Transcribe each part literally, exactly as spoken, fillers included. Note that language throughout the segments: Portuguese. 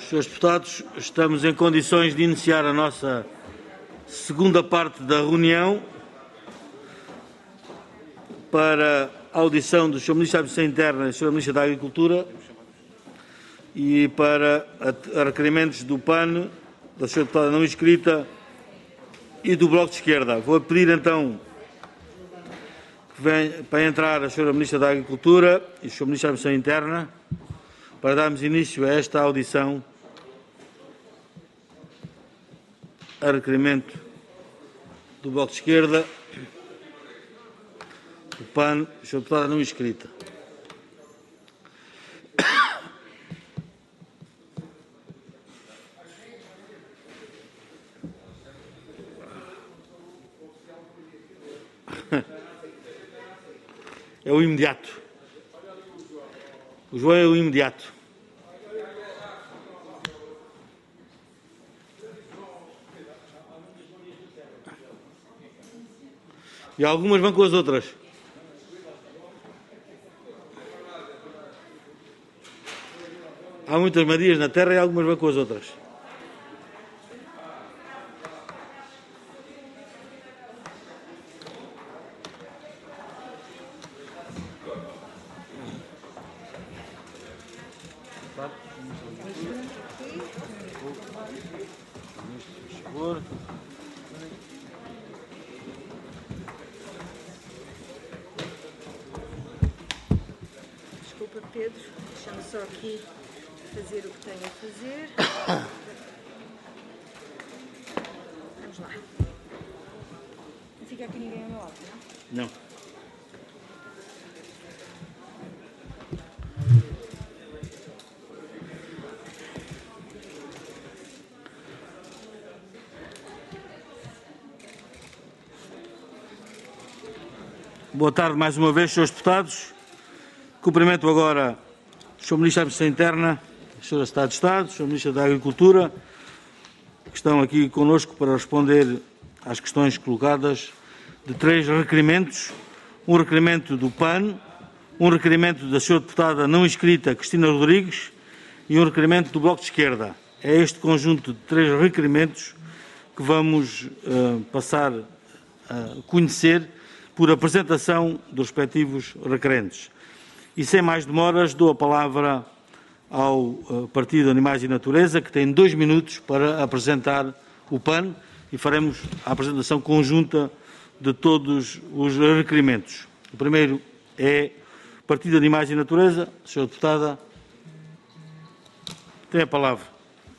senhores Deputados, estamos em condições de iniciar a nossa segunda parte da reunião para a audição do senhor Ministro da Administração Interna e do senhor Ministro da Agricultura e para a requerimentos do P A N, da senhora Deputada não inscrita e do Bloco de Esquerda. Vou pedir então que venha, para entrar a senhora Ministra da Agricultura e o senhor Ministro da Administração Interna para darmos início a esta audição a requerimento do Bloco de Esquerda, do P A N, da senhora Deputada não inscrita. É o imediato. O João é o imediato. E algumas vão com as outras. Há muitas Marias na Terra e algumas vão com as outras. Desculpa, Pedro, deixa-me só aqui fazer o que tenho a fazer. Vamos lá. Não fica aqui ninguém ao meu lado, não? Não. Boa tarde mais uma vez, senhores Deputados. Cumprimento agora o senhor Ministro da Administração Interna, a senhora Secretária de Estado, o senhor Ministro da Agricultura, que estão aqui conosco para responder às questões colocadas de três requerimentos. Um requerimento do P A N, um requerimento da senhora Deputada não inscrita, Cristina Rodrigues, e um requerimento do Bloco de Esquerda. É este conjunto de três requerimentos que vamos uh, passar a conhecer por apresentação dos respectivos requerentes. E sem mais demoras, dou a palavra ao Partido Animais e Natureza, que tem dois minutos para apresentar o P A N e faremos a apresentação conjunta de todos os requerimentos. O primeiro é Partido Animais e Natureza. Senhora Deputada, tem a palavra.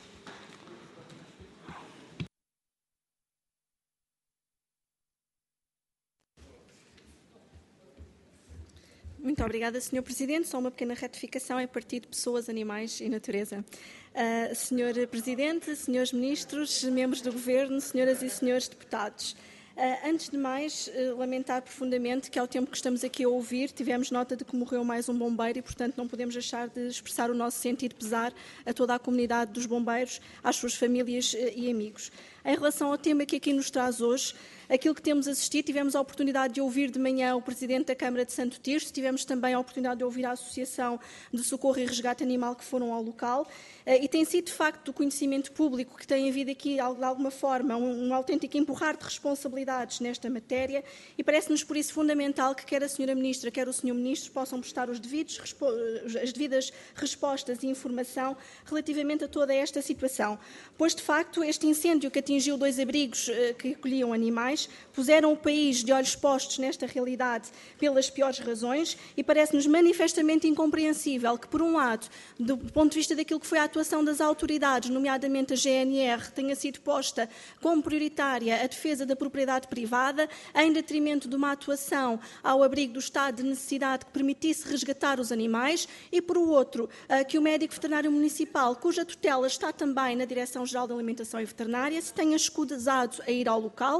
Muito obrigada, senhor Presidente. Só uma pequena retificação é Partido Pessoas, Animais e Natureza. Uh, senhor Presidente, senhores Ministros, membros do Governo, senhoras e senhores Deputados. Uh, antes de mais, uh, lamentar profundamente que ao tempo que estamos aqui a ouvir, tivemos nota de que morreu mais um bombeiro e, portanto, não podemos deixar de expressar o nosso sentido pesar a toda a comunidade dos bombeiros, às suas famílias uh, e amigos. Em relação ao tema que aqui nos traz hoje, aquilo que temos assistido, tivemos a oportunidade de ouvir de manhã o Presidente da Câmara de Santo Tirso, tivemos também a oportunidade de ouvir a Associação de Socorro e Resgate Animal que foram ao local, e tem sido de facto do conhecimento público que tem havido aqui, de alguma forma, um, um autêntico empurrar de responsabilidades nesta matéria, e parece-nos por isso fundamental que quer a senhora Ministra, quer o senhor Ministro possam prestar os devidos, as devidas respostas e informação relativamente a toda esta situação, pois de facto este incêndio que atingiu atingiu dois abrigos que acolhiam animais, puseram o país de olhos postos nesta realidade pelas piores razões e parece-nos manifestamente incompreensível que, por um lado, do ponto de vista daquilo que foi a atuação das autoridades, nomeadamente a G N R, tenha sido posta como prioritária a defesa da propriedade privada, em detrimento de uma atuação ao abrigo do estado de necessidade que permitisse resgatar os animais, e, por outro, que o médico veterinário municipal, cuja tutela está também na Direção-Geral da Alimentação e Veterinária, se tenha escusado a ir ao local e que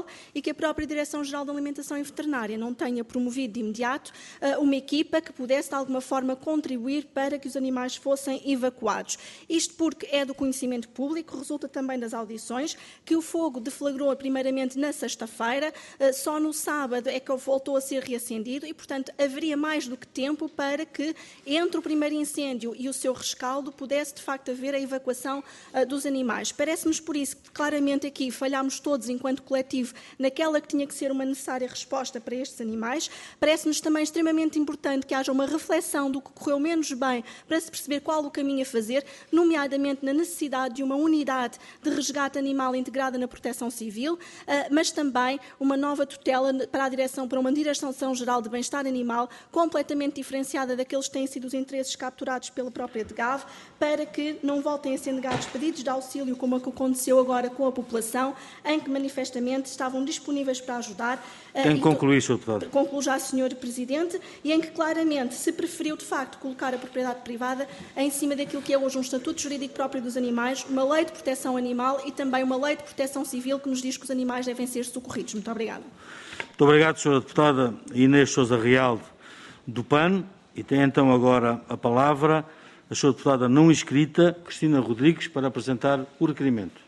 que a própria Direção-Geral da Alimentação e Veterinária não tenha promovido de imediato uma equipa que pudesse, de alguma forma, contribuir para que os animais fossem evacuados. Isto porque é do conhecimento público, resulta também das audições, que o fogo deflagrou primeiramente na sexta-feira, só no sábado é que voltou a ser reacendido e, portanto, haveria mais do que tempo para que, entre o primeiro incêndio e o seu rescaldo, pudesse, de facto, haver a evacuação dos animais. Parece-nos, por isso, que claramente aqui falhámos todos, enquanto coletivo, naquela que tinha que ser uma necessária resposta para estes animais. Parece-nos também extremamente importante que haja uma reflexão do que correu menos bem para se perceber qual o caminho a fazer, nomeadamente na necessidade de uma unidade de resgate animal integrada na Proteção Civil, mas também uma nova tutela para a direção, para uma Direção-Geral de Bem-Estar Animal completamente diferenciada daqueles que têm sido os interesses capturados pela própria DGAV, para que não voltem a ser negados pedidos de auxílio, como aconteceu agora com a população, em que manifestamente estavam disponíveis para ajudar. Tem que concluir, senhor Deputado. Concluo já, senhor Presidente, e em que claramente se preferiu, de facto, colocar a propriedade privada em cima daquilo que é hoje um estatuto jurídico próprio dos animais, uma lei de proteção animal e também uma lei de proteção civil que nos diz que os animais devem ser socorridos. Muito obrigada. Muito obrigado, senhora Deputada Inês Sousa Real, do P A N. E tem então agora a palavra a senhora Deputada não inscrita, Cristina Rodrigues, para apresentar o requerimento.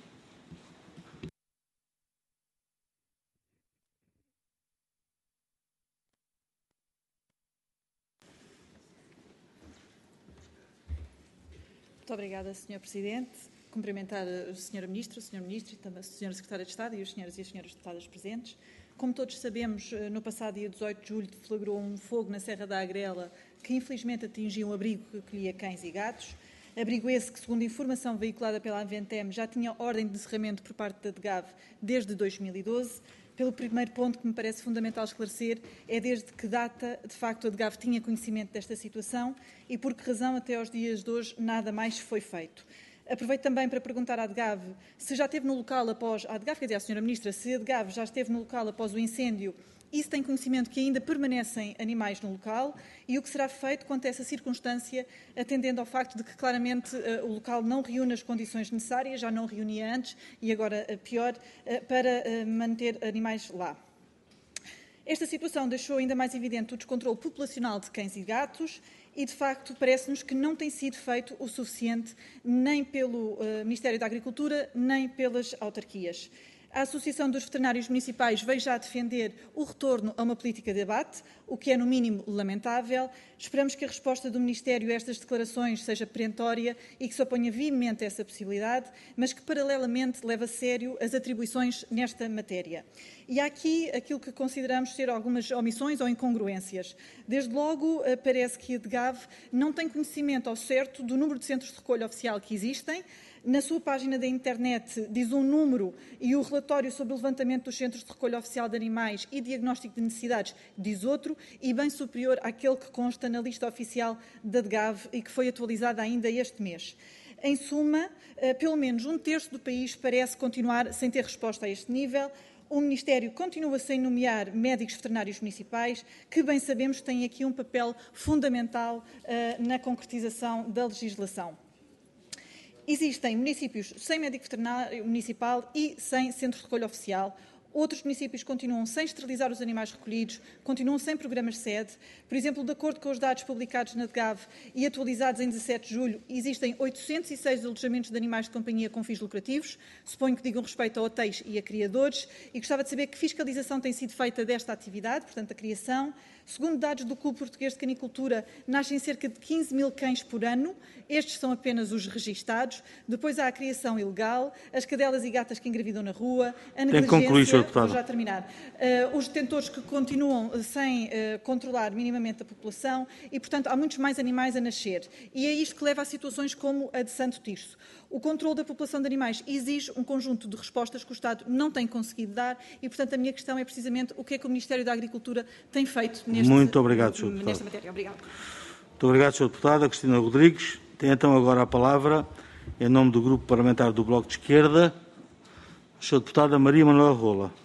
Muito obrigada, senhor Presidente. Cumprimentar a senhora Ministra, o senhor Ministro e também a senhora Secretária de Estado e os senhores e as senhoras deputadas presentes. Como todos sabemos, no passado dia dezoito de julho deflagrou um fogo na Serra da Agrela que infelizmente atingiu um abrigo que acolhia cães e gatos. Abrigo esse que, segundo informação veiculada pela Aventem, já tinha ordem de encerramento por parte da DGAV desde dois mil e doze. Pelo primeiro ponto que me parece fundamental esclarecer é desde que data, de facto, a DGAV tinha conhecimento desta situação e por que razão, até aos dias de hoje, nada mais foi feito. Aproveito também para perguntar à DGAV se já esteve no local após... À DGAV, quer dizer, à senhora Ministra, se a DGAV já esteve no local após o incêndio e se tem conhecimento que ainda permanecem animais no local e o que será feito quanto a essa circunstância, atendendo ao facto de que claramente uh, o local não reúne as condições necessárias, já não reunia antes e agora uh, pior, uh, para uh, manter animais lá. Esta situação deixou ainda mais evidente o descontrole populacional de cães e gatos e, de facto, parece-nos que não tem sido feito o suficiente nem pelo uh, Ministério da Agricultura, nem pelas autarquias. A Associação dos Veterinários Municipais veio já defender o retorno a uma política de abate, o que é, no mínimo, lamentável. Esperamos que a resposta do Ministério a estas declarações seja perentória e que se oponha vivemente a essa possibilidade, mas que, paralelamente, leve a sério as atribuições nesta matéria. E há aqui aquilo que consideramos ser algumas omissões ou incongruências. Desde logo, parece que a DGAV não tem conhecimento ao certo do número de centros de recolha oficial que existem. Na sua página da internet diz um número e o relatório sobre o levantamento dos centros de recolha oficial de animais e diagnóstico de necessidades diz outro e bem superior àquele que consta na lista oficial da DGAV e que foi atualizada ainda este mês. Em suma, pelo menos um terço do país parece continuar sem ter resposta a este nível. O Ministério continua sem nomear médicos veterinários municipais, que bem sabemos têm aqui um papel fundamental uh, na concretização da legislação. Existem municípios sem médico veterinário municipal e sem centro de recolha oficial. Outros municípios continuam sem esterilizar os animais recolhidos, continuam sem programas de sede. Por exemplo, de acordo com os dados publicados na DGAV e atualizados em dezassete de julho, existem oitocentos e seis alojamentos de animais de companhia com fins lucrativos. Suponho que digam respeito a hotéis e a criadores. E gostava de saber que fiscalização tem sido feita desta atividade, portanto, a criação. Segundo dados do Clube Português de Canicultura, nascem cerca de quinze mil cães por ano. Estes são apenas os registados. Depois há a criação ilegal, as cadelas e gatas que engravidam na rua, a negligência... Vou já terminar. Uh, os detentores que continuam sem uh, controlar minimamente a população e, portanto, há muitos mais animais a nascer. E é isto que leva a situações como a de Santo Tirso. O controle da população de animais exige um conjunto de respostas que o Estado não tem conseguido dar e, portanto, a minha questão é precisamente o que é que o Ministério da Agricultura tem feito neste, Muito obrigado, senhor Deputado. nesta matéria. Obrigado. Muito obrigado, senhor Deputada. Cristina Rodrigues. Tem então agora a palavra, em nome do Grupo Parlamentar do Bloco de Esquerda, a senhora Deputada Maria Manuela Rola.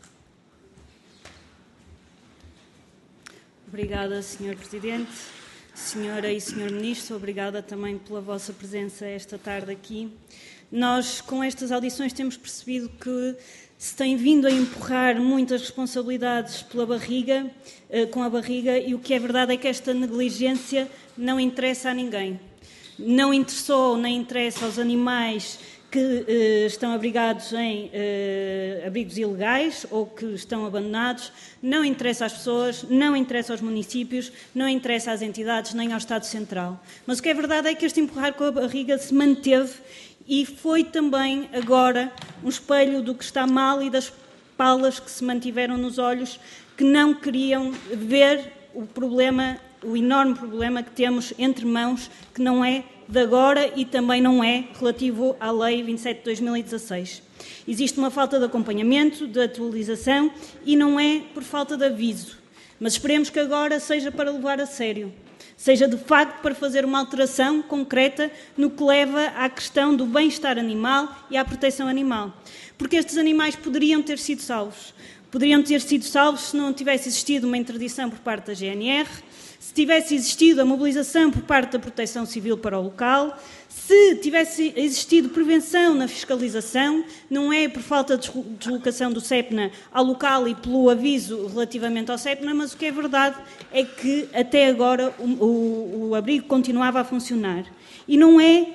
Obrigada, senhor Presidente. Senhora e Senhor Ministro, obrigada também pela vossa presença esta tarde aqui. Nós, com estas audições, temos percebido que se tem vindo a empurrar muitas responsabilidades pela barriga, com a barriga, e o que é verdade é que esta negligência não interessa a ninguém. Não interessou nem interessa aos animais que eh, estão abrigados em eh, abrigos ilegais ou que estão abandonados, não interessa às pessoas, não interessa aos municípios, não interessa às entidades nem ao Estado Central. Mas o que é verdade é que este empurrar com a barriga se manteve e foi também agora um espelho do que está mal e das palas que se mantiveram nos olhos, que não queriam ver o problema, o enorme problema que temos entre mãos, que não é de agora e também não é relativo à Lei vinte e sete de dois mil e dezasseis. Existe uma falta de acompanhamento, de atualização e não é por falta de aviso. Mas esperemos que agora seja para levar a sério. Seja de facto para fazer uma alteração concreta no que leva à questão do bem-estar animal e à proteção animal. Porque estes animais poderiam ter sido salvos. Poderiam ter sido salvos se não tivesse existido uma interdição por parte da G N R, se tivesse existido a mobilização por parte da Proteção Civil para o local, se tivesse existido prevenção na fiscalização, não é por falta de deslocação do CEPNA ao local e pelo aviso relativamente ao CEPNA, mas o que é verdade é que até agora o, o, o abrigo continuava a funcionar. E não é,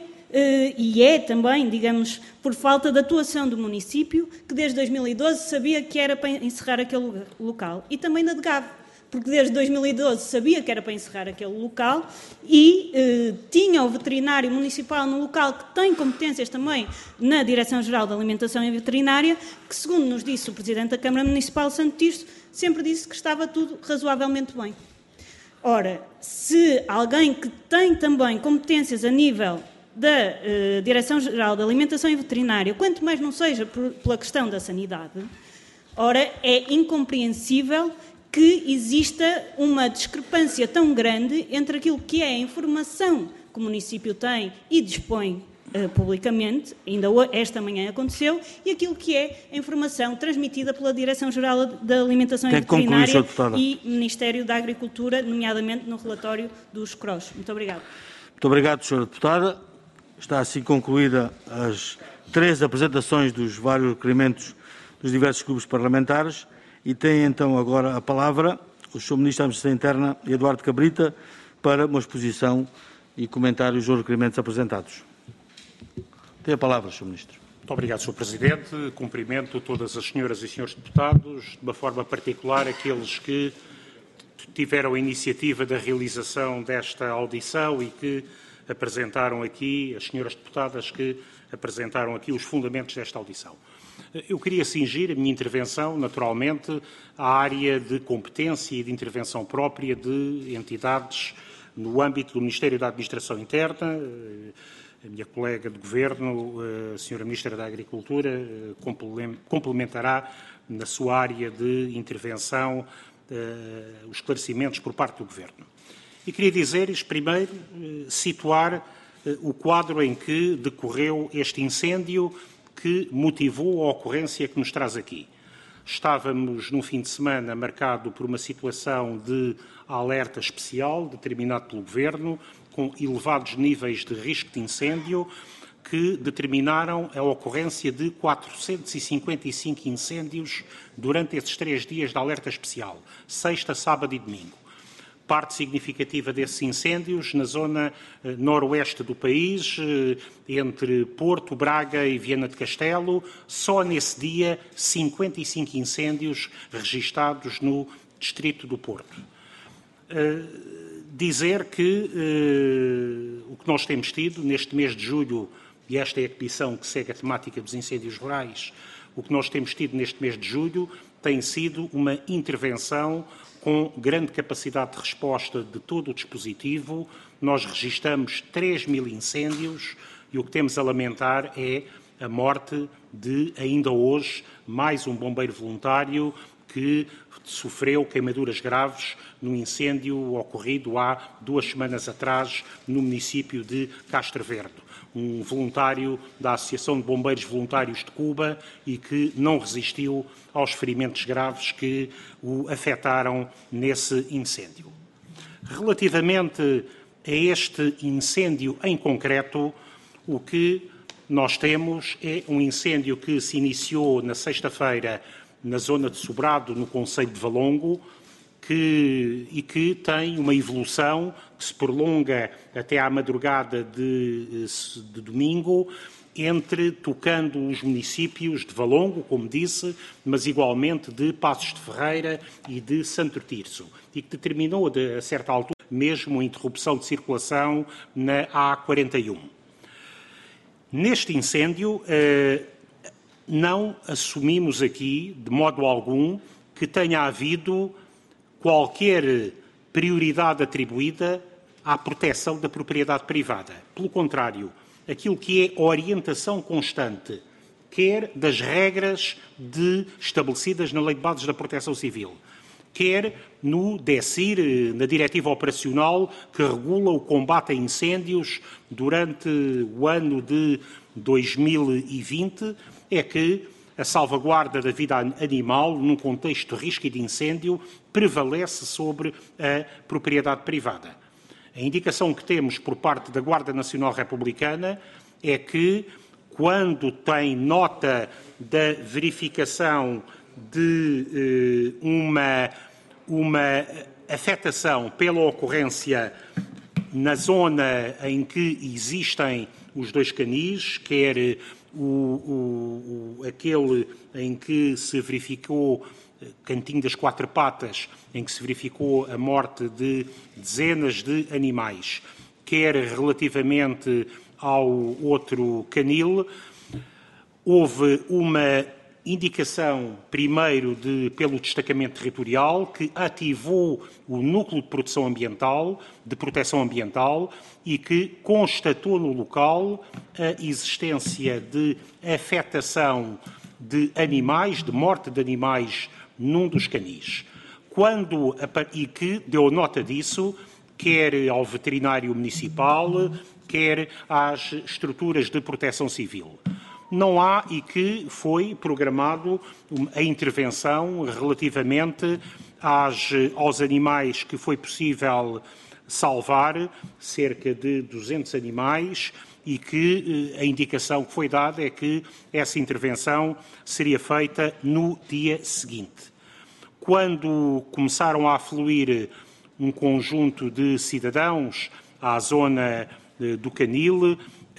e é também, digamos, por falta de atuação do município, que desde dois mil e doze sabia que era para encerrar aquele local, e também da DGAV. Porque desde dois mil e doze sabia que era para encerrar aquele local e eh, tinha o veterinário municipal no local, que tem competências também na Direção-Geral da Alimentação e Veterinária, que, segundo nos disse o Presidente da Câmara Municipal, Santo Tirso, sempre disse que estava tudo razoavelmente bem. Ora, se alguém que tem também competências a nível da eh, Direção-Geral da Alimentação e Veterinária, quanto mais não seja por, pela questão da sanidade, ora, é incompreensível que exista uma discrepância tão grande entre aquilo que é a informação que o município tem e dispõe uh, publicamente, ainda esta manhã aconteceu, e aquilo que é a informação transmitida pela Direção-Geral da Alimentação e Veterinária e Ministério da Agricultura, nomeadamente no relatório dos C R O S. Muito obrigada. Muito obrigado, senhora Deputada. Está assim concluída as três apresentações dos vários requerimentos dos diversos grupos parlamentares. E tem então agora a palavra o senhor Ministro da Administração Interna, Eduardo Cabrita, para uma exposição e comentários dos requerimentos apresentados. Tem a palavra, senhor Ministro. Muito obrigado, senhor Presidente. Cumprimento todas as senhoras e senhores deputados, de uma forma particular aqueles que tiveram a iniciativa da realização desta audição e que apresentaram aqui, as senhoras deputadas que apresentaram aqui os fundamentos desta audição. Eu queria cingir a minha intervenção, naturalmente, à área de competência e de intervenção própria de entidades no âmbito do Ministério da Administração Interna. A minha colega de Governo, a senhora Ministra da Agricultura, complementará na sua área de intervenção os esclarecimentos por parte do Governo. E queria dizer, primeiro, situar o quadro em que decorreu este incêndio que motivou a ocorrência que nos traz aqui. Estávamos num fim de semana marcado por uma situação de alerta especial, determinado pelo Governo, com elevados níveis de risco de incêndio, que determinaram a ocorrência de quatrocentos e cinquenta e cinco incêndios durante esses três dias de alerta especial, sexta, sábado e domingo. Parte significativa desses incêndios na zona eh, noroeste do país, eh, entre Porto, Braga e Viana de Castelo. Só nesse dia, cinquenta e cinco incêndios registados no distrito do Porto. Eh, dizer que eh, o que nós temos tido neste mês de julho, e esta é a comissão que segue a temática dos incêndios rurais, o que nós temos tido neste mês de julho tem sido uma intervenção com grande capacidade de resposta de todo o dispositivo. Nós registramos três mil incêndios e o que temos a lamentar é a morte de, ainda hoje, mais um bombeiro voluntário que sofreu queimaduras graves num incêndio ocorrido há duas semanas atrás no município de Castro Verde. Um voluntário da Associação de Bombeiros Voluntários de Cuba e que não resistiu aos ferimentos graves que o afetaram nesse incêndio. Relativamente a este incêndio em concreto, o que nós temos é um incêndio que se iniciou na sexta-feira na zona de Sobrado, no concelho de Valongo, que, e que tem uma evolução que se prolonga até à madrugada de, de domingo, entre tocando os municípios de Valongo, como disse, mas igualmente de Passos de Ferreira e de Santo Tirso, e que determinou, de, a certa altura, mesmo a interrupção de circulação na A quarenta e um. Neste incêndio, eh, não assumimos aqui, de modo algum, que tenha havido qualquer prioridade atribuída à proteção da propriedade privada. Pelo contrário, aquilo que é a orientação constante, quer das regras de, estabelecidas na Lei de Bases da Proteção Civil, quer no DECIR, na Diretiva Operacional, que regula o combate a incêndios durante o ano de dois mil e vinte, é que a salvaguarda da vida animal, num contexto de risco e de incêndio, prevalece sobre a propriedade privada. A indicação que temos por parte da Guarda Nacional Republicana é que, quando tem nota da verificação de eh, uma, uma afetação pela ocorrência na zona em que existem os dois canis, quer o, o, o, aquele em que se verificou Cantinho das Quatro Patas, em que se verificou a morte de dezenas de animais, quer relativamente ao outro canil, houve uma indicação, primeiro, de, pelo destacamento territorial, que ativou o núcleo de produção ambiental, de proteção ambiental, e que constatou no local a existência de afetação de animais, de morte de animais num dos canis. Quando, e que deu nota disso, quer ao veterinário municipal, quer às estruturas de proteção civil. Não há, e que foi programado a intervenção relativamente às, aos animais que foi possível salvar, cerca de duzentos animais, e que a indicação que foi dada é que essa intervenção seria feita no dia seguinte. Quando começaram a afluir um conjunto de cidadãos à zona do canil,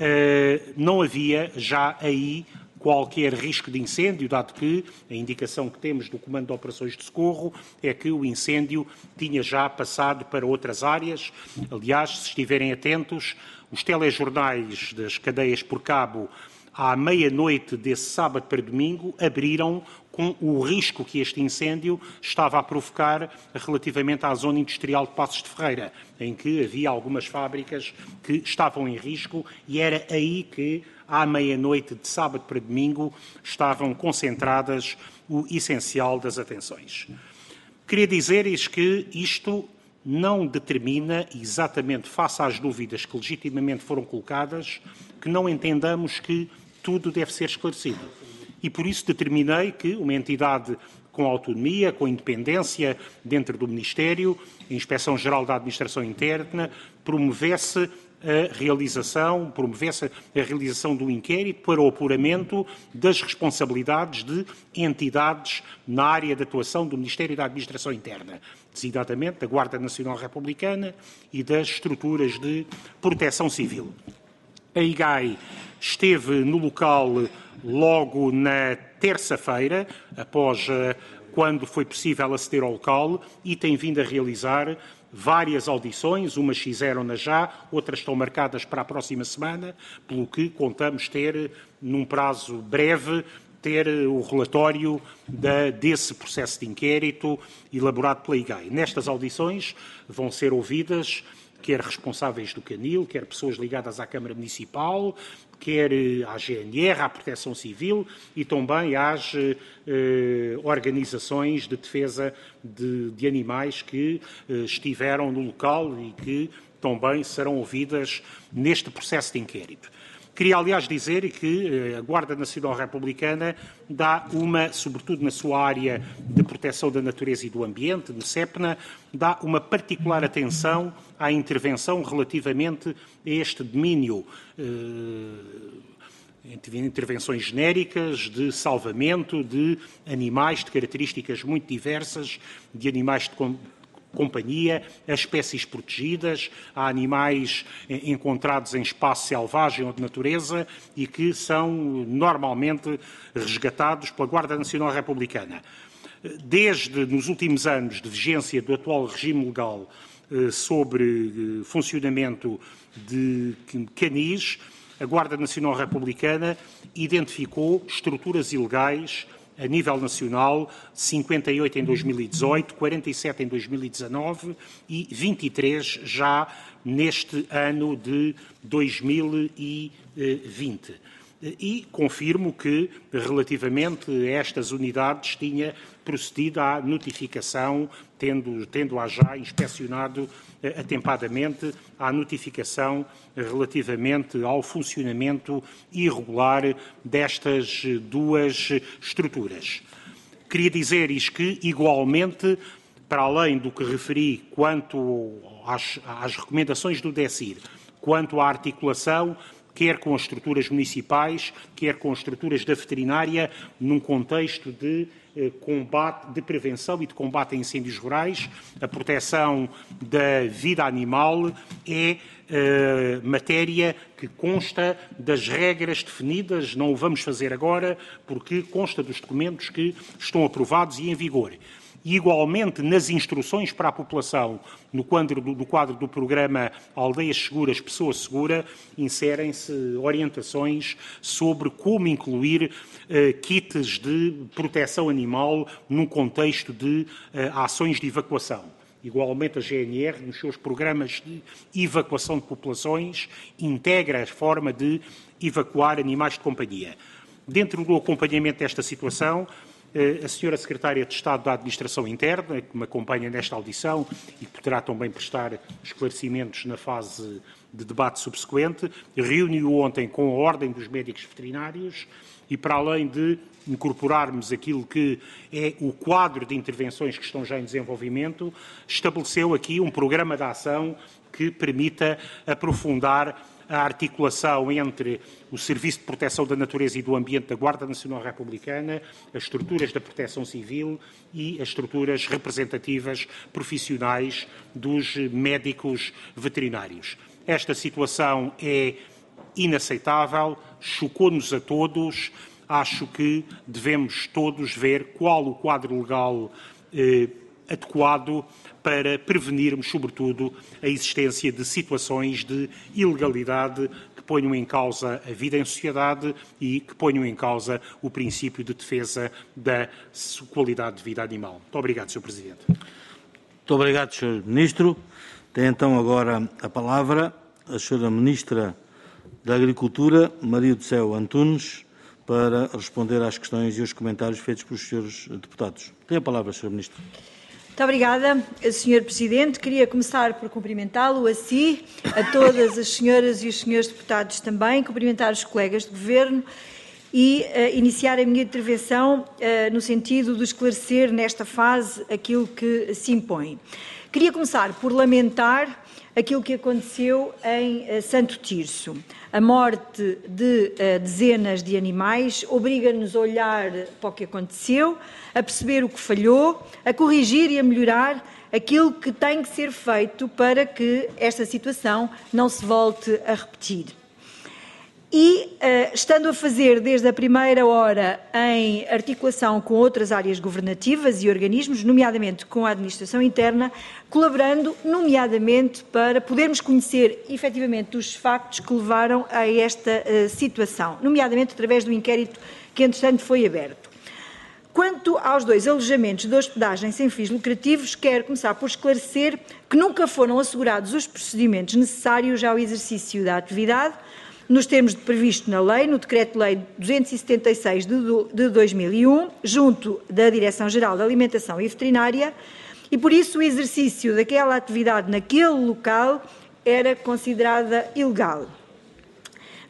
não havia já aí qualquer risco de incêndio, dado que a indicação que temos do Comando de Operações de Socorro é que o incêndio tinha já passado para outras áreas. Aliás, se estiverem atentos, os telejornais das cadeias por cabo, à meia-noite desse sábado para domingo, abriram com o risco que este incêndio estava a provocar relativamente à zona industrial de Passos de Ferreira, em que havia algumas fábricas que estavam em risco, e era aí que, à meia-noite de sábado para domingo, estavam concentradas o essencial das atenções. Queria dizer-lhes que isto não determina, exatamente face às dúvidas que legitimamente foram colocadas, que não entendamos que tudo deve ser esclarecido. E por isso determinei que uma entidade com autonomia, com independência dentro do Ministério, a Inspeção-Geral da Administração Interna, promovesse a realização, promovesse a realização do inquérito para o apuramento das responsabilidades de entidades na área de atuação do Ministério da Administração Interna, designadamente da Guarda Nacional Republicana e das estruturas de proteção civil. A I G A I esteve no local logo na terça-feira, após quando foi possível aceder ao local, e tem vindo a realizar várias audições, umas fizeram-na já, outras estão marcadas para a próxima semana, pelo que contamos ter, num prazo breve, ter o relatório da, desse processo de inquérito elaborado pela I G A I. Nestas audições vão ser ouvidas quer responsáveis do canil, quer pessoas ligadas à Câmara Municipal, quer à G N R, à Proteção Civil e também às eh, organizações de defesa de, de animais que eh, estiveram no local e que também serão ouvidas neste processo de inquérito. Queria, aliás, dizer que a Guarda Nacional Republicana dá uma, sobretudo na sua área de proteção da natureza e do ambiente, no SEPNA, dá uma particular atenção à intervenção relativamente a este domínio, intervenções genéricas de salvamento de animais de características muito diversas, de animais de companhia, a espécies protegidas, a animais encontrados em espaço selvagem ou de natureza e que são normalmente resgatados pela Guarda Nacional Republicana. Desde nos últimos anos de vigência do atual regime legal sobre funcionamento de canis, a Guarda Nacional Republicana identificou estruturas ilegais a nível nacional, cinquenta e oito em dois mil e dezoito, quarenta e sete em dois mil e dezanove e vinte e três já neste ano de dois mil e vinte. E confirmo que, relativamente a estas unidades, tinha procedido à notificação, tendo, tendo-a já inspecionado atempadamente, à notificação relativamente ao funcionamento irregular destas duas estruturas. Queria dizer-lhes que, igualmente, para além do que referi quanto às, às recomendações do DECIR, quanto à articulação, quer com as estruturas municipais, quer com as estruturas da veterinária, num contexto de eh, combate, de prevenção e de combate a incêndios rurais. A proteção da vida animal é eh, matéria que consta das regras definidas, não o vamos fazer agora, porque consta dos documentos que estão aprovados e em vigor. E, igualmente, nas instruções para a população, no quadro do, no quadro do programa Aldeias Seguras, Pessoa Segura, inserem-se orientações sobre como incluir eh, kits de proteção animal num contexto de eh, ações de evacuação. Igualmente, a G N R, nos seus programas de evacuação de populações, integra a forma de evacuar animais de companhia. Dentro do acompanhamento desta situação, a senhora Secretária de Estado da Administração Interna, que me acompanha nesta audição e que poderá também prestar esclarecimentos na fase de debate subsequente, reuniu ontem com a Ordem dos Médicos Veterinários e, para além de incorporarmos aquilo que é o quadro de intervenções que estão já em desenvolvimento, estabeleceu aqui um programa de ação que permita aprofundar a articulação entre o Serviço de Proteção da Natureza e do Ambiente da Guarda Nacional Republicana, as estruturas da Proteção Civil e as estruturas representativas profissionais dos médicos veterinários. Esta situação é inaceitável, chocou-nos a todos. Acho que devemos todos ver qual o quadro legal eh, adequado para prevenirmos, sobretudo, a existência de situações de ilegalidade que ponham em causa a vida em sociedade e que ponham em causa o princípio de defesa da qualidade de vida animal. Muito obrigado, senhor Presidente. Muito obrigado, senhor Ministro. Tem então agora a palavra a senhora Ministra da Agricultura, Maria do Céu Antunes, para responder às questões e aos comentários feitos pelos senhores deputados. Tem a palavra, senhor Ministro. Muito obrigada, senhor Presidente. Queria começar por cumprimentá-lo a si, a todas as senhoras e os senhores deputados também, cumprimentar os colegas de Governo e uh, iniciar a minha intervenção uh, no sentido de esclarecer nesta fase aquilo que se impõe. Queria começar por lamentar aquilo que aconteceu em uh, Santo Tirso. A morte de uh, dezenas de animais obriga-nos a olhar para o que aconteceu, a perceber o que falhou, a corrigir e a melhorar aquilo que tem que ser feito para que esta situação não se volte a repetir. E, uh, estando a fazer desde a primeira hora em articulação com outras áreas governativas e organismos, nomeadamente com a administração interna, colaborando nomeadamente para podermos conhecer efetivamente os factos que levaram a esta uh, situação, nomeadamente através do inquérito que, entretanto, foi aberto. Quanto aos dois alojamentos de hospedagem sem fins lucrativos, quero começar por esclarecer que nunca foram assegurados os procedimentos necessários ao exercício da atividade, nos termos previsto na lei, no Decreto-Lei duzentos e setenta e seis de dois mil e um, junto da Direção-Geral da Alimentação e Veterinária, e por isso o exercício daquela atividade naquele local era considerada ilegal.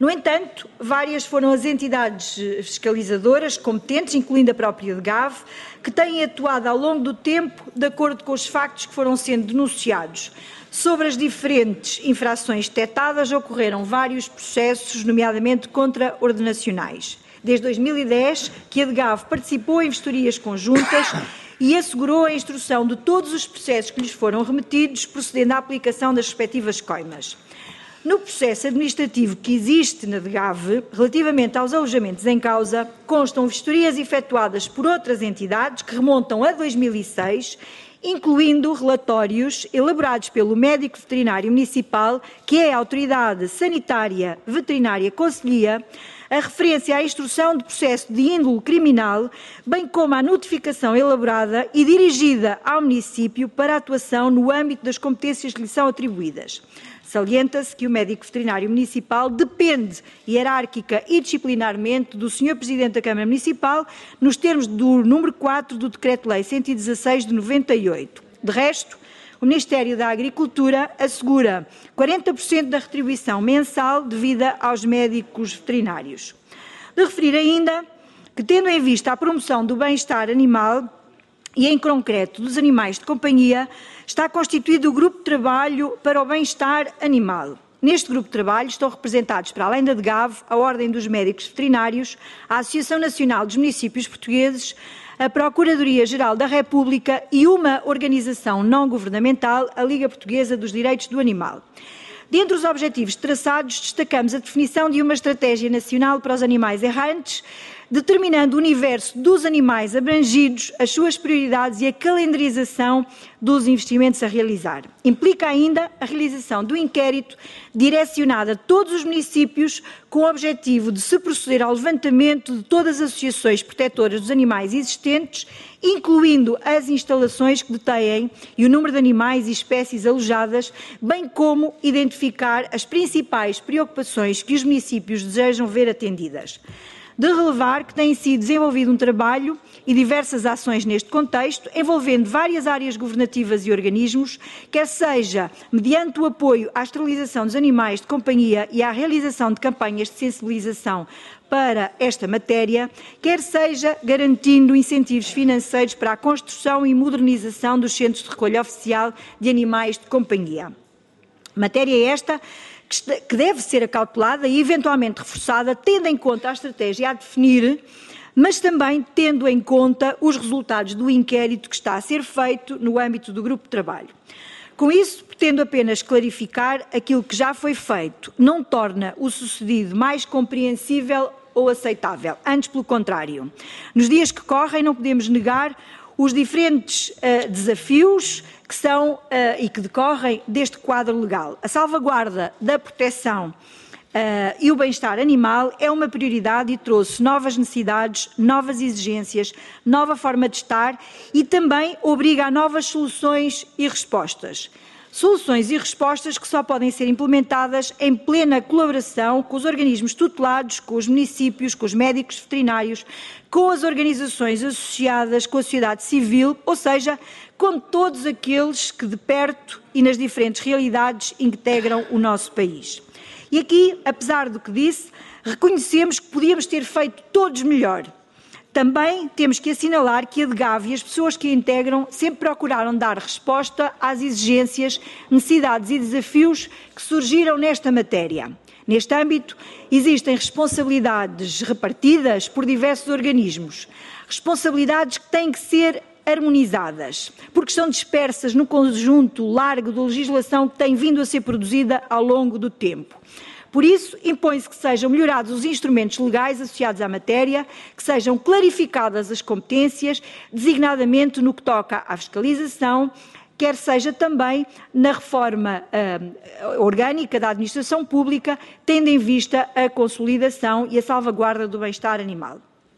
No entanto, várias foram as entidades fiscalizadoras competentes, incluindo a própria DGAV, que têm atuado ao longo do tempo de acordo com os factos que foram sendo denunciados. Sobre as diferentes infrações detectadas, ocorreram vários processos, nomeadamente contra-ordenacionais. Desde dois mil e dez, que a DGAV participou em vistorias conjuntas e assegurou a instrução de todos os processos que lhes foram remetidos, procedendo à aplicação das respectivas coimas. No processo administrativo que existe na DGAV, relativamente aos alojamentos em causa, constam vistorias efetuadas por outras entidades que remontam a dois mil e seis, incluindo relatórios elaborados pelo médico veterinário municipal, que é a Autoridade Sanitária Veterinária Concelhia, a referência à instrução de processo de índole criminal, bem como à notificação elaborada e dirigida ao município para atuação no âmbito das competências que lhe são atribuídas. Salienta-se que o médico veterinário municipal depende hierárquica e disciplinarmente do senhor Presidente da Câmara Municipal, nos termos do número quatro do Decreto-Lei cento e dezasseis de noventa e oito. De resto, o Ministério da Agricultura assegura quarenta por cento da retribuição mensal devida aos médicos veterinários. De referir ainda que, tendo em vista a promoção do bem-estar animal e, em concreto, dos animais de companhia, está constituído o Grupo de Trabalho para o Bem-Estar Animal. Neste grupo de trabalho estão representados, para além da DGAV, a Ordem dos Médicos Veterinários, a Associação Nacional dos Municípios Portugueses, a Procuradoria-Geral da República e uma organização não-governamental, a Liga Portuguesa dos Direitos do Animal. Dentre os objetivos traçados, destacamos a definição de uma estratégia nacional para os animais errantes, determinando o universo dos animais abrangidos, as suas prioridades e a calendarização dos investimentos a realizar. Implica ainda a realização do inquérito direcionado a todos os municípios com o objetivo de se proceder ao levantamento de todas as associações protetoras dos animais existentes, incluindo as instalações que detêm e o número de animais e espécies alojadas, bem como identificar as principais preocupações que os municípios desejam ver atendidas. De relevar que tem sido desenvolvido um trabalho e diversas ações neste contexto, envolvendo várias áreas governativas e organismos, quer seja mediante o apoio à esterilização dos animais de companhia e à realização de campanhas de sensibilização para esta matéria, quer seja garantindo incentivos financeiros para a construção e modernização dos centros de recolha oficial de animais de companhia. Matéria esta que deve ser acautelada e eventualmente reforçada, tendo em conta a estratégia a definir, mas também tendo em conta os resultados do inquérito que está a ser feito no âmbito do grupo de trabalho. Com isso, pretendo apenas clarificar aquilo que já foi feito, não torna o sucedido mais compreensível ou aceitável, antes pelo contrário. Nos dias que correm não podemos negar os diferentes uh, desafios que são uh, e que decorrem deste quadro legal. A salvaguarda da proteção uh, e o bem-estar animal é uma prioridade e trouxe novas necessidades, novas exigências, nova forma de estar e também obriga a novas soluções e respostas. Soluções e respostas que só podem ser implementadas em plena colaboração com os organismos tutelados, com os municípios, com os médicos veterinários, com as organizações associadas, com a sociedade civil, ou seja, com todos aqueles que de perto e nas diferentes realidades integram o nosso país. E aqui, apesar do que disse, reconhecemos que podíamos ter feito todos melhor. Também temos que assinalar que a DGAV e as pessoas que a integram sempre procuraram dar resposta às exigências, necessidades e desafios que surgiram nesta matéria. Neste âmbito, existem responsabilidades repartidas por diversos organismos, responsabilidades que têm que ser harmonizadas, porque estão dispersas no conjunto largo de legislação que tem vindo a ser produzida ao longo do tempo. Por isso, impõe-se que sejam melhorados os instrumentos legais associados à matéria, que sejam clarificadas as competências, designadamente no que toca à fiscalização, quer seja também na reforma uh, orgânica da administração pública, tendo em vista a consolidação e a salvaguarda do bem-estar animal.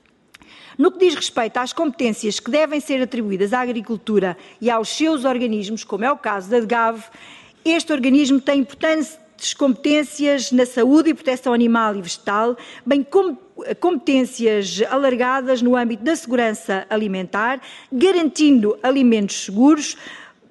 No que diz respeito às competências que devem ser atribuídas à agricultura e aos seus organismos, como é o caso da DGAV, este organismo tem importantes competências na saúde e proteção animal e vegetal, bem como competências alargadas no âmbito da segurança alimentar, garantindo alimentos seguros,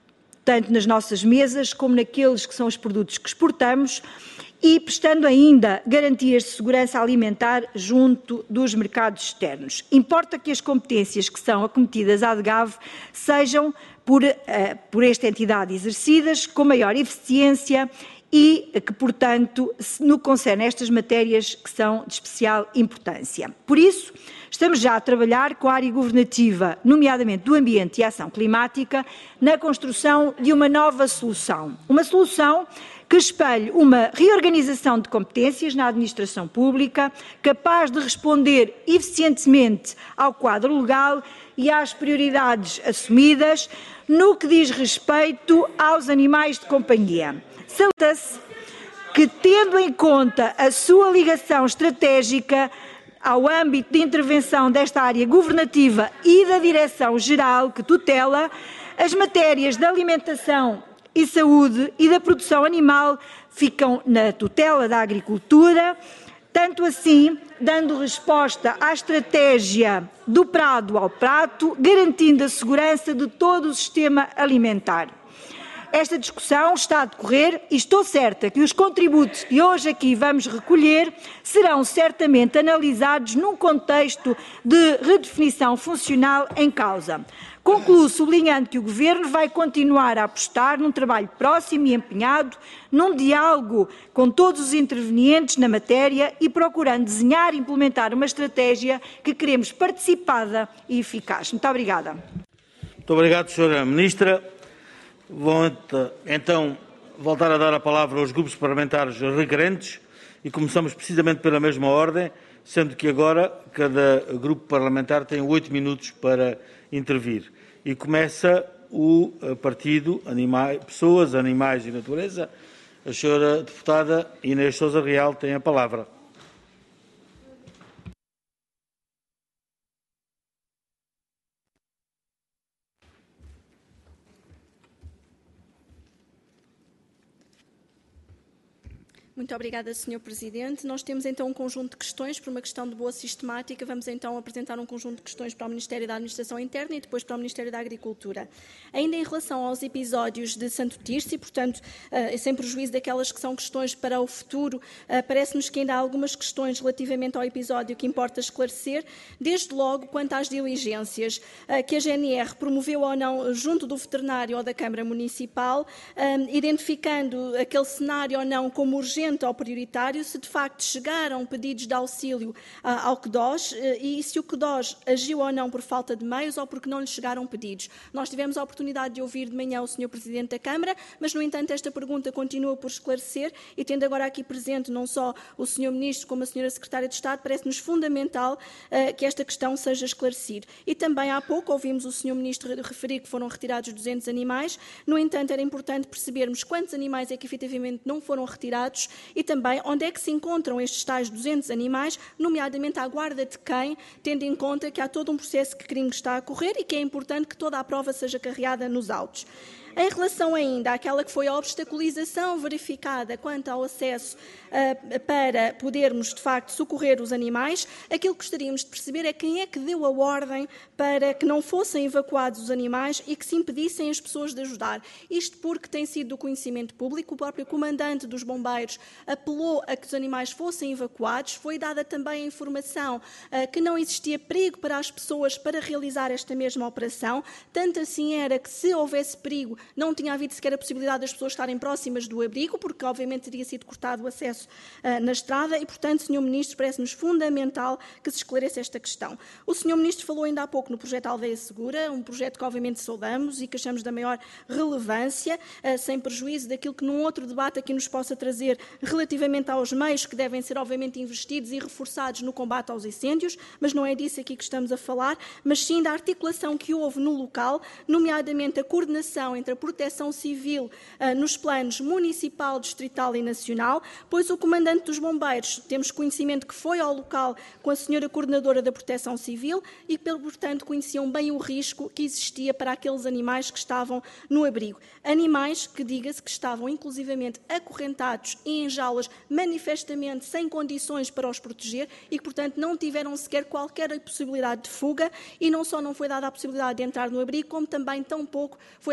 tanto nas nossas mesas como naqueles que são os produtos que exportamos, e prestando ainda garantias de segurança alimentar junto dos mercados externos. Importa que as competências que são acometidas à DGAV sejam por, uh, por esta entidade exercidas com maior eficiência e que, portanto, no que concerne a estas matérias que são de especial importância. Por isso, estamos já a trabalhar com a área governativa, nomeadamente do ambiente e ação climática, na construção de uma nova solução. Uma solução que espelhe uma reorganização de competências na administração pública, capaz de responder eficientemente ao quadro legal e às prioridades assumidas no que diz respeito aos animais de companhia. Salienta-se que, tendo em conta a sua ligação estratégica ao âmbito de intervenção desta área governativa e da Direção-Geral que tutela, as matérias da alimentação e saúde e da produção animal ficam na tutela da agricultura, tanto assim dando resposta à estratégia do prado ao prato, garantindo a segurança de todo o sistema alimentar. Esta discussão está a decorrer e estou certa que os contributos que hoje aqui vamos recolher serão certamente analisados num contexto de redefinição funcional em causa. Concluo sublinhando que o Governo vai continuar a apostar num trabalho próximo e empenhado, num diálogo com todos os intervenientes na matéria e procurando desenhar e implementar uma estratégia que queremos participada e eficaz. Muito obrigada. Muito obrigado, senhora Ministra. Vou então voltar a dar a palavra aos grupos parlamentares requerentes e começamos precisamente pela mesma ordem, sendo que agora cada grupo parlamentar tem oito minutos para intervir. E começa o partido Animais, Pessoas, Animais e Natureza. A senhora deputada Inês Sousa Real tem a palavra. Muito obrigada, senhor Presidente. Nós temos então um conjunto de questões, por uma questão de boa sistemática, vamos então apresentar um conjunto de questões para o Ministério da Administração Interna e depois para o Ministério da Agricultura. Ainda em relação aos episódios de Santo Tirso, e portanto, uh, sem prejuízo daquelas que são questões para o futuro, uh, parece-nos que ainda há algumas questões relativamente ao episódio que importa esclarecer, desde logo quanto às diligências uh, que a G N R promoveu ou não junto do veterinário ou da Câmara Municipal, uh, identificando aquele cenário ou não como urgente ou prioritário, se de facto chegaram pedidos de auxílio uh, ao C D O S uh, e se o C D O S agiu ou não por falta de meios ou porque não lhe chegaram pedidos. Nós tivemos a oportunidade de ouvir de manhã o senhor Presidente da Câmara, mas, no entanto, esta pergunta continua por esclarecer e, tendo agora aqui presente não só o senhor Ministro como a senhora Secretária de Estado, parece-nos fundamental uh, que esta questão seja esclarecida. E também há pouco ouvimos o senhor Ministro referir que foram retirados duzentos animais, no entanto, era importante percebermos quantos animais é que efetivamente não foram retirados e também onde é que se encontram estes tais duzentos animais, nomeadamente à guarda de quem, tendo em conta que há todo um processo de crime que está a correr e que é importante que toda a prova seja carreada nos autos. Em relação ainda àquela que foi a obstaculização verificada quanto ao acesso uh, para podermos, de facto, socorrer os animais, aquilo que gostaríamos de perceber é quem é que deu a ordem para que não fossem evacuados os animais e que se impedissem as pessoas de ajudar. Isto porque tem sido do conhecimento público, o próprio comandante dos bombeiros apelou a que os animais fossem evacuados, foi dada também a informação uh, que não existia perigo para as pessoas para realizar esta mesma operação, tanto assim era que se houvesse perigo não tinha havido sequer a possibilidade das pessoas estarem próximas do abrigo, porque obviamente teria sido cortado o acesso uh, na estrada e, portanto, senhor Ministro, parece-nos fundamental que se esclareça esta questão. O senhor Ministro falou ainda há pouco no projeto Aldeia Segura, um projeto que obviamente saudamos e que achamos da maior relevância, uh, sem prejuízo daquilo que num outro debate aqui nos possa trazer relativamente aos meios que devem ser obviamente investidos e reforçados no combate aos incêndios, mas não é disso aqui que estamos a falar, mas sim da articulação que houve no local, nomeadamente a coordenação entre a Proteção Civil uh, nos planos municipal, distrital e nacional, pois o comandante dos bombeiros, temos conhecimento que foi ao local com a senhora coordenadora da Proteção Civil e, portanto, conheciam bem o risco que existia para aqueles animais que estavam no abrigo. Animais que, diga-se, que estavam inclusivamente acorrentados e em jaulas manifestamente sem condições para os proteger e que, portanto, não tiveram sequer qualquer possibilidade de fuga e não só não foi dada a possibilidade de entrar no abrigo, como também tão pouco foi dada a possibilidade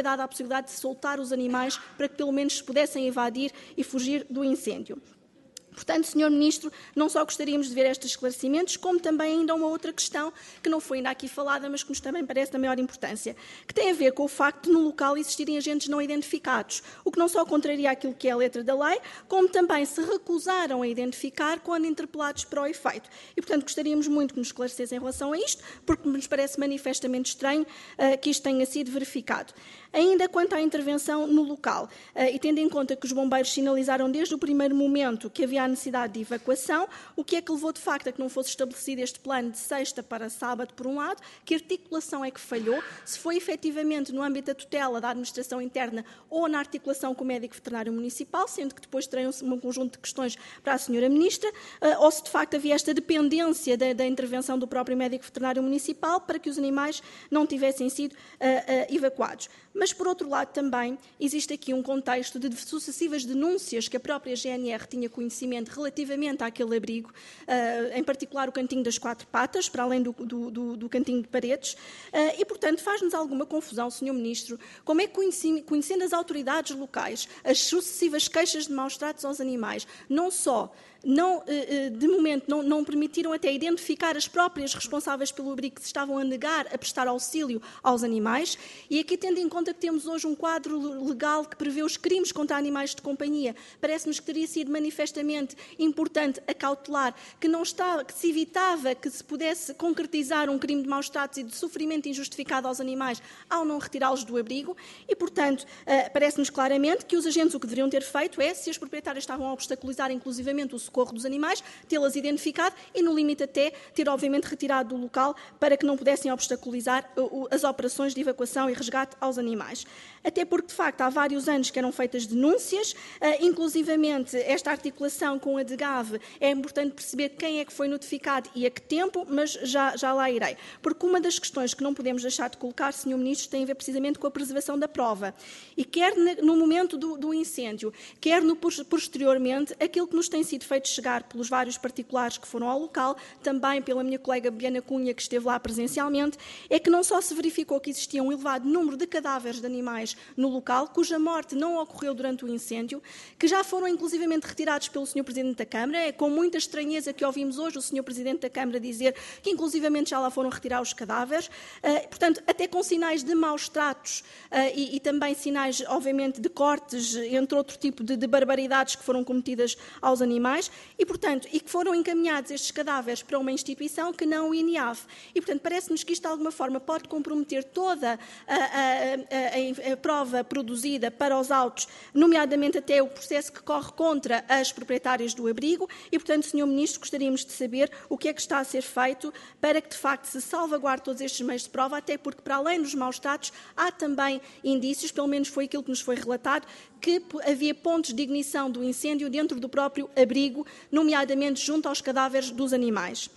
possibilidade de soltar os animais para que pelo menos pudessem evadir e fugir do incêndio. Portanto, senhor Ministro, não só gostaríamos de ver estes esclarecimentos, como também ainda uma outra questão que não foi ainda aqui falada, mas que nos também parece da maior importância, que tem a ver com o facto de no local existirem agentes não identificados, o que não só contraria aquilo que é a letra da lei, como também se recusaram a identificar quando interpelados para o efeito. E, portanto, gostaríamos muito que nos esclarecessem em relação a isto, porque nos parece manifestamente estranho uh, que isto tenha sido verificado. Ainda quanto à intervenção no local, e tendo em conta que os bombeiros sinalizaram desde o primeiro momento que havia a necessidade de evacuação, o que é que levou de facto a que não fosse estabelecido este plano de sexta para sábado, por um lado, que articulação é que falhou, se foi efetivamente no âmbito da tutela da administração interna ou na articulação com o médico veterinário municipal, sendo que depois terão um conjunto de questões para a senhora Ministra, ou se de facto havia esta dependência da, da intervenção do próprio médico veterinário municipal para que os animais não tivessem sido uh, uh, evacuados. Mas, por outro lado, também existe aqui um contexto de sucessivas denúncias que a própria G N R tinha conhecimento relativamente àquele abrigo, uh, em particular o Cantinho das Quatro Patas, para além do, do, do, do Cantinho de Paredes, uh, e, portanto, faz-nos alguma confusão, senhor Ministro, como é que, conhecendo, conhecendo as autoridades locais, as sucessivas queixas de maus-tratos aos animais, não só não, de momento, não, não permitiram até identificar as próprias responsáveis pelo abrigo que se estavam a negar a prestar auxílio aos animais, e aqui tendo em conta que temos hoje um quadro legal que prevê os crimes contra animais de companhia, parece-nos que teria sido manifestamente importante acautelar que, não estava, que se evitava que se pudesse concretizar um crime de maus-tratos e de sofrimento injustificado aos animais ao não retirá-los do abrigo, e, portanto, parece-nos claramente que os agentes o que deveriam ter feito é, se as proprietárias estavam a obstaculizar inclusivamente o socorro dos animais, tê-las identificado e, no limite até, ter obviamente retirado do local para que não pudessem obstaculizar as operações de evacuação e resgate aos animais. Até porque, de facto, há vários anos que eram feitas denúncias, inclusivamente esta articulação com a DGAV, é importante perceber quem é que foi notificado e a que tempo, mas já, já lá irei. Porque uma das questões que não podemos deixar de colocar, senhor Ministro, tem a ver precisamente com a preservação da prova. E quer no momento do, do incêndio, quer no, posteriormente, aquilo que nos tem sido feito chegar pelos vários particulares que foram ao local, também pela minha colega Biana Cunha, que esteve lá presencialmente, é que não só se verificou que existia um elevado número de cadáveres de animais no local, cuja morte não ocorreu durante o incêndio, que já foram inclusivamente retirados pelo senhor Presidente da Câmara. É com muita estranheza que ouvimos hoje o senhor Presidente da Câmara dizer que inclusivamente já lá foram retirar os cadáveres, uh, portanto, até com sinais de maus-tratos uh, e, e também sinais, obviamente, de cortes, entre outro tipo de, de barbaridades que foram cometidas aos animais, e, portanto, e que foram encaminhados estes cadáveres para uma instituição que não o I N I A V. E, portanto, parece-nos que isto, de alguma forma, pode comprometer toda a, a, a, a prova produzida para os autos, nomeadamente até o processo que corre contra as proprietárias do abrigo, e, portanto, senhor Ministro, gostaríamos de saber o que é que está a ser feito para que, de facto, se salvaguarde todos estes meios de prova, até porque, para além dos maus-tratos, há também indícios, pelo menos foi aquilo que nos foi relatado, que havia pontos de ignição do incêndio dentro do próprio abrigo, nomeadamente junto aos cadáveres dos animais.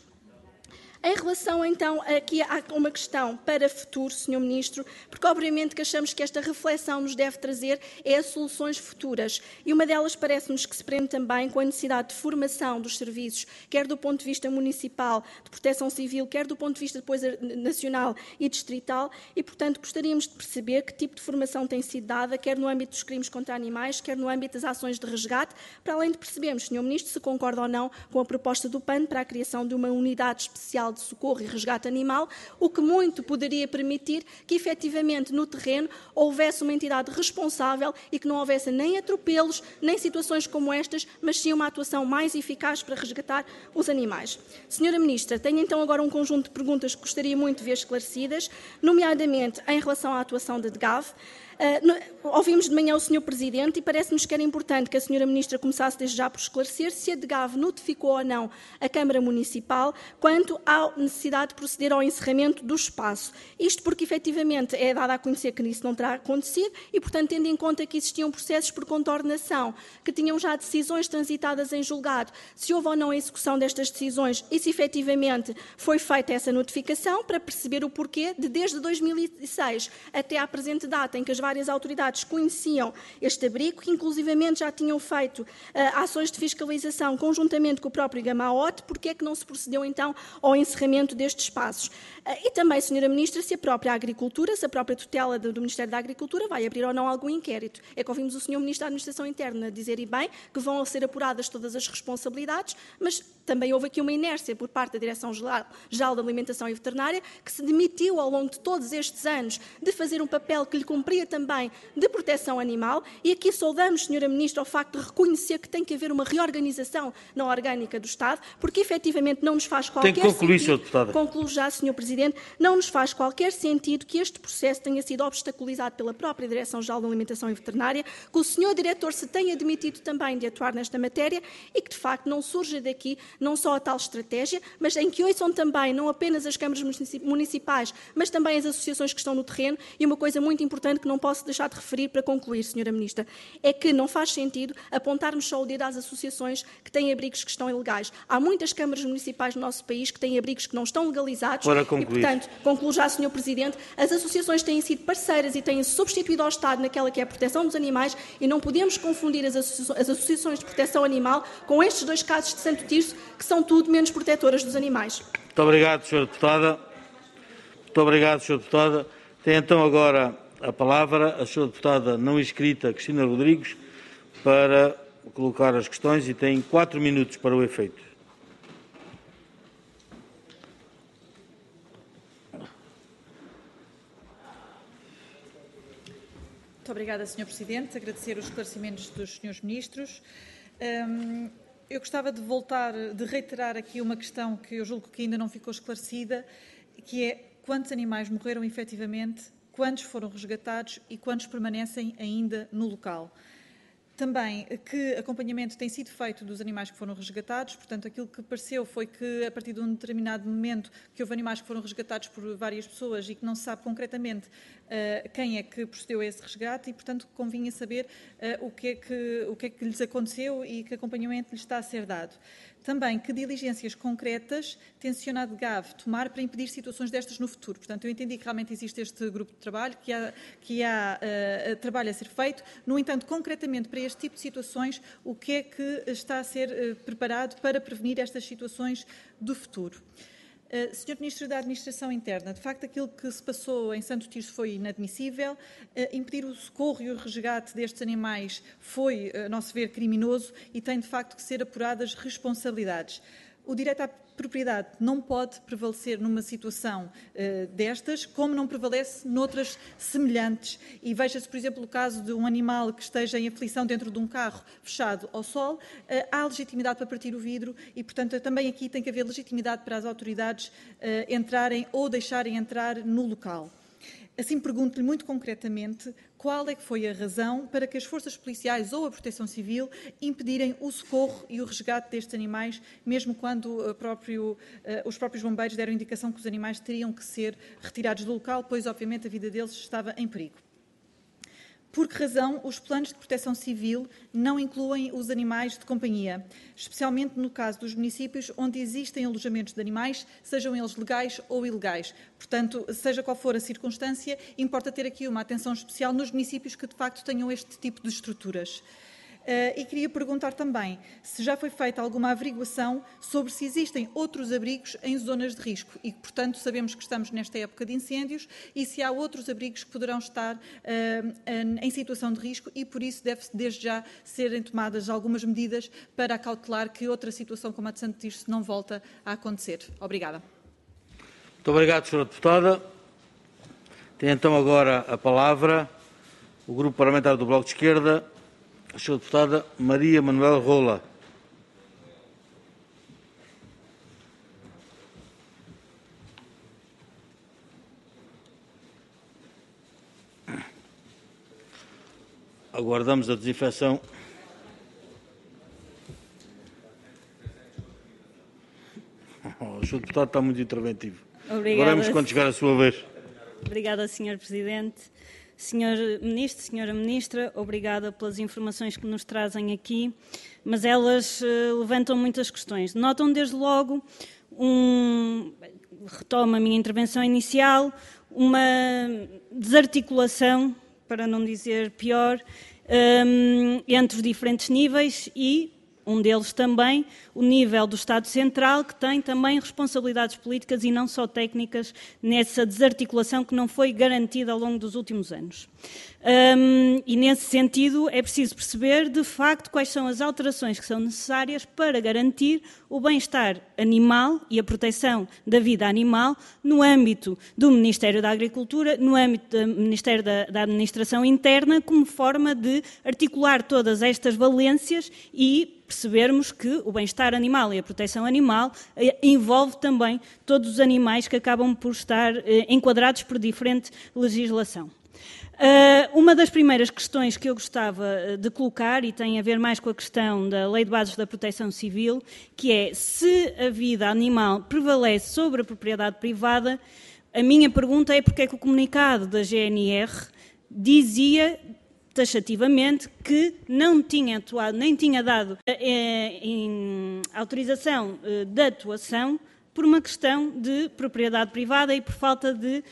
Em relação, então, aqui há uma questão para futuro, senhor Ministro, porque obviamente que achamos que esta reflexão nos deve trazer é soluções futuras, e uma delas parece-nos que se prende também com a necessidade de formação dos serviços, quer do ponto de vista municipal, de proteção civil, quer do ponto de vista depois nacional e distrital, e, portanto, gostaríamos de perceber que tipo de formação tem sido dada, quer no âmbito dos crimes contra animais, quer no âmbito das ações de resgate, para além de percebermos, senhor Ministro, se concorda ou não com a proposta do P A N para a criação de uma unidade especial de socorro e resgate animal, o que muito poderia permitir que, efetivamente, no terreno houvesse uma entidade responsável e que não houvesse nem atropelos, nem situações como estas, mas sim uma atuação mais eficaz para resgatar os animais. Senhora Ministra, tenho então agora um conjunto de perguntas que gostaria muito de ver esclarecidas, nomeadamente em relação à atuação da DGAV. Uh, ouvimos de manhã o senhor Presidente e parece-nos que era importante que a senhora Ministra começasse desde já por esclarecer se a DGAV notificou ou não a Câmara Municipal quanto à necessidade de proceder ao encerramento do espaço. Isto porque, efetivamente, é dado a conhecer que isso não terá acontecido e, portanto, tendo em conta que existiam processos por contornação, que tinham já decisões transitadas em julgado, se houve ou não a execução destas decisões e se, efetivamente, foi feita essa notificação para perceber o porquê de, desde dois mil e seis até à presente data em que as várias autoridades conheciam este abrigo, que inclusivamente já tinham feito uh, ações de fiscalização conjuntamente com o próprio Gamaote. Porque é que não se procedeu então ao encerramento destes espaços? Uh, e também, senhora Ministra, se a própria Agricultura, se a própria tutela do, do Ministério da Agricultura vai abrir ou não algum inquérito. É que ouvimos o senhor Ministro da Administração Interna dizer, e bem, que vão ser apuradas todas as responsabilidades, mas também houve aqui uma inércia por parte da Direção-Geral da Alimentação e Veterinária, que se demitiu ao longo de todos estes anos de fazer um papel que lhe cumpria também de proteção animal, e aqui saudamos, senhora Ministra, o facto de reconhecer que tem que haver uma reorganização na orgânica do Estado, porque efetivamente não nos faz qualquer tem que concluir, sentido... senhora Deputada. Concluo já, senhor Presidente. Não nos faz qualquer sentido que este processo tenha sido obstaculizado pela própria Direção-Geral da Alimentação e Veterinária, que o senhor Diretor se tenha demitido também de atuar nesta matéria e que, de facto, não surja daqui não só a tal estratégia, mas em que ouçam também não apenas as câmaras municipais, mas também as associações que estão no terreno. E uma coisa muito importante que não posso deixar de referir para concluir, senhora Ministra, é que não faz sentido apontarmos só o dedo às associações que têm abrigos que estão ilegais. Há muitas câmaras municipais no nosso país que têm abrigos que não estão legalizados. Para concluir. E, portanto, concluo já, senhor Presidente, as associações têm sido parceiras e têm-se substituído ao Estado naquela que é a proteção dos animais, e não podemos confundir as, associa as associações de proteção animal com estes dois casos de Santo Tirso, que são tudo menos protetoras dos animais. Muito obrigado, senhora Deputada. Muito obrigado, senhora Deputada. Tem então agora a palavra a senhora Deputada não inscrita, Cristina Rodrigues, para colocar as questões, e tem quatro minutos para o efeito. Muito obrigada, senhor Presidente. Agradecer os esclarecimentos dos senhores Ministros. Um, eu gostava de voltar, de reiterar aqui uma questão que eu julgo que ainda não ficou esclarecida, que é quantos animais morreram efetivamente, quantos foram resgatados e quantos permanecem ainda no local. Também, que acompanhamento tem sido feito dos animais que foram resgatados. Portanto, aquilo que pareceu foi que, a partir de um determinado momento, que houve animais que foram resgatados por várias pessoas e que não se sabe concretamente uh, quem é que procedeu a esse resgate, e, portanto, convinha saber uh, o, que é que, o que é que lhes aconteceu e que acompanhamento lhes está a ser dado. Também, que diligências concretas tenciona a D G A V tomar para impedir situações destas no futuro. Portanto, eu entendi que realmente existe este grupo de trabalho, que há, que há uh, trabalho a ser feito. No entanto, concretamente para este tipo de situações, o que é que está a ser uh, preparado para prevenir estas situações do futuro? Uh, senhor Ministro da Administração Interna, de facto aquilo que se passou em Santo Tirso foi inadmissível. Uh, impedir o socorro e o resgate destes animais foi, a nosso ver, criminoso, e tem de facto que ser apuradas responsabilidades. O direito à propriedade não pode prevalecer numa situação uh, destas, como não prevalece noutras semelhantes. E veja-se, por exemplo, o caso de um animal que esteja em aflição dentro de um carro fechado ao sol, uh, há legitimidade para partir o vidro e, portanto, também aqui tem que haver legitimidade para as autoridades uh, entrarem ou deixarem entrar no local. Assim, pergunto-lhe muito concretamente qual é que foi a razão para que as forças policiais ou a Proteção Civil impedirem o socorro e o resgate destes animais, mesmo quando próprio, uh, os próprios bombeiros deram indicação que os animais teriam que ser retirados do local, pois, obviamente, a vida deles estava em perigo. Por que razão os planos de proteção civil não incluem os animais de companhia, especialmente no caso dos municípios onde existem alojamentos de animais, sejam eles legais ou ilegais? Portanto, seja qual for a circunstância, importa ter aqui uma atenção especial nos municípios que de facto tenham este tipo de estruturas. Uh, e queria perguntar também se já foi feita alguma averiguação sobre se existem outros abrigos em zonas de risco e que, portanto, sabemos que estamos nesta época de incêndios e se há outros abrigos que poderão estar uh, uh, em situação de risco e, por isso, deve desde já serem tomadas algumas medidas para acautelar que outra situação como a de Santo Tirso não volta a acontecer. Obrigada. Muito obrigado, senhora Deputada. Tem então agora a palavra o Grupo Parlamentar do Bloco de Esquerda, a senhora Deputada Maria Manuel Rola. Aguardamos a desinfecção. Oh, o senhor Deputado está muito interventivo. Obrigada. Veremos quando chegar a sua vez. Obrigada, senhor Presidente. senhor Ministro, senhora Ministra, obrigada pelas informações que nos trazem aqui, mas elas uh, levantam muitas questões. Notam desde logo, um, retomo a minha intervenção inicial, uma desarticulação para não dizer pior, um, entre os diferentes níveis e um deles também, o nível do Estado Central, que tem também responsabilidades políticas e não só técnicas nessa desarticulação que não foi garantida ao longo dos últimos anos. Um, e nesse sentido é preciso perceber, de facto, quais são as alterações que são necessárias para garantir o bem-estar animal e a proteção da vida animal no âmbito do Ministério da Agricultura, no âmbito do Ministério da, da Administração Interna, como forma de articular todas estas valências e percebermos que o bem-estar animal e a proteção animal eh, envolve também todos os animais que acabam por estar eh, enquadrados por diferente legislação. Uh, uma das primeiras questões que eu gostava de colocar, e tem a ver mais com a questão da Lei de Bases da Proteção Civil, que é se a vida animal prevalece sobre a propriedade privada, a minha pergunta é porque é que o comunicado da G N R dizia taxativamente que não tinha atuado, nem tinha dado eh, em autorização eh, de atuação por uma questão de propriedade privada e por falta de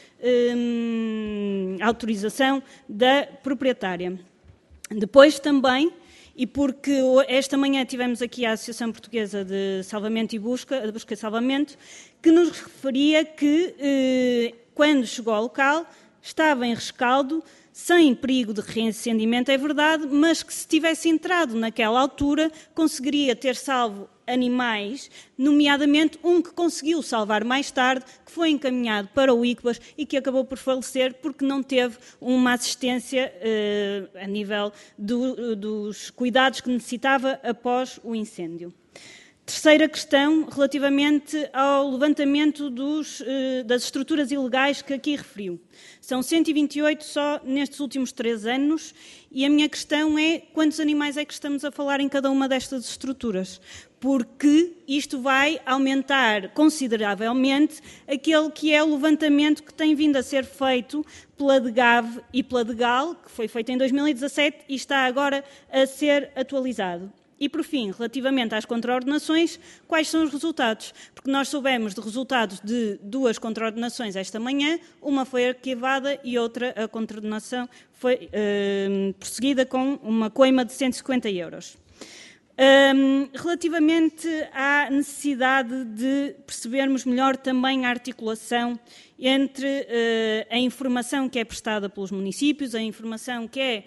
hum, autorização da proprietária. Depois também, e porque esta manhã tivemos aqui a Associação Portuguesa de Salvamento e Busca, de Busca e Salvamento, que nos referia que, eh, quando chegou ao local, estava em rescaldo, sem perigo de reincendimento, é verdade, mas que se tivesse entrado naquela altura, conseguiria ter salvo animais, nomeadamente um que conseguiu salvar mais tarde, que foi encaminhado para o ICBAS e que acabou por falecer porque não teve uma assistência eh, a nível do, dos cuidados que necessitava após o incêndio. Terceira questão, relativamente ao levantamento dos, das estruturas ilegais que aqui referiu. São cento e vinte e oito só nestes últimos três anos e a minha questão é quantos animais é que estamos a falar em cada uma destas estruturas, porque isto vai aumentar consideravelmente aquele que é o levantamento que tem vindo a ser feito pela DGAV e pela DGAL, que foi feito em dois mil e dezassete e está agora a ser atualizado. E, por fim, relativamente às contraordenações, quais são os resultados? Porque nós soubemos de resultados de duas contraordenações esta manhã, uma foi arquivada e outra, a contraordenação, foi eh, prosseguida com uma coima de cento e cinquenta euros. Um, relativamente à necessidade de percebermos melhor também a articulação entre uh, a informação que é prestada pelos municípios, a informação que é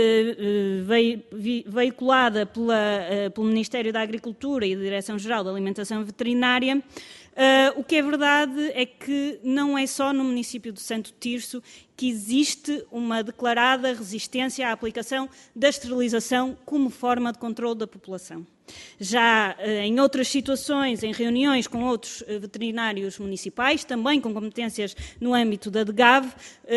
uh, veiculada pela, uh, pelo Ministério da Agricultura e da Direção-Geral da Alimentação Veterinária. Uh, o que é verdade é que não é só no município de Santo Tirso que existe uma declarada resistência à aplicação da esterilização como forma de controle da população. Já uh, em outras situações, em reuniões com outros uh, veterinários municipais, também com competências no âmbito da DGAV, uh,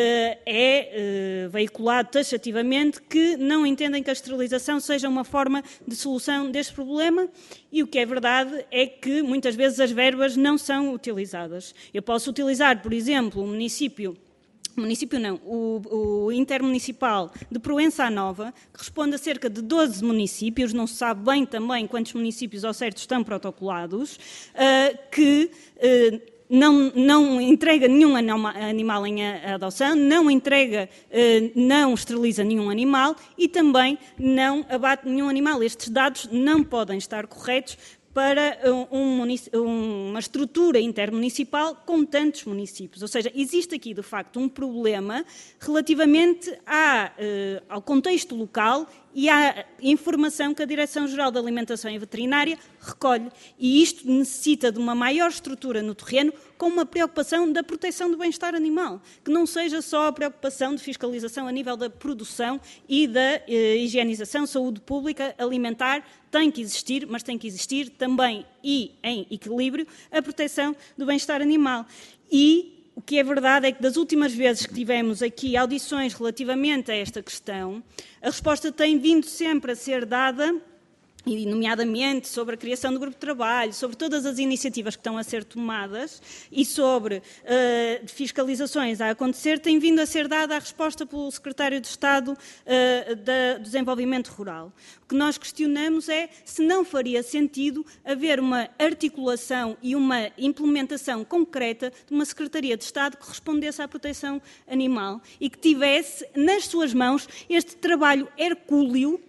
é uh, veiculado taxativamente que não entendem que a esterilização seja uma forma de solução deste problema e o que é verdade é que muitas vezes as verbas não são utilizadas. Eu posso utilizar, por exemplo, o município Município não, o, o Intermunicipal de Proença Nova, que responde a cerca de doze municípios, não se sabe bem também quantos municípios ao certo estão protocolados, uh, que uh, não, não entrega nenhum animal em adoção, não entrega, uh, não esteriliza nenhum animal e também não abate nenhum animal. Estes dados não podem estar corretos para um, um, uma estrutura intermunicipal com tantos municípios. Ou seja, existe aqui, de facto, um problema relativamente à, uh, ao contexto local e à informação que a Direção-Geral da Alimentação e Veterinária recolhe. E isto necessita de uma maior estrutura no terreno com uma preocupação da proteção do bem-estar animal, que não seja só a preocupação de fiscalização a nível da produção e da eh, higienização, saúde pública, alimentar, tem que existir, mas tem que existir também e em equilíbrio a proteção do bem-estar animal. E o que é verdade é que das últimas vezes que tivemos aqui audições relativamente a esta questão, a resposta tem vindo sempre a ser dada e nomeadamente sobre a criação do grupo de trabalho, sobre todas as iniciativas que estão a ser tomadas e sobre uh, fiscalizações a acontecer, tem vindo a ser dada a resposta pelo Secretário de Estado uh, da, do Desenvolvimento Rural. O que nós questionamos é se não faria sentido haver uma articulação e uma implementação concreta de uma Secretaria de Estado que respondesse à proteção animal e que tivesse nas suas mãos este trabalho hercúleo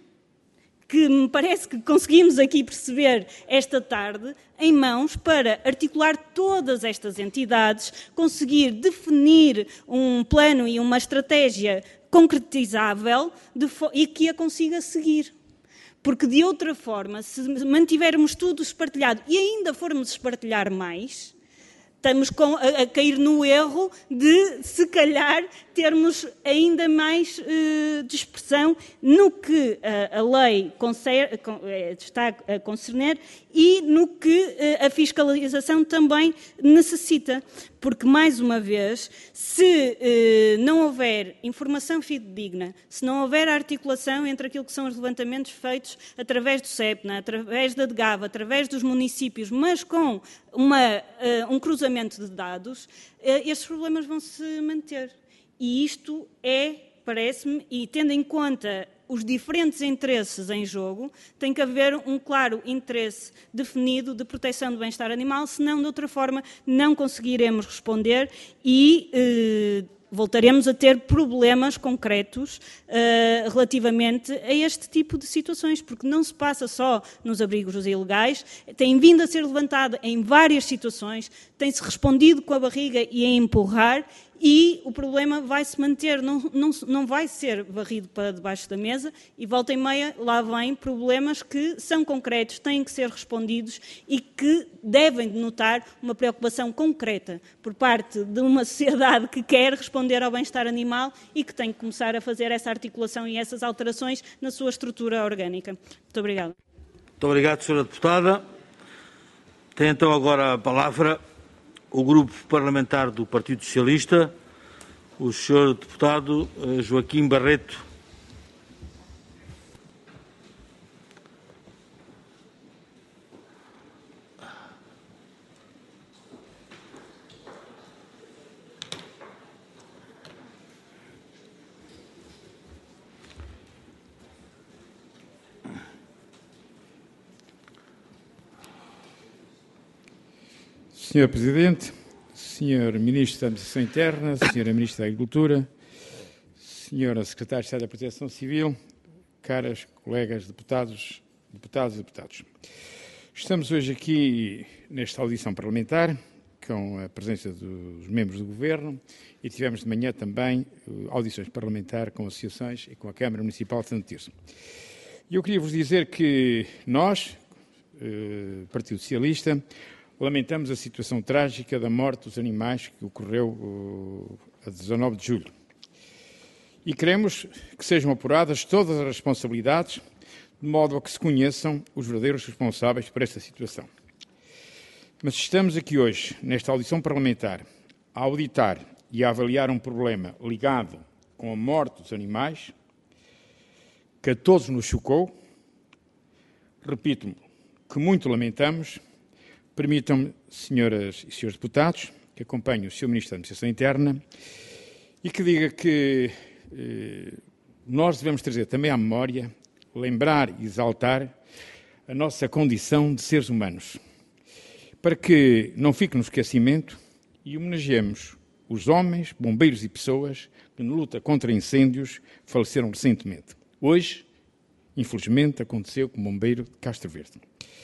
que me parece que conseguimos aqui perceber esta tarde, em mãos para articular todas estas entidades, conseguir definir um plano e uma estratégia concretizável de e que a consiga seguir. Porque, de outra forma, se mantivermos tudo espartilhado e ainda formos espartilhar mais, estamos com, a, a cair no erro de, se calhar, termos ainda mais eh, dispersão no que a, a lei concer, con, está a concerner e no que eh, a fiscalização também necessita. Porque, mais uma vez, se eh, não houver informação fidedigna, se não houver articulação entre aquilo que são os levantamentos feitos através do SEPNA, através da DGAV, através dos municípios, mas com uma, uh, um cruzamento de dados, uh, estes problemas vão se manter. E isto é, parece-me, e tendo em conta os diferentes interesses em jogo, tem que haver um claro interesse definido de proteção do bem-estar animal, senão, de outra forma, não conseguiremos responder e eh, voltaremos a ter problemas concretos eh, relativamente a este tipo de situações, porque não se passa só nos abrigos ilegais, tem vindo a ser levantada em várias situações, tem-se respondido com a barriga e a empurrar, e o problema vai se manter, não, não, não vai ser varrido para debaixo da mesa e volta e meia lá vem problemas que são concretos, têm que ser respondidos e que devem denotar uma preocupação concreta por parte de uma sociedade que quer responder ao bem-estar animal e que tem que começar a fazer essa articulação e essas alterações na sua estrutura orgânica. Muito obrigada. Muito obrigado, senhora Deputada. Tem então agora a palavra o Grupo Parlamentar do Partido Socialista, o senhor Deputado Joaquim Barreto. senhor Presidente, senhor Ministro da Administração Interna, senhora Ministra da Agricultura, senhora Secretária de Estado da Proteção Civil, caras colegas deputados, deputados e deputados. Estamos hoje aqui nesta audição parlamentar, com a presença dos membros do Governo, e tivemos de manhã também audições parlamentares com associações e com a Câmara Municipal de Santo Tirso. E eu queria vos dizer que nós, Partido Socialista, lamentamos a situação trágica da morte dos animais que ocorreu uh, a dezanove de julho. E queremos que sejam apuradas todas as responsabilidades, de modo a que se conheçam os verdadeiros responsáveis por esta situação. Mas estamos aqui hoje, nesta audição parlamentar, a auditar e a avaliar um problema ligado com a morte dos animais, que a todos nos chocou, repito-me, que muito lamentamos. Permitam-me, senhoras e senhores deputados, que acompanhe o senhor Ministro da Administração Interna e que diga que eh, nós devemos trazer também à memória, lembrar e exaltar a nossa condição de seres humanos, para que não fique no esquecimento e homenageemos os homens, bombeiros e pessoas que, na luta contra incêndios, faleceram recentemente. Hoje, infelizmente, aconteceu com o bombeiro de Castro Verde.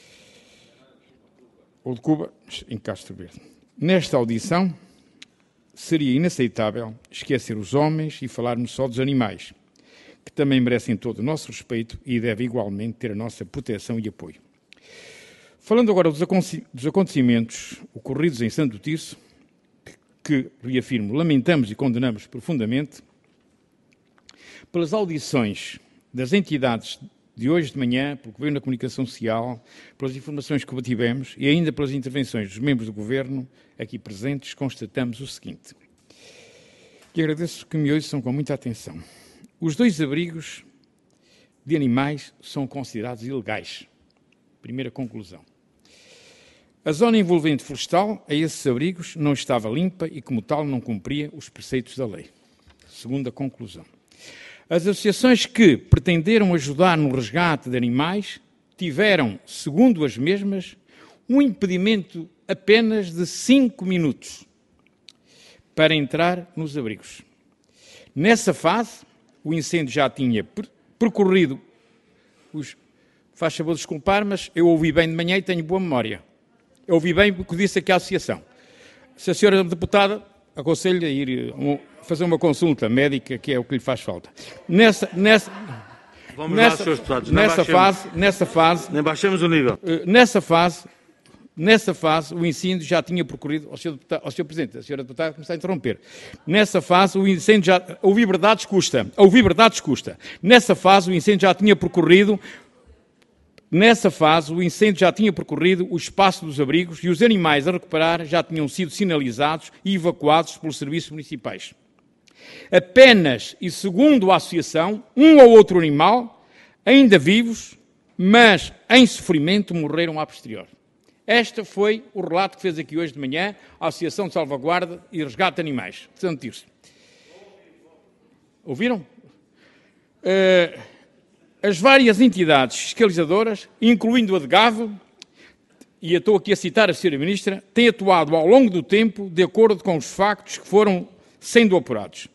Ou de Cuba, em Castro Verde. Nesta audição, seria inaceitável esquecer os homens e falarmos só dos animais, que também merecem todo o nosso respeito e devem igualmente ter a nossa proteção e apoio. Falando agora dos acontecimentos ocorridos em Santo Tirso, que, reafirmo, lamentamos e condenamos profundamente, pelas audições das entidades de hoje de manhã, pelo Governo da Comunicação Social, pelas informações que obtivemos e ainda pelas intervenções dos membros do Governo aqui presentes, constatamos o seguinte. E agradeço que me ouçam com muita atenção. Os dois abrigos de animais são considerados ilegais. Primeira conclusão. A zona envolvente florestal a esses abrigos não estava limpa e, como tal, não cumpria os preceitos da lei. Segunda conclusão. As associações que pretenderam ajudar no resgate de animais tiveram, segundo as mesmas, um impedimento apenas de cinco minutos para entrar nos abrigos. Nessa fase, o incêndio já tinha percorrido os... Faz favor de desculpar, mas eu ouvi bem de manhã e tenho boa memória. Eu ouvi bem o que disse aqui a associação. Se a senhora deputada, aconselho-lhe a ir um, fazer uma consulta médica, que é o que lhe faz falta. Nessa, nessa, Vamos nessa, lá, senhores deputados. Nessa fase, nessa fase, nem baixemos o nível. Nessa fase, nessa fase, o incêndio já tinha percorrido, ao senhor, deputado, ao senhor Presidente, a senhora deputada começa a interromper. Nessa fase, o incêndio já, ouvir verdades custa, ouvir verdades custa. Nessa fase, o incêndio já tinha percorrido Nessa fase, o incêndio já tinha percorrido o espaço dos abrigos e os animais a recuperar já tinham sido sinalizados e evacuados pelos serviços municipais. Apenas, e segundo a associação, um ou outro animal, ainda vivos, mas em sofrimento, morreram a posterior. Este foi o relato que fez aqui hoje de manhã a Associação de Salvaguarda e Resgate de Animais de Santo Tirso. Ouviram? Uh, As várias entidades fiscalizadoras, incluindo a de Gave, e eu estou aqui a citar a senhora Ministra, têm atuado ao longo do tempo de acordo com os factos que foram sendo apurados.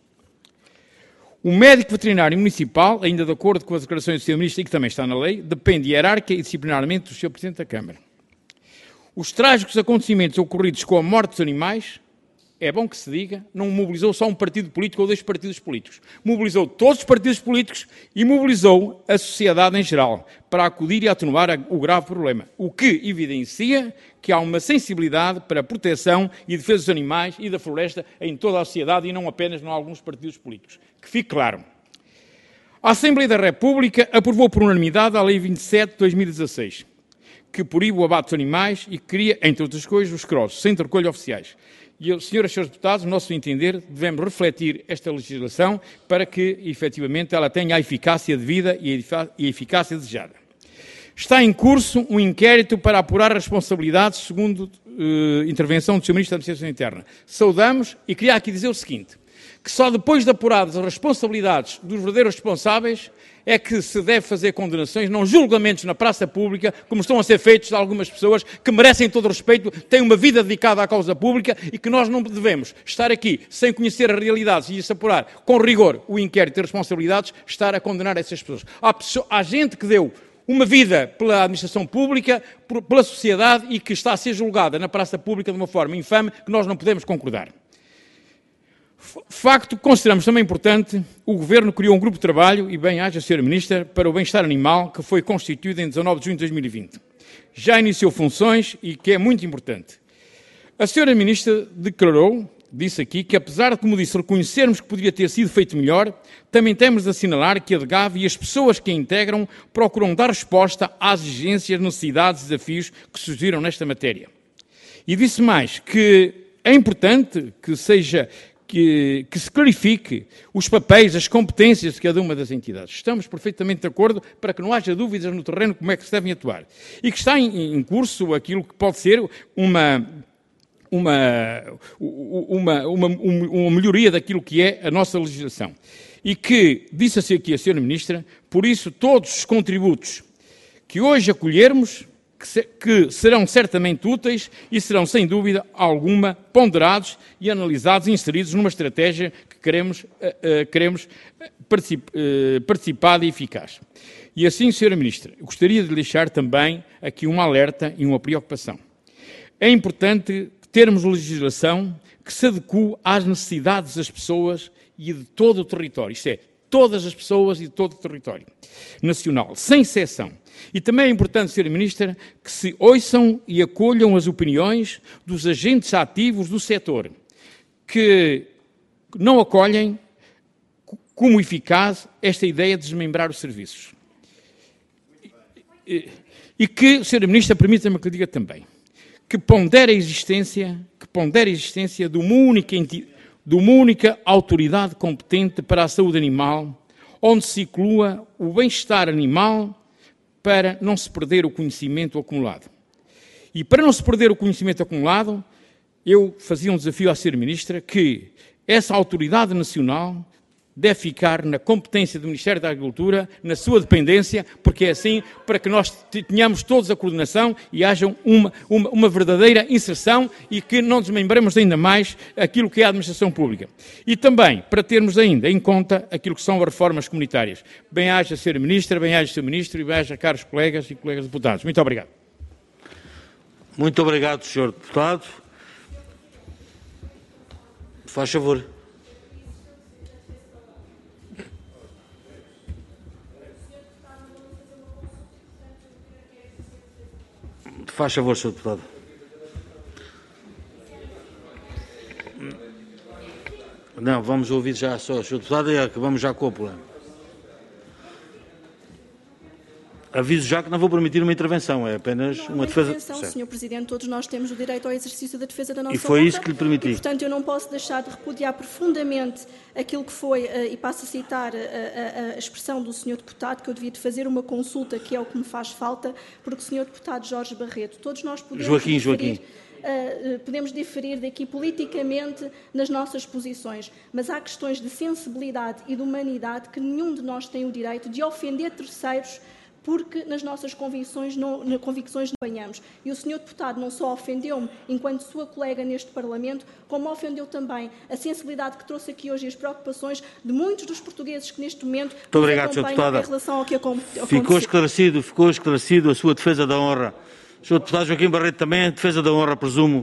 O médico veterinário municipal, ainda de acordo com as declarações do senhor Ministro, e que também está na lei, depende hierárquica e disciplinarmente do senhor Presidente da Câmara. Os trágicos acontecimentos ocorridos com a morte dos animais, é bom que se diga, não mobilizou só um partido político ou dois partidos políticos. Mobilizou todos os partidos políticos e mobilizou a sociedade em geral para acudir e atenuar o grave problema. O que evidencia que há uma sensibilidade para a proteção e defesa dos animais e da floresta em toda a sociedade e não apenas em alguns partidos políticos. Que fique claro. A Assembleia da República aprovou por unanimidade a Lei vinte e sete de dois mil e dezasseis, que proíbe o abate dos animais e cria, entre outras coisas, os crossos, sem recolha oficiais. E, senhoras e senhores deputados, no nosso entender, devemos refletir esta legislação para que, efetivamente, ela tenha a eficácia devida e a eficácia desejada. Está em curso um inquérito para apurar responsabilidades, segundo uh, intervenção do senhor Ministro da Administração Interna. Saudamos e queria aqui dizer o seguinte, que só depois de apuradas as responsabilidades dos verdadeiros responsáveis é que se deve fazer condenações, não julgamentos na praça pública, como estão a ser feitos de algumas pessoas que merecem todo o respeito, têm uma vida dedicada à causa pública e que nós não devemos estar aqui sem conhecer as realidades e se apurar com rigor o inquérito de responsabilidades, estar a condenar essas pessoas. Há, pessoa, há gente que deu uma vida pela administração pública, por, pela sociedade e que está a ser julgada na praça pública de uma forma infame que nós não podemos concordar. Facto que consideramos também importante, o Governo criou um grupo de trabalho, e bem haja, senhora Ministra, para o bem-estar animal, que foi constituído em dezanove de junho de dois mil e vinte. Já iniciou funções e que é muito importante. A senhora Ministra declarou, disse aqui, que apesar de, como disse, reconhecermos que poderia ter sido feito melhor, também temos de assinalar que a DGAV e as pessoas que a integram procuram dar resposta às exigências, necessidades e desafios que surgiram nesta matéria. E disse mais que é importante que seja... Que, que se clarifique os papéis, as competências de cada uma das entidades. Estamos perfeitamente de acordo para que não haja dúvidas no terreno como é que se devem atuar. E que está em, em curso aquilo que pode ser uma, uma, uma, uma, uma melhoria daquilo que é a nossa legislação. E que, disse-se aqui a senhora Ministra, por isso todos os contributos que hoje acolhermos, Que, se, que serão certamente úteis e serão, sem dúvida alguma, ponderados e analisados e inseridos numa estratégia que queremos, uh, uh, queremos particip, uh, participada e eficaz. E assim, senhora Ministra, eu gostaria de deixar também aqui um alerta e uma preocupação. É importante termos legislação que se adeque às necessidades das pessoas e de todo o território. Isto é, todas as pessoas e de todo o território nacional, sem exceção. E também é importante, senhora Ministra, que se ouçam e acolham as opiniões dos agentes ativos do setor, que não acolhem como eficaz esta ideia de desmembrar os serviços. E, e que, senhora Ministra, permita-me que diga também, que pondera a existência, que pondera a existência de uma única entidade, de uma única autoridade competente para a saúde animal, onde se inclua o bem-estar animal para não se perder o conhecimento acumulado. E para não se perder o conhecimento acumulado, eu fazia um desafio à senhora Ministra que essa autoridade nacional deve ficar na competência do Ministério da Agricultura, na sua dependência, porque é assim para que nós tenhamos todos a coordenação e haja uma, uma, uma verdadeira inserção e que não desmembremos ainda mais aquilo que é a administração pública. E também para termos ainda em conta aquilo que são as reformas comunitárias. Bem-aja, senhora Ministra, bem-aja, senhor Ministro e bem-aja, caros colegas e colegas deputados. Muito obrigado. Muito obrigado, senhor Deputado. Faz favor. Faz favor, senhor Deputado. Não, vamos ouvir já só o senhor Deputado e acabamos já com o plano. Aviso já que não vou permitir uma intervenção, é apenas não, uma, uma defesa. Intervenção, senhor Presidente, todos nós temos o direito ao exercício da defesa da nossa E foi honra, isso que lhe permiti. E, portanto, eu não posso deixar de repudiar profundamente aquilo que foi, uh, e passo a citar uh, a, a expressão do senhor Deputado, que eu devia de fazer uma consulta, que é o que me faz falta, porque o senhor Deputado Jorge Barreto, todos nós podemos Joaquim, diferir, Joaquim. Uh, podemos diferir daqui politicamente nas nossas posições, mas há questões de sensibilidade e de humanidade que nenhum de nós tem o direito de ofender terceiros porque nas nossas convicções não, nas convicções não banhamos. E o senhor Deputado não só ofendeu-me enquanto sua colega neste Parlamento, como ofendeu também a sensibilidade que trouxe aqui hoje e as preocupações de muitos dos portugueses que neste momento Muito obrigado, senhor acompanham Deputado. em relação ao que aconteceu. Ficou esclarecido, ficou esclarecido a sua defesa da honra. O senhor Deputado Joaquim Barreto também, a defesa da honra, presumo.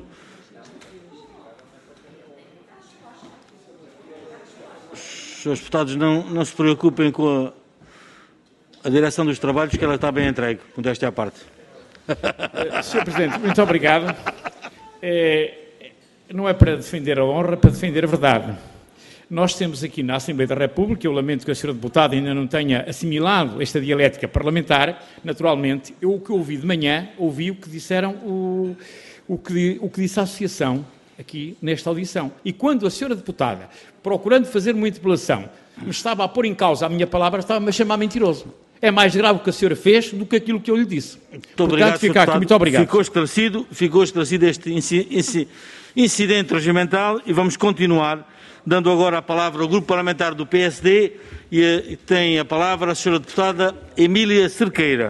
Os senhores deputados não, não se preocupem com a a direção dos trabalhos, que ela está bem entregue, com esta parte. senhor Presidente, muito obrigado. É, não é para defender a honra, é para defender a verdade. Nós temos aqui na Assembleia da República, eu lamento que a senhora deputada ainda não tenha assimilado esta dialética parlamentar, naturalmente, eu o que ouvi de manhã, ouvi o que disseram, o, o, que, o que disse a Associação aqui nesta audição. E quando a senhora deputada, procurando fazer uma interpelação, me estava a pôr em causa a minha palavra, estava-me a chamar mentiroso. É mais grave o que a senhora fez do que aquilo que eu lhe disse. Muito Portanto, obrigado, fica aqui. Muito obrigado. Ficou esclarecido, ficou esclarecido este incidente regimental e vamos continuar, dando agora a palavra ao Grupo Parlamentar do P S D e tem a palavra a senhora deputada Emília Cerqueira.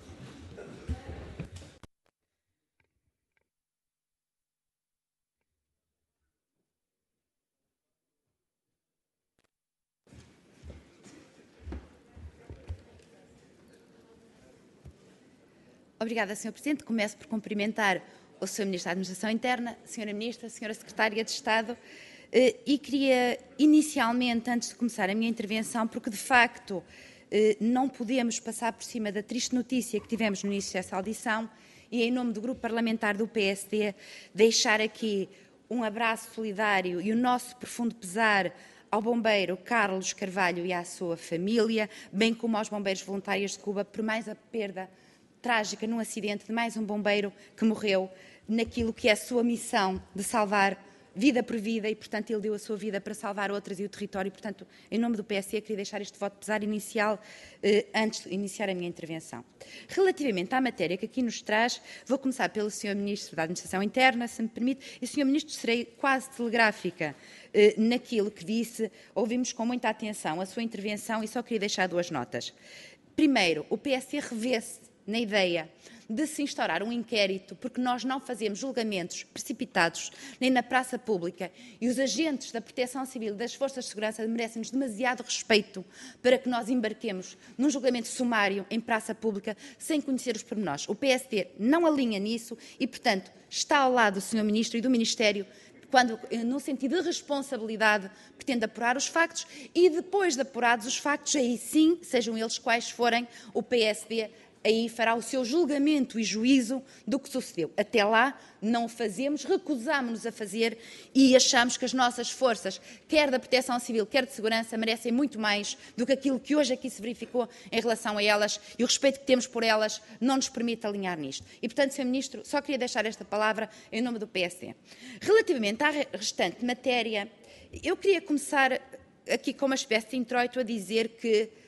Obrigada, senhor Presidente. Começo por cumprimentar o senhor Ministro da Administração Interna, a senhora Ministra, a senhora Secretária de Estado e queria inicialmente, antes de começar a minha intervenção, porque de facto não podemos passar por cima da triste notícia que tivemos no início dessa audição e em nome do Grupo Parlamentar do P S D deixar aqui um abraço solidário e o nosso profundo pesar ao bombeiro Carlos Carvalho e à sua família, bem como aos bombeiros voluntários de Cuba, por mais a perda trágica num acidente de mais um bombeiro que morreu naquilo que é a sua missão de salvar vida por vida e, portanto, ele deu a sua vida para salvar outras e o território. Portanto, em nome do P S D, queria deixar este voto de pesar inicial eh, antes de iniciar a minha intervenção. Relativamente à matéria que aqui nos traz, vou começar pelo senhor Ministro da Administração Interna, se me permite, e, senhor Ministro, serei quase telegráfica eh, naquilo que disse. Ouvimos com muita atenção a sua intervenção e só queria deixar duas notas. Primeiro, o P S D revê-se na ideia de se instaurar um inquérito, porque nós não fazemos julgamentos precipitados nem na praça pública e os agentes da Proteção Civil e das Forças de Segurança merecem-nos demasiado respeito para que nós embarquemos num julgamento sumário em praça pública sem conhecer os pormenores. O P S D não alinha nisso e, portanto, está ao lado do senhor Ministro e do Ministério quando, no sentido de responsabilidade, pretende apurar os factos e, depois de apurados os factos, aí sim, sejam eles quais forem, o P S D aí fará o seu julgamento e juízo do que sucedeu. Até lá, não o fazemos, recusámos-nos a fazer e achamos que as nossas forças, quer da Proteção Civil, quer de Segurança, merecem muito mais do que aquilo que hoje aqui se verificou em relação a elas e o respeito que temos por elas não nos permite alinhar nisto. E, portanto, senhor Ministro, só queria deixar esta palavra em nome do P S D. Relativamente à restante matéria, eu queria começar aqui com uma espécie de introito a dizer que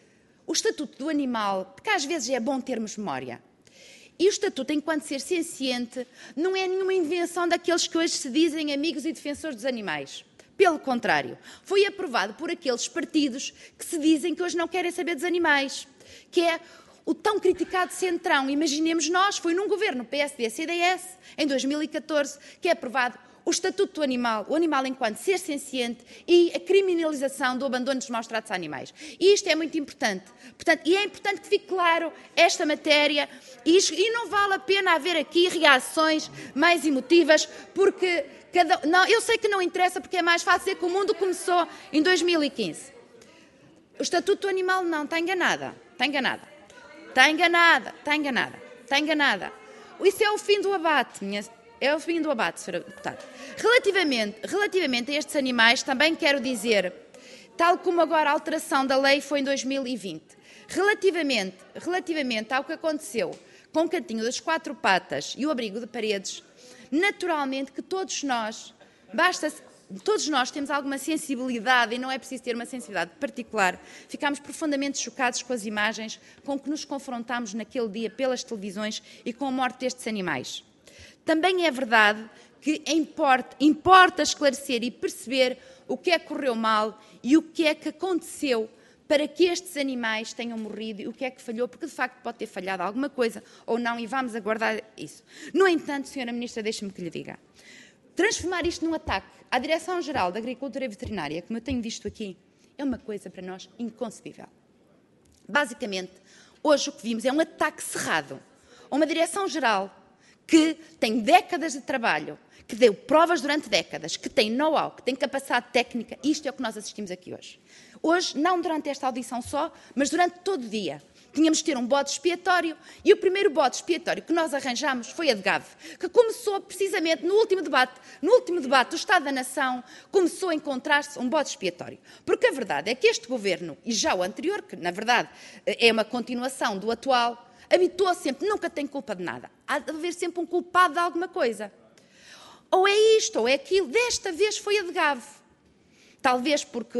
o Estatuto do Animal, porque às vezes é bom termos memória. E o Estatuto, enquanto ser senciente, não é nenhuma invenção daqueles que hoje se dizem amigos e defensores dos animais. Pelo contrário, foi aprovado por aqueles partidos que se dizem que hoje não querem saber dos animais, que é o tão criticado Centrão. Imaginemos nós, foi num governo P S D C D S, em dois mil e catorze, que é aprovado o Estatuto do Animal, o animal enquanto ser senciente e a criminalização do abandono dos maus tratos a animais. E isto é muito importante. Portanto, e é importante que fique claro esta matéria e, e não vale a pena haver aqui reações mais emotivas, porque cada, não, eu sei que não interessa, porque é mais fácil dizer que o mundo começou em dois mil e quinze. O Estatuto do Animal não, está enganada, está enganada, está enganada, está enganada, está enganada. Isso é o fim do abate, minha É o fim do abate, senhora Deputada. Relativamente, relativamente a estes animais, também quero dizer, tal como agora a alteração da lei foi em dois mil e vinte, relativamente, relativamente ao que aconteceu com o cantinho das quatro patas e o abrigo de paredes, naturalmente que todos nós, basta, todos nós temos alguma sensibilidade, e não é preciso ter uma sensibilidade particular, ficámos profundamente chocados com as imagens com que nos confrontámos naquele dia pelas televisões e com a morte destes animais. Também é verdade que importa, importa esclarecer e perceber o que é que correu mal e o que é que aconteceu para que estes animais tenham morrido e o que é que falhou, porque de facto pode ter falhado alguma coisa ou não, e vamos aguardar isso. No entanto, senhora Ministra, deixe-me que lhe diga, transformar isto num ataque à Direção-Geral da Agricultura e Veterinária, como eu tenho visto aqui, é uma coisa para nós inconcebível. Basicamente, hoje o que vimos é um ataque cerrado a uma Direção-Geral que tem décadas de trabalho, que deu provas durante décadas, que tem know-how, que tem capacidade técnica. Isto é o que nós assistimos aqui hoje. Hoje, não durante esta audição só, mas durante todo o dia. Tínhamos de ter um bode expiatório e o primeiro bode expiatório que nós arranjamos foi a DGAV, que começou precisamente no último debate, no último debate do Estado da Nação, começou a encontrar-se um bode expiatório. Porque a verdade é que este governo, e já o anterior, que na verdade é uma continuação do atual, habitua sempre, nunca tem culpa de nada. Há de haver sempre um culpado de alguma coisa. Ou é isto, ou é aquilo. Desta vez foi a DGAV. Talvez porque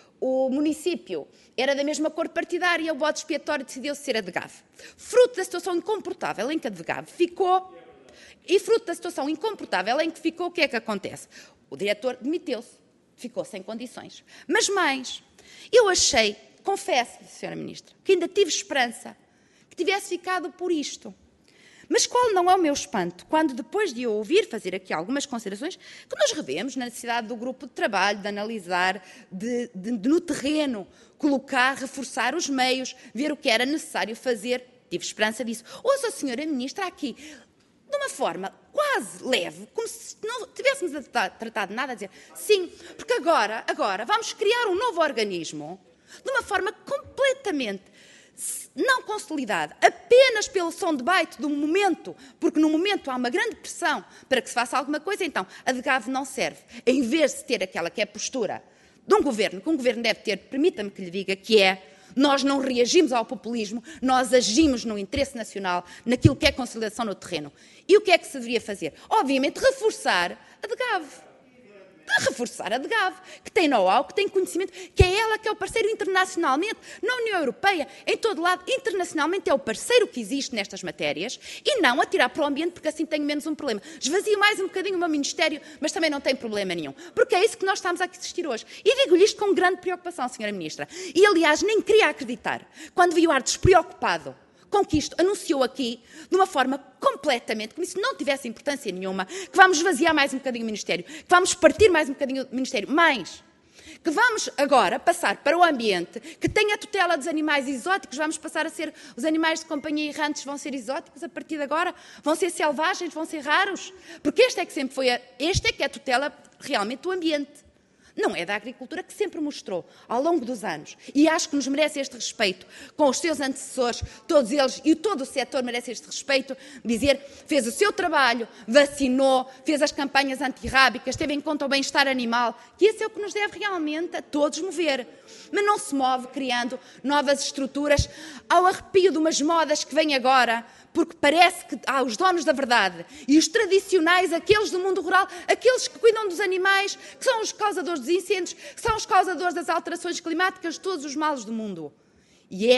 o município era da mesma cor partidária, o bode expiatório decidiu ser a DGAV. Fruto da situação incomportável em que a DGAV ficou, e fruto da situação incomportável em que ficou, o que é que acontece? O diretor demitiu-se, ficou sem condições. Mas mais, eu achei, confesso, senhora Ministra, que ainda tive esperança que tivesse ficado por isto. Mas qual não é o meu espanto, quando depois de eu ouvir fazer aqui algumas considerações, que nós revemos na necessidade do grupo de trabalho, de analisar, de, de, de no terreno colocar, reforçar os meios, ver o que era necessário fazer, tive esperança disso. Ouça a senhora Ministra aqui, de uma forma quase leve, como se não tivéssemos tratado nada, a dizer, sim, porque agora, agora vamos criar um novo organismo, de uma forma completamente não consolidada, apenas pelo som de baito do momento, porque no momento há uma grande pressão para que se faça alguma coisa, então a DGAV não serve. Em vez de ter aquela que é a postura de um governo, que um governo deve ter, permita-me que lhe diga, que é, nós não reagimos ao populismo, nós agimos no interesse nacional, naquilo que é consolidação no terreno. E o que é que se deveria fazer? Obviamente, reforçar a DGAV. A reforçar a DGAV, que tem know-how, que tem conhecimento, que é ela que é o parceiro internacionalmente, na União Europeia, em todo lado, internacionalmente é o parceiro que existe nestas matérias, e não atirar para o ambiente, porque assim tenho menos um problema. Esvazio mais um bocadinho o meu Ministério, mas também não tem problema nenhum, porque é isso que nós estamos a assistir hoje. E digo-lhe isto com grande preocupação, senhora Ministra. E, aliás, nem queria acreditar, quando vi o ar despreocupado com que isto anunciou aqui, de uma forma completamente, como se não tivesse importância nenhuma, que vamos esvaziar mais um bocadinho o Ministério, que vamos partir mais um bocadinho o Ministério, mais, que vamos agora passar para o ambiente, que tem a tutela dos animais exóticos, vamos passar a ser, os animais de companhia errantes vão ser exóticos a partir de agora, vão ser selvagens, vão ser raros, porque este é que sempre foi, a, este é que é a tutela realmente do ambiente. Não é da agricultura, que sempre mostrou ao longo dos anos, e acho que nos merece este respeito, com os seus antecessores, todos eles, e todo o setor merece este respeito, dizer, fez o seu trabalho, vacinou, fez as campanhas antirrábicas, teve em conta o bem-estar animal, que esse é o que nos deve realmente a todos mover. Mas não se move criando novas estruturas ao arrepio de umas modas que vêm agora, porque parece que há os donos da verdade e os tradicionais, aqueles do mundo rural, aqueles que cuidam dos animais, que são os causadores dos incêndios, que são os causadores das alterações climáticas, de todos os males do mundo. E é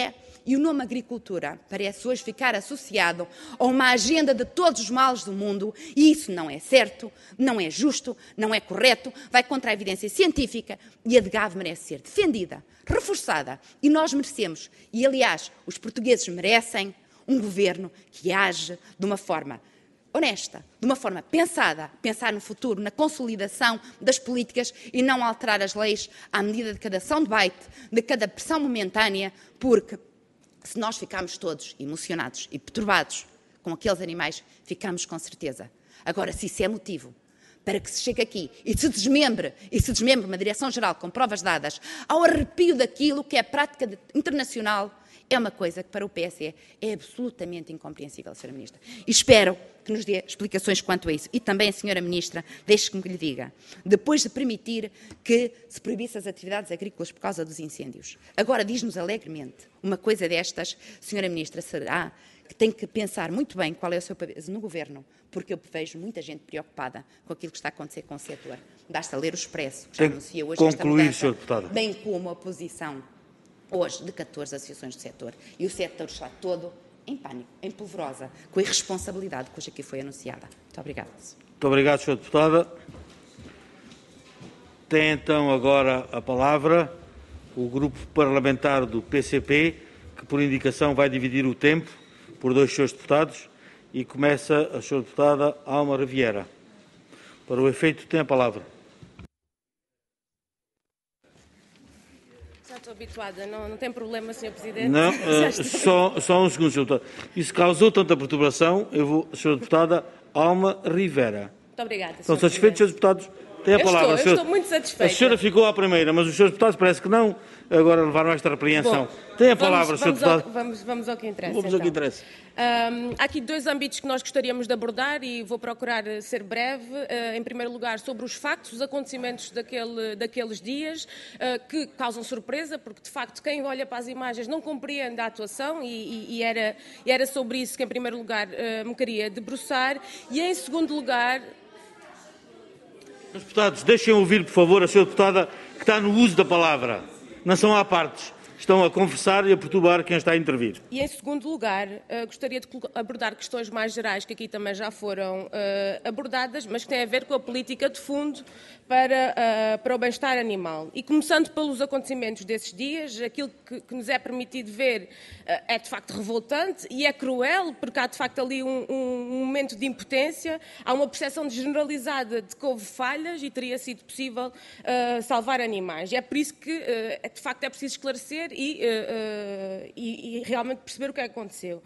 E o nome agricultura parece hoje ficar associado a uma agenda de todos os males do mundo, e isso não é certo, não é justo, não é correto, vai contra a evidência científica, e a D G A V merece ser defendida, reforçada, e nós merecemos, e aliás, os portugueses merecem um governo que age de uma forma honesta, de uma forma pensada, pensar no futuro, na consolidação das políticas e não alterar as leis à medida de cada soundbite, de cada pressão momentânea, porque se nós ficarmos todos emocionados e perturbados com aqueles animais, ficamos com certeza. Agora, se isso é motivo para que se chegue aqui e se desmembre, e se desmembre uma direção-geral com provas dadas ao arrepio daquilo que é prática de, internacional, é uma coisa que para o P S E é absolutamente incompreensível, senhora Ministra. E espero que nos dê explicações quanto a isso. E também, senhora Ministra, deixe-me que lhe diga, depois de permitir que se proibisse as atividades agrícolas por causa dos incêndios, agora diz-nos alegremente uma coisa destas, senhora Ministra, será que tem que pensar muito bem qual é o seu papel no Governo, porque eu vejo muita gente preocupada com aquilo que está a acontecer com o setor. Basta ler o Expresso, que já anuncia hoje esta mudança, bem como a posição hoje de catorze associações do setor. E o setor está todo em pânico, em polvorosa, com a irresponsabilidade que hoje aqui foi anunciada. Muito obrigada. Muito obrigado, senhora Deputada. Tem então agora a palavra o Grupo Parlamentar do P C P, que por indicação vai dividir o tempo por dois senhores deputados, e começa a senhora Deputada Alma Riviera. Para o efeito, tem a palavra. Já estou habituada, não, não tem problema, senhor Presidente. Não, uh, só, só um segundo, senhor Deputado. Isso causou tanta perturbação, eu vou, senhora Deputada Alma Rivera. Muito obrigada, Estão satisfeitos, senhores deputados? Tem a eu palavra. Estou, eu senhora, estou muito satisfeita. A senhora ficou à primeira, mas os senhores deputados parece que não. Agora levaram esta repreensão. Bom, Tem a palavra, vamos, senhor vamos deputado. Ao, vamos, vamos ao que interessa. Vamos então. ao que interessa. Um, há aqui dois âmbitos que nós gostaríamos de abordar e vou procurar ser breve. Uh, em primeiro lugar, sobre os factos, os acontecimentos daquele, daqueles dias, uh, que causam surpresa, porque de facto quem olha para as imagens não compreende a atuação e, e, e, era, e era sobre isso que em primeiro lugar uh, me queria debruçar. E em segundo lugar... Os deputados, deixem ouvir, por favor, a senhora deputada que está no uso da palavra. Não são à partes. Estão a conversar e a perturbar quem está a intervir. E, em segundo lugar, uh, gostaria de abordar questões mais gerais que aqui também já foram uh, abordadas, mas que têm a ver com a política de fundo para, uh, para o bem-estar animal. E começando pelos acontecimentos desses dias, aquilo que, que nos é permitido ver uh, é de facto revoltante e é cruel, porque há de facto ali um, um momento de impotência, há uma percepção generalizada de que houve falhas e teria sido possível uh, salvar animais. E é por isso que uh, de facto é preciso esclarecer E, uh, uh, e, e realmente perceber o que aconteceu.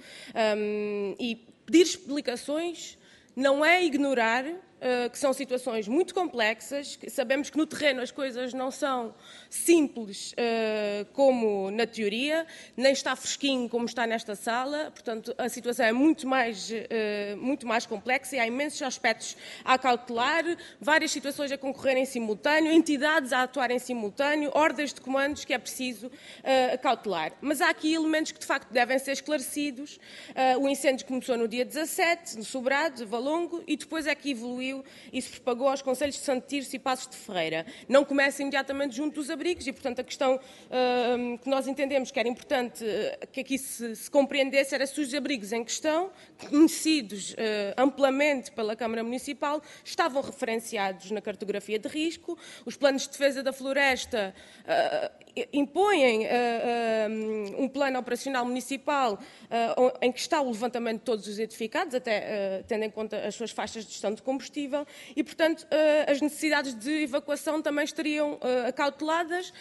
Um, e pedir explicações não é ignorar uh, que são situações muito complexas, que sabemos que no terreno as coisas não são simples uh, como na teoria, nem está fresquinho como está nesta sala, portanto a situação é muito mais, uh, muito mais complexa e há imensos aspectos a cautelar, várias situações a concorrer em simultâneo, entidades a atuar em simultâneo, ordens de comandos que é preciso uh, cautelar. Mas há aqui elementos que de facto devem ser esclarecidos. Uh, o incêndio começou no dia dezassete, no Sobrado, Valongo, e depois é que evoluiu e se propagou aos concelhos de Santo Tirso e Passos de Ferreira. Não começa imediatamente junto dos abrigos e, portanto, a questão uh, que nós entendemos que era importante uh, que aqui se, se compreendesse era se os abrigos em questão, conhecidos uh, amplamente pela Câmara Municipal, estavam referenciados na cartografia de risco. Os planos de defesa da floresta uh, impõem uh, uh, um plano operacional municipal uh, em que está o levantamento de todos os edificados, até uh, tendo em conta as suas faixas de gestão de combustível, e, portanto, uh, as necessidades de evacuação também estariam uh, acauteladas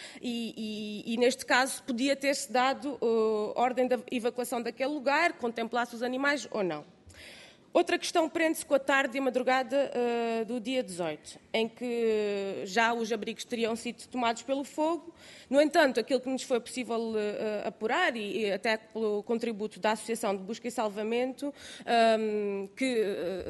e, e, e, neste caso, podia ter-se dado uh, ordem de evacuação daquele lugar, contemplasse os animais ou não. Outra questão prende-se com a tarde e a madrugada uh, do dia dezoito, em que já os abrigos teriam sido tomados pelo fogo. No entanto, aquilo que nos foi possível uh, apurar, e, e até pelo contributo da Associação de Busca e Salvamento, um, que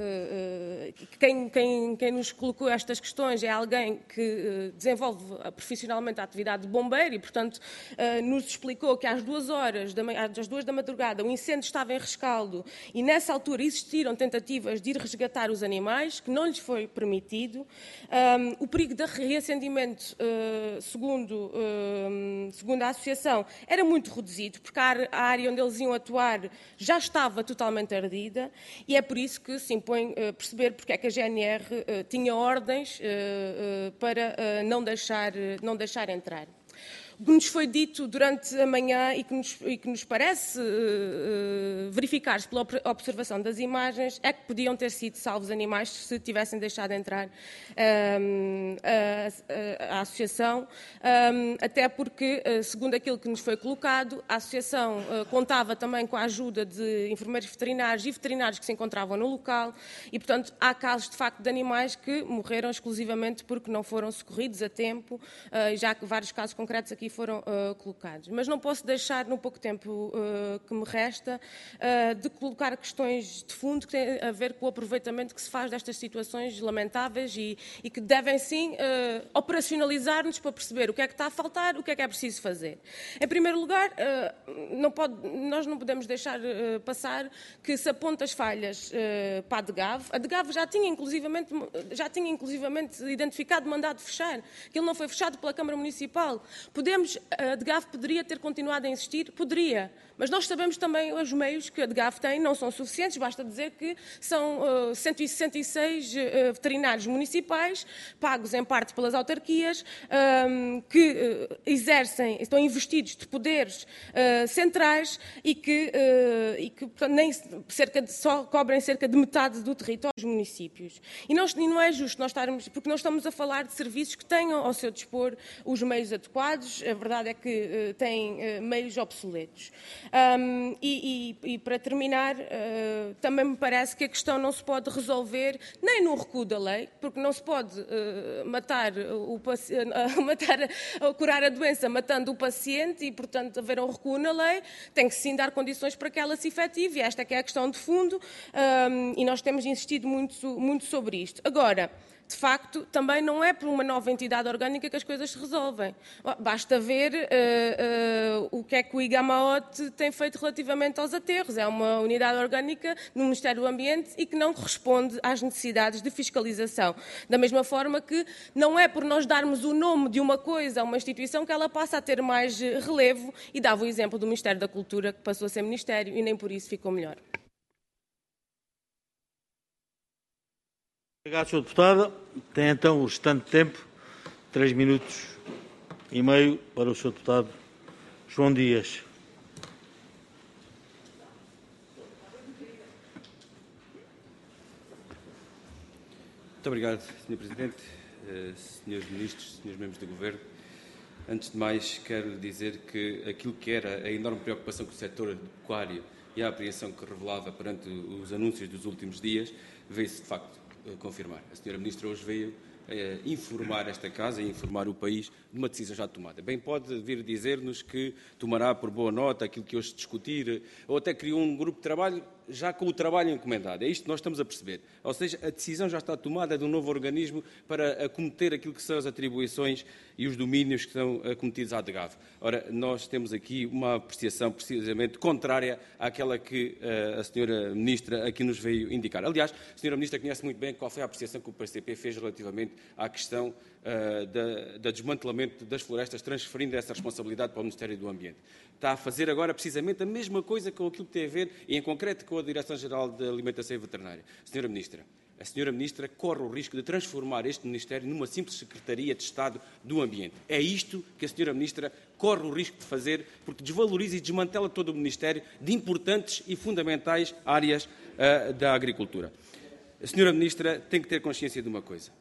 uh, uh, quem, quem, quem nos colocou estas questões é alguém que uh, desenvolve profissionalmente a atividade de bombeiro e, portanto, uh, nos explicou que às duas horas, da, às duas da madrugada, o incêndio estava em rescaldo e, nessa altura, existiram existiram tentativas de ir resgatar os animais, que não lhes foi permitido. Um, o perigo de reacendimento, uh, segundo, uh, segundo a Associação, era muito reduzido, porque a área onde eles iam atuar já estava totalmente ardida, e é por isso que se impõe uh, perceber porque é que a G N R uh, tinha ordens uh, uh, para uh, não, deixar, uh, não deixar entrar. O que nos foi dito durante a manhã e que nos, e que nos parece uh, uh, verificar-se pela observação das imagens é que podiam ter sido salvos animais se tivessem deixado entrar um, a, a, a associação, um, até porque, uh, segundo aquilo que nos foi colocado, a associação uh, contava também com a ajuda de enfermeiros veterinários e veterinários que se encontravam no local e, portanto, há casos de facto de animais que morreram exclusivamente porque não foram socorridos a tempo, uh, já que vários casos concretos aqui foram uh, colocados. Mas não posso deixar, no pouco tempo uh, que me resta, uh, de colocar questões de fundo que têm a ver com o aproveitamento que se faz destas situações lamentáveis e, e que devem, sim, uh, operacionalizar-nos para perceber o que é que está a faltar, o que é que é preciso fazer. Em primeiro lugar, uh, não pode, nós não podemos deixar uh, passar que se aponta as falhas uh, para a DGAV. A DGAV já tinha, inclusivamente, já tinha inclusivamente identificado mandado fechar. Aquilo não foi fechado pela Câmara Municipal. Podemos A DGAV poderia ter continuado a insistir? Poderia. Mas nós sabemos também os meios que a DGAV tem não são suficientes. Basta dizer que são uh, cento e sessenta e seis uh, veterinários municipais, pagos em parte pelas autarquias, um, que uh, exercem, estão investidos de poderes uh, centrais e que, uh, e que portanto, nem cerca de, só cobrem cerca de metade do território dos municípios. E, nós, e não é justo nós estarmos, porque nós estamos a falar de serviços que tenham ao seu dispor os meios adequados. A verdade é que uh, têm uh, meios obsoletos. Um, e, e, e, para terminar, uh, também me parece que a questão não se pode resolver nem no recuo da lei, porque não se pode uh, matar o uh, matar, uh, curar a doença matando o paciente e, portanto, haver um recuo na lei. Tem que sim dar condições para que ela se efetive, e esta é que é a questão de fundo, um, e nós temos insistido muito, muito sobre isto. Agora, de facto, também não é por uma nova entidade orgânica que as coisas se resolvem. Basta ver uh, uh, o que é que o IGAMAOT tem feito relativamente aos aterros. É uma unidade orgânica no Ministério do Ambiente e que não corresponde às necessidades de fiscalização. Da mesma forma que não é por nós darmos o nome de uma coisa a uma instituição que ela passa a ter mais relevo, e dava o exemplo do Ministério da Cultura, que passou a ser Ministério e nem por isso ficou melhor. Obrigado, senhor Deputado. Tem então o restante tempo, três minutos e meio, para o senhor Deputado João Dias. Muito obrigado, senhor Presidente, senhores Ministros, senhores Membros do Governo. Antes de mais, quero dizer que aquilo que era a enorme preocupação com o setor pecuário e a apreensão que revelava perante os anúncios dos últimos dias, veio-se de facto confirmar. A senhora Ministra hoje veio eh, informar esta Casa e informar o país de uma decisão já tomada. Bem, pode vir dizer-nos que tomará por boa nota aquilo que hoje se discutir, ou até criou um grupo de trabalho já com o trabalho encomendado. É isto que nós estamos a perceber. Ou seja, a decisão já está tomada de um novo organismo para acometer aquilo que são as atribuições e os domínios que são acometidos à DGAV. Ora, nós temos aqui uma apreciação precisamente contrária àquela que uh, a senhora Ministra aqui nos veio indicar. Aliás, a senhora Ministra conhece muito bem qual foi a apreciação que o P C P fez relativamente à questão uh, da, da desmantelamento das florestas, transferindo essa responsabilidade para o Ministério do Ambiente. Está a fazer agora precisamente a mesma coisa com aquilo que tem a ver, e em concreto com a Direção-Geral de Alimentação e Veterinária. Senhora Ministra, a senhora Ministra corre o risco de transformar este Ministério numa simples Secretaria de Estado do Ambiente. É isto que a senhora Ministra corre o risco de fazer, porque desvaloriza e desmantela todo o Ministério de importantes e fundamentais áreas uh, da agricultura. A senhora Ministra tem que ter consciência de uma coisa.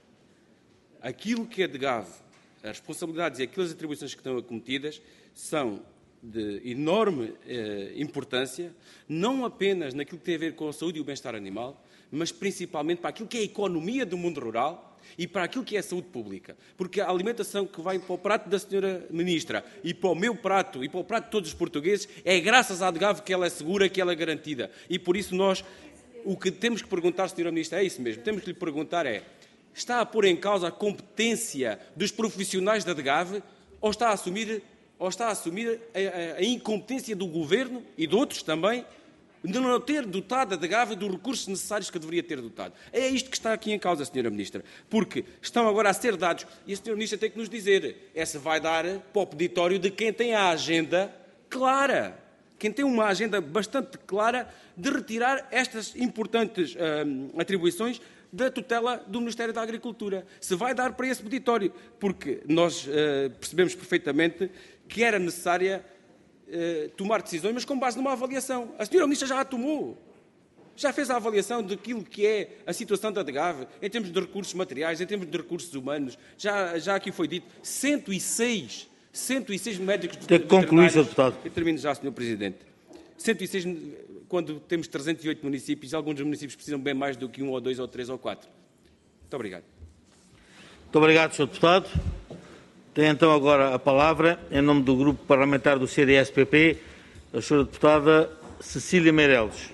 Aquilo que é de DGAV, as responsabilidades e aquelas atribuições que estão acometidas são de enorme eh, importância, não apenas naquilo que tem a ver com a saúde e o bem-estar animal, mas principalmente para aquilo que é a economia do mundo rural e para aquilo que é a saúde pública. Porque a alimentação que vai para o prato da senhora Ministra e para o meu prato e para o prato de todos os portugueses é graças à DGAV que ela é segura, que ela é garantida. E por isso nós, o que temos que perguntar, senhora Ministra, é isso mesmo. Temos que lhe perguntar é, está a pôr em causa a competência dos profissionais da DGAV ou está a assumir... ou está a assumir a, a, a incompetência do Governo e de outros também de não ter dotado a DGAV dos recursos necessários que deveria ter dotado. É isto que está aqui em causa, senhora Ministra, porque estão agora a ser dados, e a senhora Ministra tem que nos dizer, essa vai dar para o peditório de quem tem a agenda clara, quem tem uma agenda bastante clara de retirar estas importantes hum, atribuições da tutela do Ministério da Agricultura. Se vai dar para esse peditório, porque nós uh, percebemos perfeitamente que era necessária uh, tomar decisões, mas com base numa avaliação. A senhora Ministra já a tomou. Já fez a avaliação daquilo que é a situação da DGAV, em termos de recursos materiais, em termos de recursos humanos. Já, já aqui foi dito, cento e seis, cento e seis médicos... Tem que concluir, senhor Deputado. Eu termino já, senhor Presidente. cento e seis, quando temos trezentos e oito municípios, alguns dos municípios precisam bem mais do que um, ou dois, ou três, ou quatro. Muito obrigado. Muito obrigado, senhor Deputado. Tem então agora a palavra, em nome do Grupo Parlamentar do C D S P P, a senhora Deputada Cecília Meireles.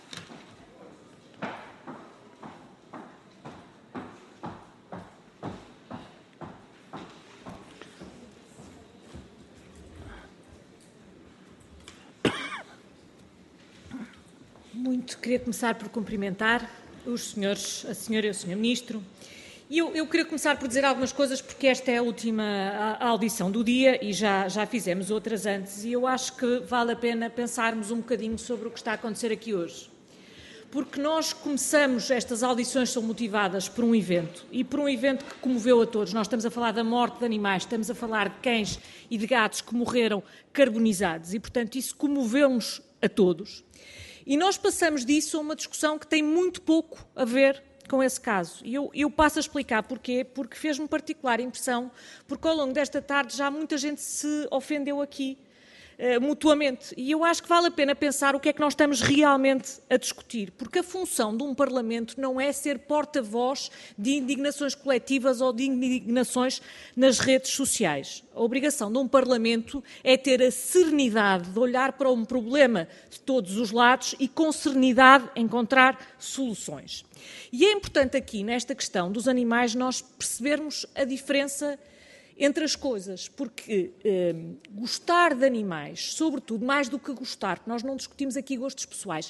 Muito, queria começar por cumprimentar os senhores, a senhora e o senhor Ministro. E eu, eu queria começar por dizer algumas coisas, porque esta é a última audição do dia e já, já fizemos outras antes, e eu acho que vale a pena pensarmos um bocadinho sobre o que está a acontecer aqui hoje. Porque nós começamos, estas audições são motivadas por um evento, e por um evento que comoveu a todos. Nós estamos a falar da morte de animais, estamos a falar de cães e de gatos que morreram carbonizados, e, portanto, isso comoveu-nos a todos. E nós passamos disso a uma discussão que tem muito pouco a ver com esse caso. E eu, eu passo a explicar porquê, porque fez-me particular impressão, porque ao longo desta tarde já muita gente se ofendeu aqui, uh, mutuamente. E eu acho que vale a pena pensar o que é que nós estamos realmente a discutir, porque a função de um Parlamento não é ser porta-voz de indignações coletivas ou de indignações nas redes sociais. A obrigação de um Parlamento é ter a serenidade de olhar para um problema de todos os lados e, com serenidade, encontrar soluções. E é importante aqui, nesta questão dos animais, nós percebermos a diferença entre as coisas, porque eh, gostar de animais, sobretudo, mais do que gostar, porque nós não discutimos aqui gostos pessoais,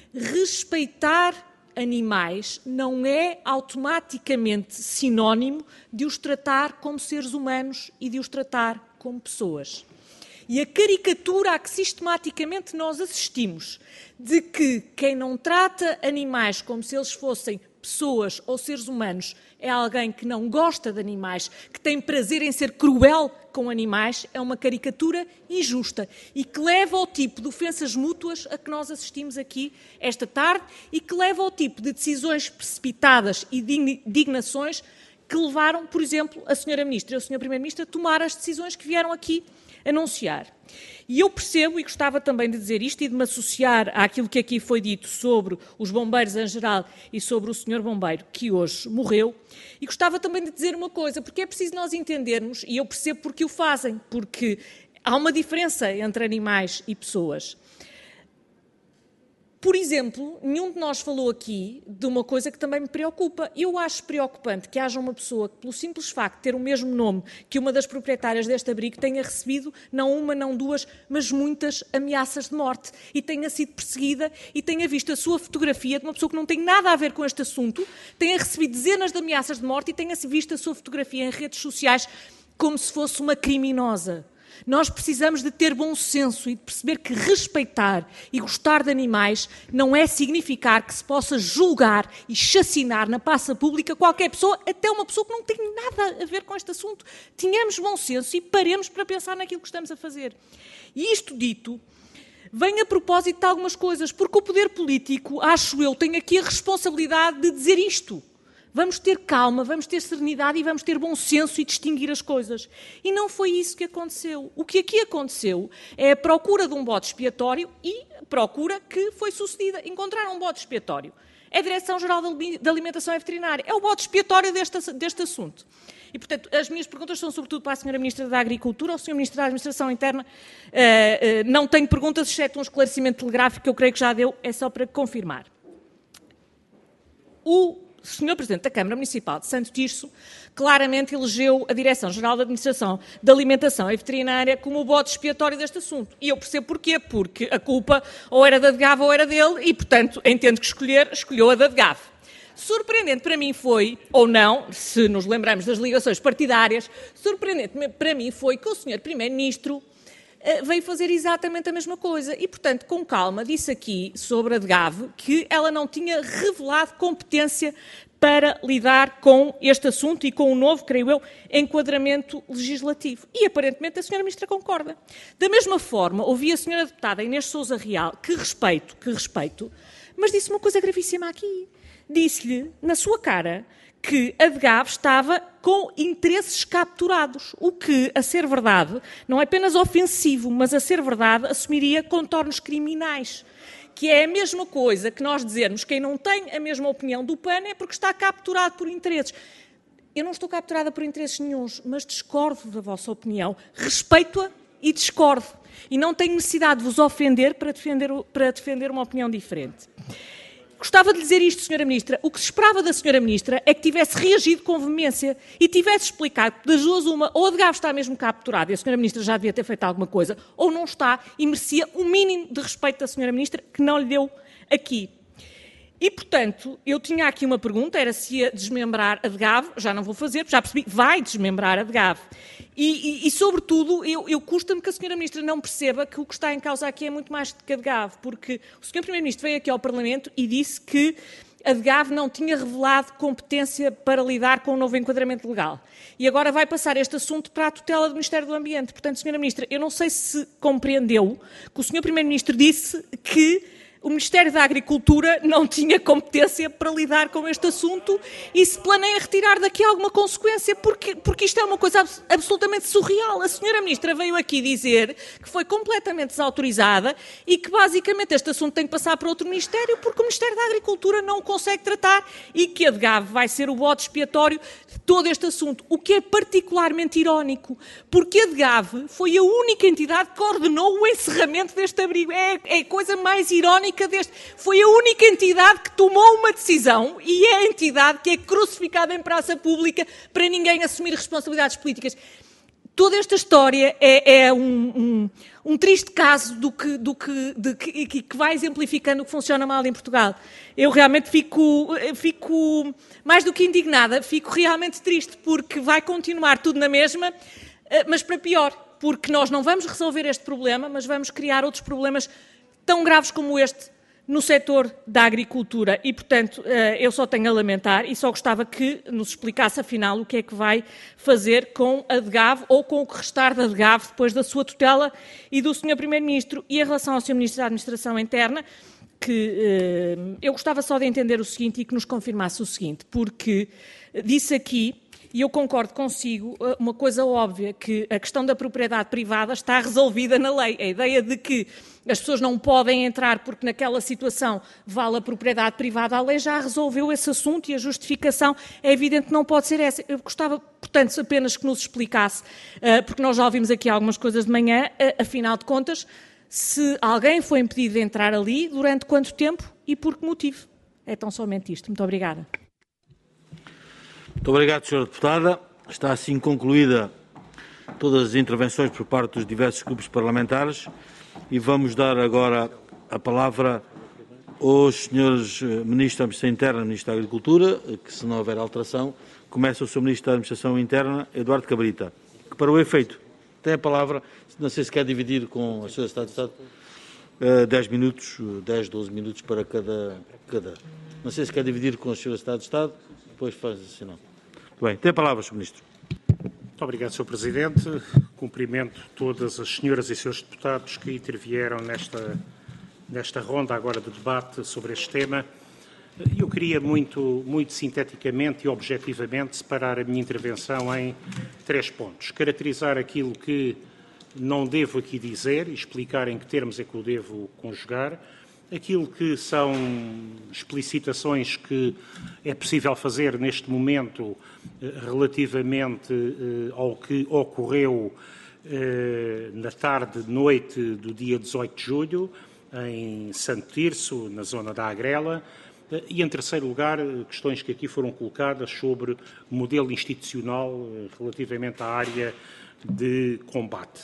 respeitar animais não é automaticamente sinónimo de os tratar como seres humanos e de os tratar como pessoas. E a caricatura a que sistematicamente nós assistimos de que quem não trata animais como se eles fossem pessoas ou seres humanos é alguém que não gosta de animais, que tem prazer em ser cruel com animais, é uma caricatura injusta e que leva ao tipo de ofensas mútuas a que nós assistimos aqui esta tarde e que leva ao tipo de decisões precipitadas e de indignações que levaram, por exemplo, a senhora Ministra e o senhor Primeiro-Ministro a tomar as decisões que vieram aqui anunciar. E eu percebo, e gostava também de dizer isto e de me associar àquilo que aqui foi dito sobre os bombeiros em geral e sobre o senhor bombeiro que hoje morreu, e gostava também de dizer uma coisa, porque é preciso nós entendermos, e eu percebo porque o fazem, porque há uma diferença entre animais e pessoas. Por exemplo, nenhum de nós falou aqui de uma coisa que também me preocupa. Eu acho preocupante que haja uma pessoa que, pelo simples facto de ter o mesmo nome que uma das proprietárias deste abrigo, tenha recebido, não uma, não duas, mas muitas ameaças de morte e tenha sido perseguida e tenha visto a sua fotografia de uma pessoa que não tem nada a ver com este assunto, tenha recebido dezenas de ameaças de morte e tenha visto a sua fotografia em redes sociais como se fosse uma criminosa. Nós precisamos de ter bom senso e de perceber que respeitar e gostar de animais não é significar que se possa julgar e chacinar na praça pública qualquer pessoa, até uma pessoa que não tem nada a ver com este assunto. Tenhamos bom senso e paremos para pensar naquilo que estamos a fazer. E isto dito, vem a propósito de algumas coisas, porque o poder político, acho eu, tem aqui a responsabilidade de dizer isto. Vamos ter calma, vamos ter serenidade e vamos ter bom senso e distinguir as coisas. E não foi isso que aconteceu. O que aqui aconteceu é a procura de um bode expiatório e a procura que foi sucedida. Encontraram um bode expiatório. É a Direção-Geral da Alimentação e Veterinária. É o bode expiatório deste, deste assunto. E, portanto, as minhas perguntas são sobretudo para a senhora Ministra da Agricultura ou o senhor Ministro da Administração Interna. Uh, uh, não tenho perguntas, exceto um esclarecimento telegráfico que eu creio que já deu, é só para confirmar. O o senhor Presidente da Câmara Municipal de Santo Tirso claramente elegeu a Direção-Geral da Administração da Alimentação e Veterinária como o bode expiatório deste assunto. E eu percebo porquê, porque a culpa ou era da DGAV ou era dele e, portanto, entendo que escolher, escolheu a da DGAV. Surpreendente para mim foi, ou não, se nos lembramos das ligações partidárias, surpreendente para mim foi que o senhor Primeiro-Ministro veio fazer exatamente a mesma coisa e, portanto, com calma, disse aqui sobre a DGAV que ela não tinha revelado competência para lidar com este assunto e com o novo, creio eu, enquadramento legislativo. E, aparentemente, a senhora Ministra concorda. Da mesma forma, ouvi a senhora Deputada Inês Sousa Real, que respeito, que respeito, mas disse uma coisa gravíssima aqui. Disse-lhe, na sua cara, que a DGAV estava com interesses capturados, o que, a ser verdade, não é apenas ofensivo, mas a ser verdade, assumiria contornos criminais, que é a mesma coisa que nós dizermos quem não tem a mesma opinião do P A N é porque está capturado por interesses. Eu não estou capturada por interesses nenhuns, mas discordo da vossa opinião, respeito-a e discordo, e não tenho necessidade de vos ofender para defender, para defender uma opinião diferente. Gostava de dizer isto, senhora Ministra. O que se esperava da senhora Ministra é que tivesse reagido com veemência e tivesse explicado que das duas uma, ou a DGAV está mesmo capturada e a senhora Ministra já devia ter feito alguma coisa, ou não está e merecia um mínimo de respeito da senhora Ministra que não lhe deu aqui. E, portanto, eu tinha aqui uma pergunta, era se ia desmembrar a DGAV, já não vou fazer, já percebi, vai desmembrar a DGAV. E, e, e sobretudo, eu, eu custa-me que a senhora Ministra não perceba que o que está em causa aqui é muito mais do que a DGAV, porque o senhor Primeiro-Ministro veio aqui ao Parlamento e disse que a DGAV não tinha revelado competência para lidar com o novo enquadramento legal. E agora vai passar este assunto para a tutela do Ministério do Ambiente. Portanto, senhora Ministra, eu não sei se compreendeu que o senhor Primeiro-Ministro disse que o Ministério da Agricultura não tinha competência para lidar com este assunto e se planeia retirar daqui alguma consequência, porque, porque isto é uma coisa abs- absolutamente surreal. A senhora Ministra veio aqui dizer que foi completamente desautorizada e que basicamente este assunto tem que passar para outro Ministério porque o Ministério da Agricultura não o consegue tratar e que a DGAV vai ser o bode expiatório de todo este assunto, o que é particularmente irónico, porque a DGAV foi a única entidade que ordenou o encerramento deste abrigo. É, é a coisa mais irónica deste. Foi a única entidade que tomou uma decisão e é a entidade que é crucificada em praça pública para ninguém assumir responsabilidades políticas. Toda esta história é, é um, um, um triste caso do que, do que, de, que, que vai exemplificando o que funciona mal em Portugal. Eu realmente fico, fico mais do que indignada, fico realmente triste porque vai continuar tudo na mesma, mas para pior, porque nós não vamos resolver este problema, mas vamos criar outros problemas tão graves como este no setor da agricultura e, portanto, eu só tenho a lamentar e só gostava que nos explicasse, afinal, o que é que vai fazer com a DGAV ou com o que restar da DGAV depois da sua tutela e do senhor Primeiro-Ministro. E em relação ao senhor Ministro da Administração Interna, que eh, eu gostava só de entender o seguinte e que nos confirmasse o seguinte, porque disse aqui, e eu concordo consigo, uma coisa óbvia, que a questão da propriedade privada está resolvida na lei. A ideia de que as pessoas não podem entrar porque naquela situação vale a propriedade privada, a lei já resolveu esse assunto e a justificação é evidente que não pode ser essa. Eu gostava, portanto, apenas que nos explicasse, porque nós já ouvimos aqui algumas coisas de manhã, afinal de contas, se alguém foi impedido de entrar ali, durante quanto tempo e por que motivo. É tão somente isto. Muito obrigada. Muito obrigado, senhora Deputada. Está assim concluída todas as intervenções por parte dos diversos grupos parlamentares e vamos dar agora a palavra aos senhores Ministros da Administração Interna e Ministro da Agricultura, que se não houver alteração, começa o senhor Ministro da Administração Interna, Eduardo Cabrita, que para o efeito tem a palavra, não sei se quer dividir com a senhora Secretária de Estado, dez minutos, dez, doze minutos para cada, cada. Não sei se quer dividir com a senhora Secretária de Estado, depois faz assim, não. Muito bem, tem a palavra, senhor Ministro. Muito obrigado, senhor Presidente. Cumprimento todas as senhoras e senhores deputados que intervieram nesta, nesta ronda agora de debate sobre este tema. Eu queria muito, muito sinteticamente e objetivamente separar a minha intervenção em três pontos. Caracterizar aquilo que não devo aqui dizer e explicar em que termos é que o devo conjugar. Aquilo que são explicitações que é possível fazer neste momento relativamente ao que ocorreu na tarde, noite do dia dezoito de julho, em Santo Tirso, na zona da Agrela, E, em terceiro lugar, questões que aqui foram colocadas sobre o modelo institucional relativamente à área de combate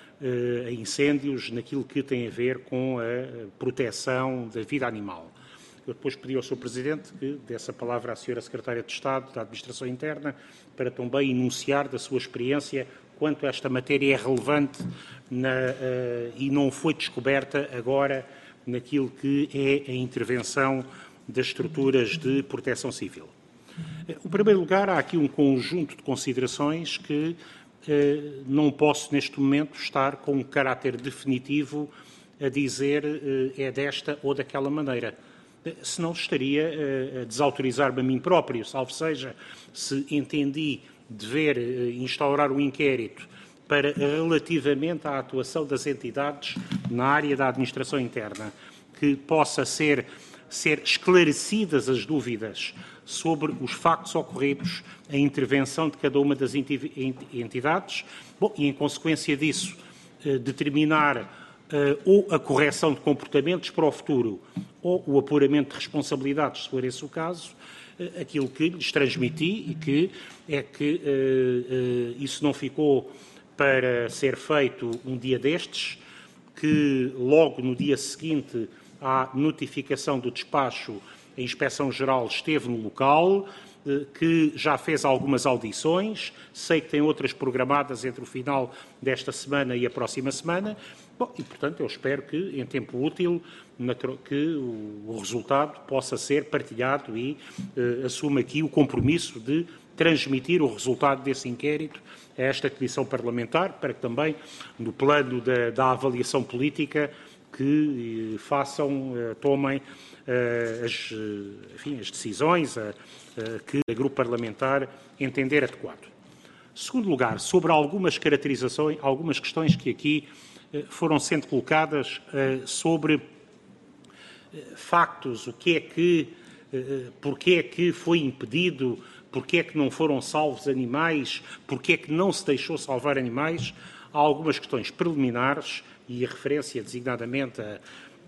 a incêndios, naquilo que tem a ver com a proteção da vida animal. Eu depois pedi ao senhor Presidente que desse a palavra à senhora Secretária de Estado da Administração Interna para também enunciar da sua experiência quanto esta matéria é relevante na, uh, e não foi descoberta agora naquilo que é a intervenção das estruturas de proteção civil. Em primeiro lugar, há aqui um conjunto de considerações que eh, não posso, neste momento, estar com um caráter definitivo a dizer eh, é desta ou daquela maneira. Senão estaria eh, a desautorizar-me a mim próprio, salvo seja, se entendi dever eh, instaurar um inquérito para relativamente à atuação das entidades na área da administração interna, que possa ser ser esclarecidas as dúvidas sobre os factos ocorridos, a intervenção de cada uma das entidades, bom, e, em consequência disso, determinar ou a correção de comportamentos para o futuro ou o apuramento de responsabilidades, se for esse o caso, aquilo que lhes transmiti e que é que isso não ficou para ser feito um dia destes, que logo no dia seguinte à notificação do despacho, a Inspeção-Geral esteve no local, que já fez algumas audições, sei que tem outras programadas entre o final desta semana e a próxima semana. Bom, e, portanto, eu espero que, em tempo útil, que o resultado possa ser partilhado e uh, assumo aqui o compromisso de transmitir o resultado desse inquérito a esta Comissão Parlamentar, para que também, no plano da, da avaliação política, que uh, façam, uh, tomem uh, as, uh, enfim, as decisões uh, uh, que o Grupo Parlamentar entender adequado. Segundo lugar, sobre algumas caracterizações, algumas questões que aqui uh, foram sendo colocadas uh, sobre uh, factos, o que é que, uh, porque é que foi impedido, porque é que não foram salvos animais, porque é que não se deixou salvar animais, há algumas questões preliminares e a referência designadamente a, a,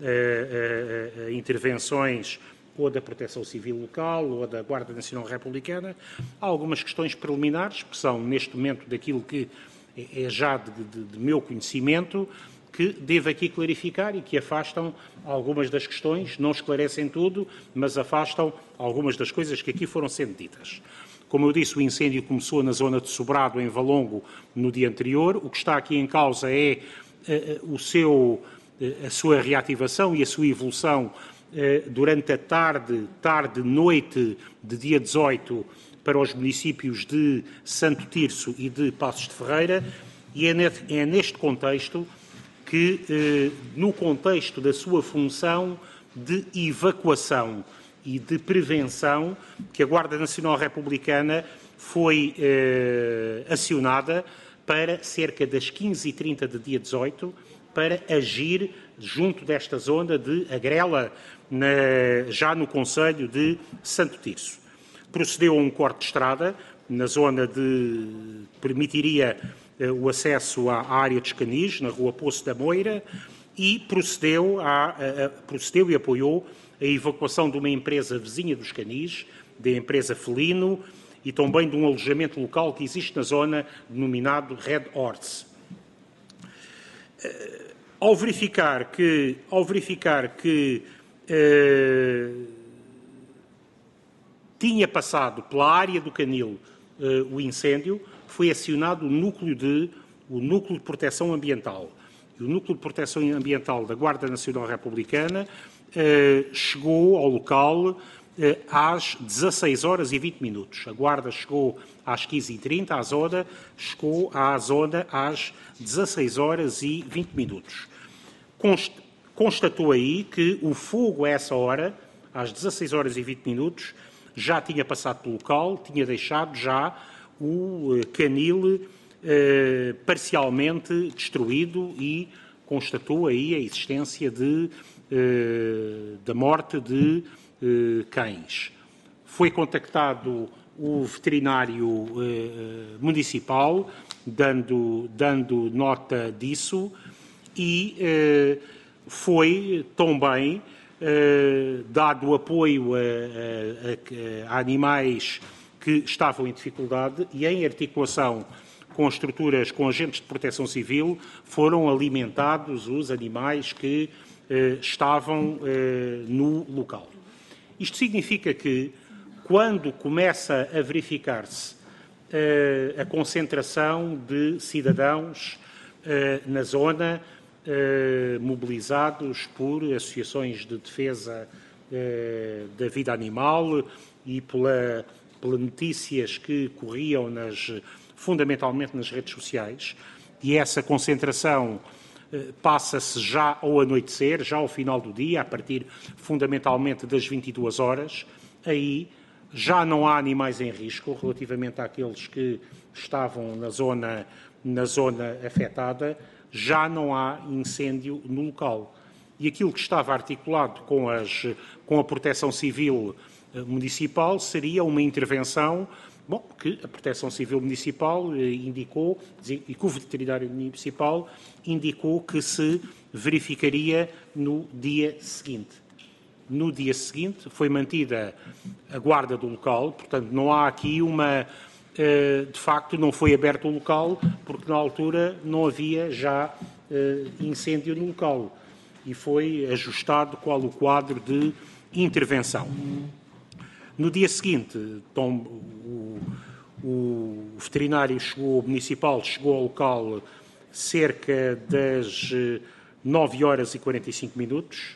a, a intervenções ou da Proteção Civil Local ou da Guarda Nacional Republicana, há algumas questões preliminares, que são, neste momento, daquilo que é já de, de, de meu conhecimento, que devo aqui clarificar e que afastam algumas das questões, não esclarecem tudo, mas afastam algumas das coisas que aqui foram sendo ditas. Como eu disse, o incêndio começou na zona de Sobrado, em Valongo, no dia anterior. O que está aqui em causa é uh, o seu, uh, a sua reativação e a sua evolução uh, durante a tarde, tarde, noite de dia dezoito para os municípios de Santo Tirso e de Passos de Ferreira, e é, net, é neste contexto que, uh, no contexto da sua função de evacuação e de prevenção, que a Guarda Nacional Republicana foi eh, acionada para cerca das quinze e trinta de dia dezoito para agir junto desta zona de Agrela, na, já no concelho de Santo Tirso. Procedeu a um corte de estrada na zona de... permitiria eh, o acesso à área dos Canis, na rua Poço da Moira, e procedeu, a, a, a, procedeu e apoiou a evacuação de uma empresa vizinha dos Canis, da empresa Felino, e também de um alojamento local que existe na zona, denominado Red Horse. Ao verificar que, ao verificar que eh, tinha passado pela área do Canil eh, o incêndio, foi acionado o núcleo de, o núcleo de proteção ambiental. E o núcleo de proteção ambiental da Guarda Nacional Republicana eh, chegou ao local eh, às dezasseis horas e vinte minutos. A Guarda chegou às quinze e trinta, a zona chegou à zona às dezasseis horas e vinte minutos. Const, constatou aí que o fogo a essa hora, às dezasseis horas e vinte minutos, já tinha passado pelo local, tinha deixado já o eh, canil eh, parcialmente destruído e constatou aí a existência de da morte de uh, cães. Foi contactado o veterinário uh, municipal, dando, dando nota disso, e uh, foi também eh, dado o apoio a, a, a, a animais que estavam em dificuldade e em articulação com estruturas, com agentes de proteção civil, foram alimentados os animais que eh, estavam eh, no local. Isto significa que, quando começa a verificar-se eh, a concentração de cidadãos eh, na zona, eh, mobilizados por associações de defesa eh, da vida animal e pela, pelas notícias que corriam nas fundamentalmente nas redes sociais, e essa concentração eh, passa-se já ao anoitecer, já ao final do dia, a partir fundamentalmente das vinte e duas horas, aí já não há animais em risco relativamente àqueles que estavam na zona, na zona afetada, já não há incêndio no local. E aquilo que estava articulado com, as, com a Proteção Civil Municipal seria uma intervenção. Bom, que a Proteção Civil Municipal indicou, e que o Veterinário Municipal indicou que se verificaria no dia seguinte. No dia seguinte foi mantida a guarda do local, portanto não há aqui uma... De facto não foi aberto o local, porque na altura não havia já incêndio no local. E foi ajustado qual o quadro de intervenção. No dia seguinte, então, o, o veterinário chegou, o municipal chegou ao local cerca das nove horas e quarenta e cinco minutos.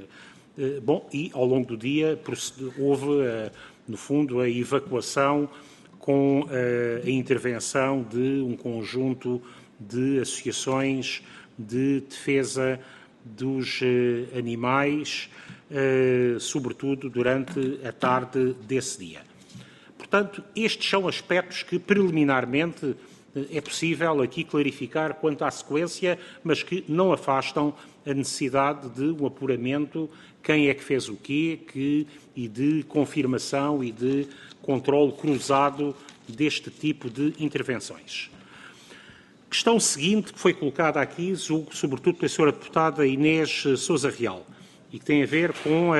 Bom, e ao longo do dia houve, no fundo, a evacuação com a intervenção de um conjunto de associações de defesa dos animais, Uh, sobretudo durante a tarde desse dia. Portanto, estes são aspectos que preliminarmente uh, é possível aqui clarificar quanto à sequência, mas que não afastam a necessidade de um apuramento, quem é que fez o quê, que, e de confirmação e de controle cruzado deste tipo de intervenções. Questão seguinte que foi colocada aqui, sobretudo pela senhora deputada Inês Sousa Real, e que tem a ver com a,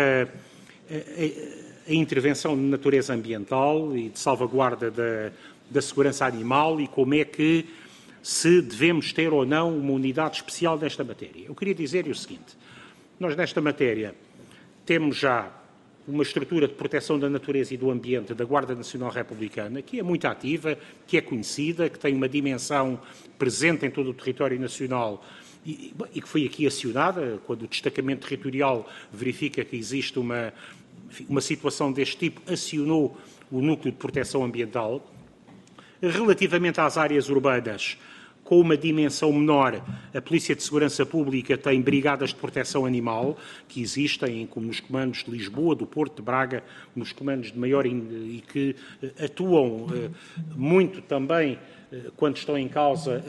a, a intervenção de natureza ambiental e de salvaguarda da, da segurança animal e como é que se devemos ter ou não uma unidade especial nesta matéria. Eu queria dizer-lhe o seguinte: nós nesta matéria temos já uma estrutura de proteção da natureza e do ambiente da Guarda Nacional Republicana, que é muito ativa, que é conhecida, que tem uma dimensão presente em todo o território nacional e, e que foi aqui acionada, quando o destacamento territorial verifica que existe uma, uma situação deste tipo, acionou o Núcleo de Proteção Ambiental. Relativamente às áreas urbanas, com uma dimensão menor, a Polícia de Segurança Pública tem brigadas de proteção animal, que existem como nos comandos de Lisboa, do Porto, de Braga, nos comandos de maior e que atuam muito também quando estão em causa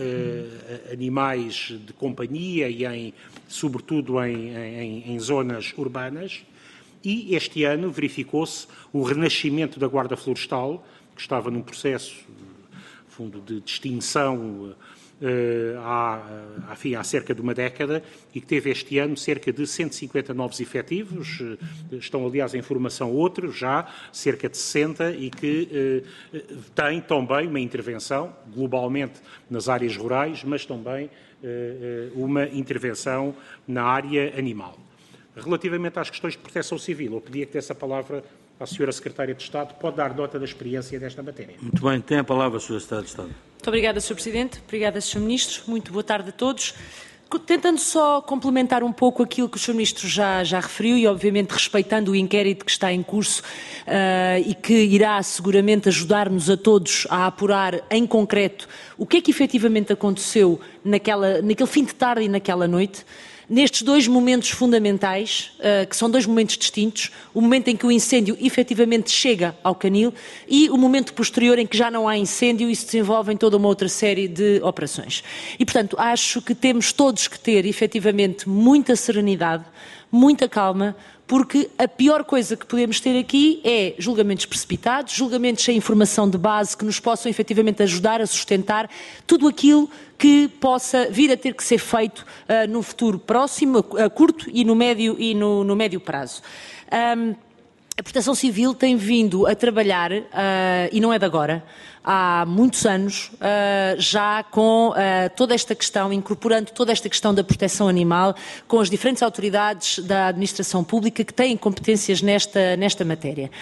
animais de companhia e, em, sobretudo, em, em, em zonas urbanas. E este ano verificou-se o renascimento da Guarda Florestal, que estava num processo, fundo, de extinção Uh, há, enfim, há cerca de uma década e que teve este ano cerca de cento e cinquenta novos efetivos, uh, estão aliás em formação outros já, cerca de sessenta, e que uh, tem também uma intervenção globalmente nas áreas rurais, mas também uh, uh, uma intervenção na área animal. Relativamente às questões de proteção civil, eu pedia que desse a palavra à senhora Secretária de Estado, pode dar nota da experiência desta matéria. Muito bem, tem a palavra a senhora Secretária de Estado. Muito obrigada, senhor Presidente. Obrigada, senhor Ministro. Muito boa tarde a todos. Tentando só complementar um pouco aquilo que o senhor Ministro já, já referiu e, obviamente, respeitando o inquérito que está em curso uh, e que irá seguramente ajudar-nos a todos a apurar em concreto o que é que efetivamente aconteceu naquela, naquele fim de tarde e naquela noite. Nestes dois momentos fundamentais, uh, que são dois momentos distintos, o momento em que o incêndio efetivamente chega ao canil e o momento posterior em que já não há incêndio e se desenvolvem toda uma outra série de operações. E, portanto, acho que temos todos que ter efetivamente muita serenidade, muita calma, porque a pior coisa que podemos ter aqui é julgamentos precipitados, julgamentos sem informação de base que nos possam efetivamente ajudar a sustentar tudo aquilo que possa vir a ter que ser feito uh, no futuro próximo, a, a curto e no médio, e no, no médio prazo. Um, a Proteção Civil tem vindo a trabalhar, uh, e não é de agora, há muitos anos, uh, já com uh, toda esta questão, incorporando toda esta questão da proteção animal, com as diferentes autoridades da administração pública que têm competências nesta, nesta matéria.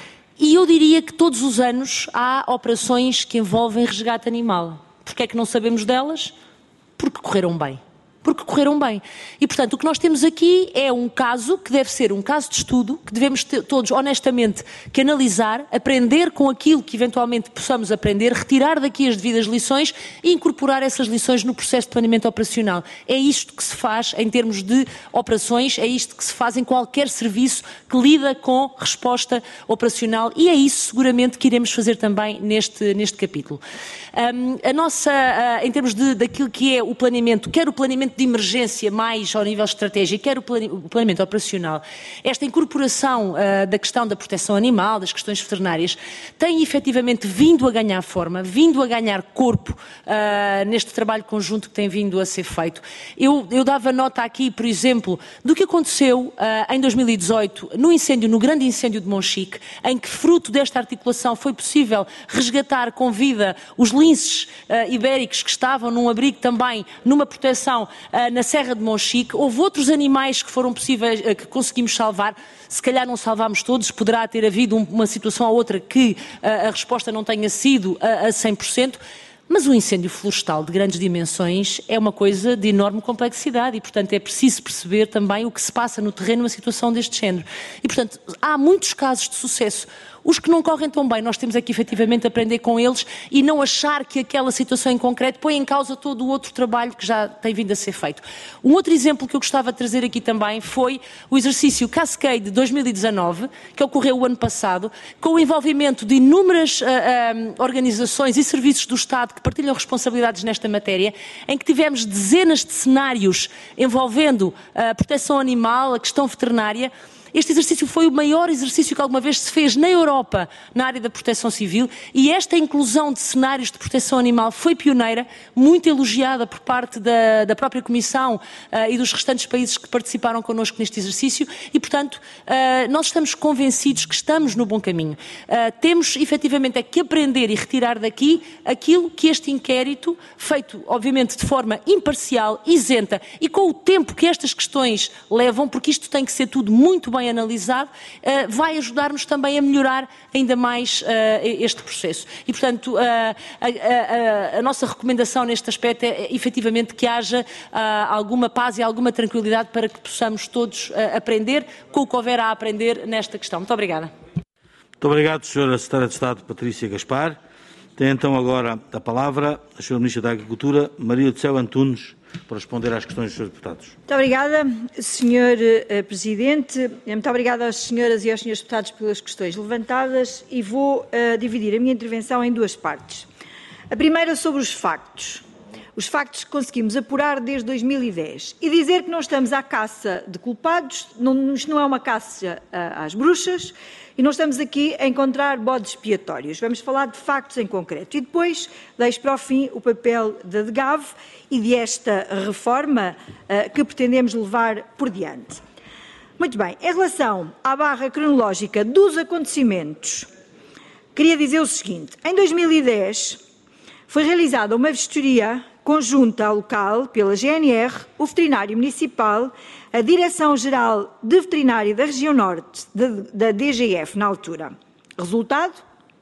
E eu diria que todos os anos há operações que envolvem resgate animal. Porquê é que não sabemos delas? Porque correram bem. Porque correram bem. E, portanto, o que nós temos aqui é um caso que deve ser um caso de estudo, que devemos ter, todos, honestamente, que analisar, aprender com aquilo que eventualmente possamos aprender, retirar daqui as devidas lições e incorporar essas lições no processo de planeamento operacional. É isto que se faz em termos de operações, é isto que se faz em qualquer serviço que lida com resposta operacional e é isso, seguramente, que iremos fazer também neste, neste capítulo. Um, a nossa, uh, em termos de, daquilo que é o planeamento, quer o planeamento de emergência mais ao nível estratégico, quer o planeamento operacional, esta incorporação uh, da questão da proteção animal, das questões veterinárias, tem efetivamente vindo a ganhar forma, vindo a ganhar corpo uh, neste trabalho conjunto que tem vindo a ser feito. Eu, eu dava nota aqui, por exemplo, do que aconteceu uh, em dois mil e dezoito, no incêndio, no grande incêndio de Monchique, em que fruto desta articulação foi possível resgatar com vida os linces uh, ibéricos que estavam num abrigo também, numa proteção uh, na Serra de Monchique. Houve outros animais que foram possíveis, uh, que conseguimos salvar. Se calhar não salvámos todos, poderá ter havido um, uma situação ou outra que uh, a resposta não tenha sido a, a cem por cento. Mas o incêndio florestal de grandes dimensões é uma coisa de enorme complexidade e, portanto, é preciso perceber também o que se passa no terreno numa situação deste género. E, portanto, há muitos casos de sucesso. Os que não correm tão bem, nós temos aqui efetivamente aprender com eles e não achar que aquela situação em concreto põe em causa todo o outro trabalho que já tem vindo a ser feito. Um outro exemplo que eu gostava de trazer aqui também foi o exercício Cascade de dois mil e dezanove, que ocorreu o ano passado, com o envolvimento de inúmeras uh, uh, organizações e serviços do Estado que partilham responsabilidades nesta matéria, em que tivemos dezenas de cenários envolvendo a proteção animal, a questão veterinária. Este exercício foi o maior exercício que alguma vez se fez na Europa na área da proteção civil e esta inclusão de cenários de proteção animal foi pioneira, muito elogiada por parte da, da própria Comissão uh, e dos restantes países que participaram connosco neste exercício e, portanto, uh, nós estamos convencidos que estamos no bom caminho. Uh, temos, efetivamente, é que aprender e retirar daqui aquilo que este inquérito, feito, obviamente, de forma imparcial, isenta e com o tempo que estas questões levam, porque isto tem que ser tudo muito bem analisado, uh, vai ajudar-nos também a melhorar ainda mais uh, este processo. E, portanto, uh, a, a, a, a nossa recomendação neste aspecto é, é efetivamente que haja uh, alguma paz e alguma tranquilidade para que possamos todos uh, aprender com o que houver a aprender nesta questão. Muito obrigada. Muito obrigado, senhora Secretária de Estado Patrícia Gaspar. Tem então agora a palavra a senhora Ministra da Agricultura, Maria do Céu Antunes, para responder às questões dos senhores deputados. Muito obrigada, senhor uh, Presidente. Muito obrigada às senhoras e aos senhores deputados pelas questões levantadas e vou uh, dividir a minha intervenção em duas partes. A primeira sobre os factos. Os factos que conseguimos apurar desde dois mil e dez e dizer que não estamos à caça de culpados, não, isto não é uma caça uh, às bruxas e não estamos aqui a encontrar bodes expiatórios. Vamos falar de factos em concreto. E depois deixo para o fim o papel da D G A V e desta reforma uh, que pretendemos levar por diante. Muito bem, em relação à barra cronológica dos acontecimentos, queria dizer o seguinte. Em dois mil e dez foi realizada uma vistoria conjunta ao local pela G N R, o Veterinário Municipal, a Direção-Geral de Veterinária da Região Norte, da D G F, na altura. Resultado?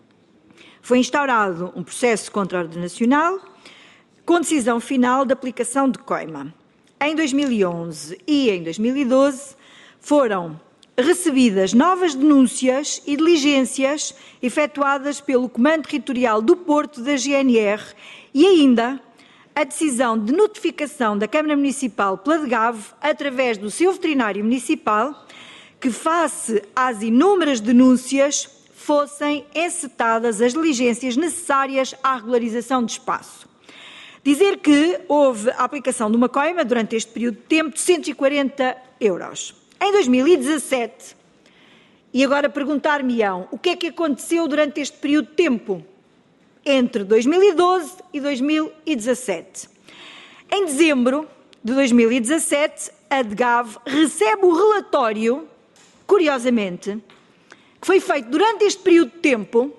Foi instaurado um processo de contra-ordem nacional, com decisão final de aplicação de coima. Em dois mil e onze e em dois mil e doze foram recebidas novas denúncias e diligências efetuadas pelo Comando Territorial do Porto da G N R e ainda a decisão de notificação da Câmara Municipal pela D G A V, através do seu veterinário municipal, que face às inúmeras denúncias fossem encetadas as diligências necessárias à regularização de espaço. Dizer que houve a aplicação de uma coima durante este período de tempo de cento e quarenta euros. Em dois mil e dezassete, e agora perguntar-me-ão, o que é que aconteceu durante este período de tempo? Entre dois mil e doze e dois mil e dezassete. Em dezembro de dois mil e dezassete, a DGAV recebe o relatório, curiosamente, que foi feito durante este período de tempo.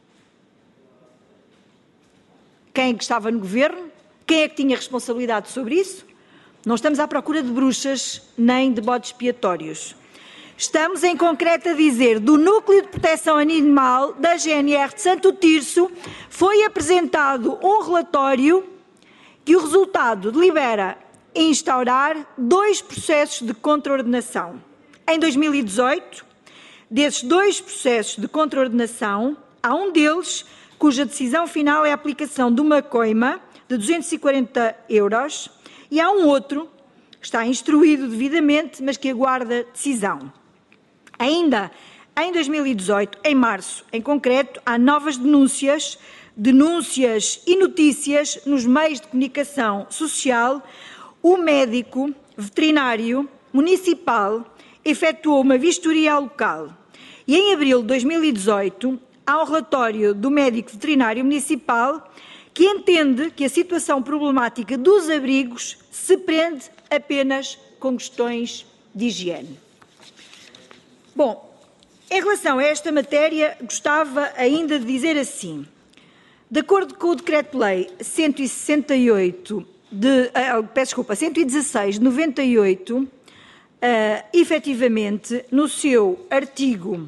Quem é que estava no governo? Quem é que tinha responsabilidade sobre isso? Não estamos à procura de bruxas nem de bodes expiatórios. Estamos em concreto a dizer do Núcleo de Proteção Animal da G N R de Santo Tirso foi apresentado um relatório que o resultado delibera instaurar dois processos de contraordenação. Em dois mil e dezoito, desses dois processos de contraordenação, há um deles cuja decisão final é a aplicação de uma coima de duzentos e quarenta euros e há um outro que está instruído devidamente, mas que aguarda decisão. Ainda em dois mil e dezoito, em março, em concreto, há novas denúncias, denúncias e notícias nos meios de comunicação social. O médico veterinário municipal efetuou uma vistoria local e em abril de dois mil e dezoito há um relatório do médico veterinário municipal que entende que a situação problemática dos abrigos se prende apenas com questões de higiene. Bom, em relação a esta matéria, gostava ainda de dizer assim, de acordo com o Decreto-Lei cento e sessenta e oito, de, uh, peço desculpa, cento e dezasseis de noventa e oito, uh, efetivamente, no seu artigo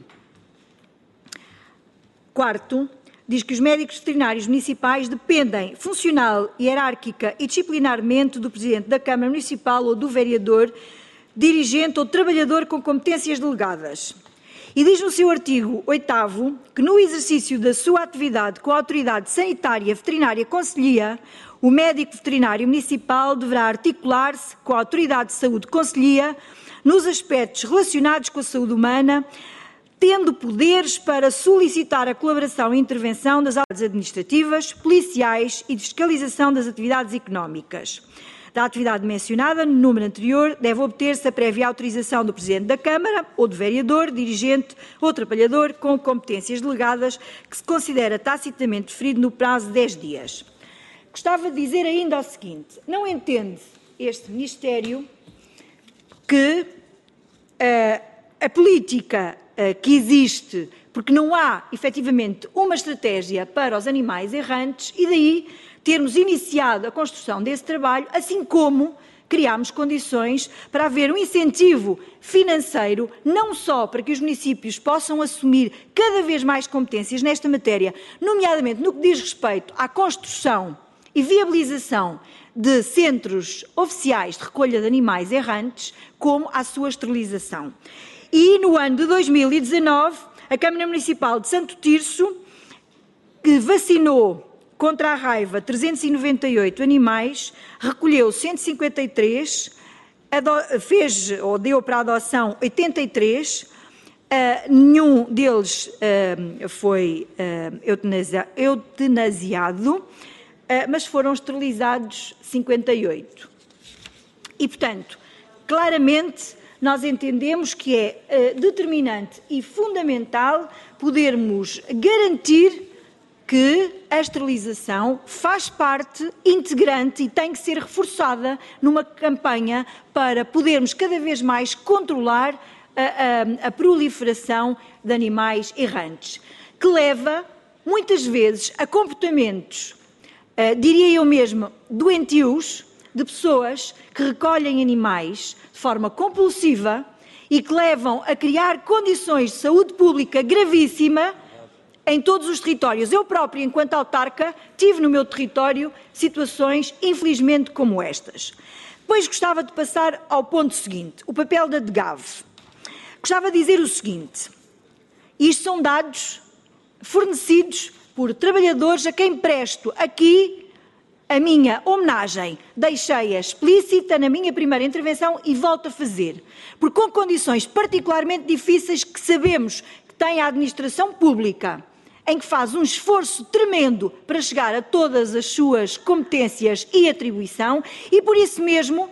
quarto, diz que os médicos veterinários municipais dependem funcional, hierárquica e disciplinarmente do Presidente da Câmara Municipal ou do vereador, dirigente ou trabalhador com competências delegadas. E diz no seu artigo oitavo que no exercício da sua atividade com a autoridade sanitária veterinária concelhia, o médico veterinário municipal deverá articular-se com a autoridade de saúde concelhia nos aspectos relacionados com a saúde humana, tendo poderes para solicitar a colaboração e intervenção das autoridades administrativas, policiais e de fiscalização das atividades económicas. Da atividade mencionada no número anterior, deve obter-se a prévia autorização do Presidente da Câmara ou do vereador, dirigente ou trabalhador com competências delegadas que se considera tacitamente deferido no prazo de dez dias. Gostava de dizer ainda o seguinte, não entende este Ministério que uh, a política uh, que existe, porque não há efetivamente uma estratégia para os animais errantes e daí termos iniciado a construção desse trabalho, assim como criámos condições para haver um incentivo financeiro, não só para que os municípios possam assumir cada vez mais competências nesta matéria, nomeadamente no que diz respeito à construção e viabilização de centros oficiais de recolha de animais errantes, como à sua esterilização. E no ano de dois mil e dezanove, a Câmara Municipal de Santo Tirso, que vacinou contra a raiva trezentos e noventa e oito animais, recolheu cento e cinquenta e três, fez ou deu para adoção oitenta e três, uh, nenhum deles uh, foi uh, eutanasi- eutanasiado, uh, mas foram esterilizados cinquenta e oito. E, portanto, claramente nós entendemos que é uh, determinante e fundamental podermos garantir que a esterilização faz parte integrante e tem que ser reforçada numa campanha para podermos cada vez mais controlar a, a, a proliferação de animais errantes, que leva muitas vezes a comportamentos, uh, diria eu mesmo, doentios, de pessoas que recolhem animais de forma compulsiva e que levam a criar condições de saúde pública gravíssima em todos os territórios. Eu própria, enquanto autarca, tive no meu território situações, infelizmente, como estas. Depois gostava de passar ao ponto seguinte, o papel da DGAV. Gostava de dizer o seguinte, isto são dados fornecidos por trabalhadores a quem presto aqui a minha homenagem. Deixei-a explícita na minha primeira intervenção e volto a fazer, porque com condições particularmente difíceis que sabemos que tem a administração pública, em que faz um esforço tremendo para chegar a todas as suas competências e atribuição, e por isso mesmo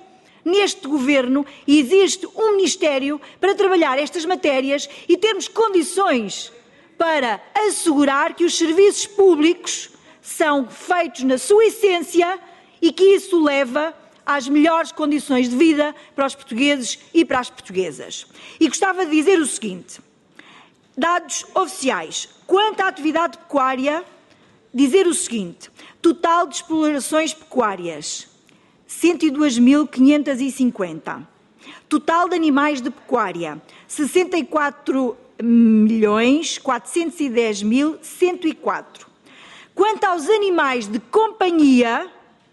neste Governo existe um Ministério para trabalhar estas matérias e termos condições para assegurar que os serviços públicos são feitos na sua essência e que isso leva às melhores condições de vida para os portugueses e para as portuguesas. E gostava de dizer o seguinte, dados oficiais, quanto à atividade pecuária, dizer o seguinte, total de explorações pecuárias, cento e dois mil quinhentos e cinquenta. Total de animais de pecuária, sessenta e quatro milhões quatrocentos e dez mil cento e quatro. Quanto aos animais de companhia,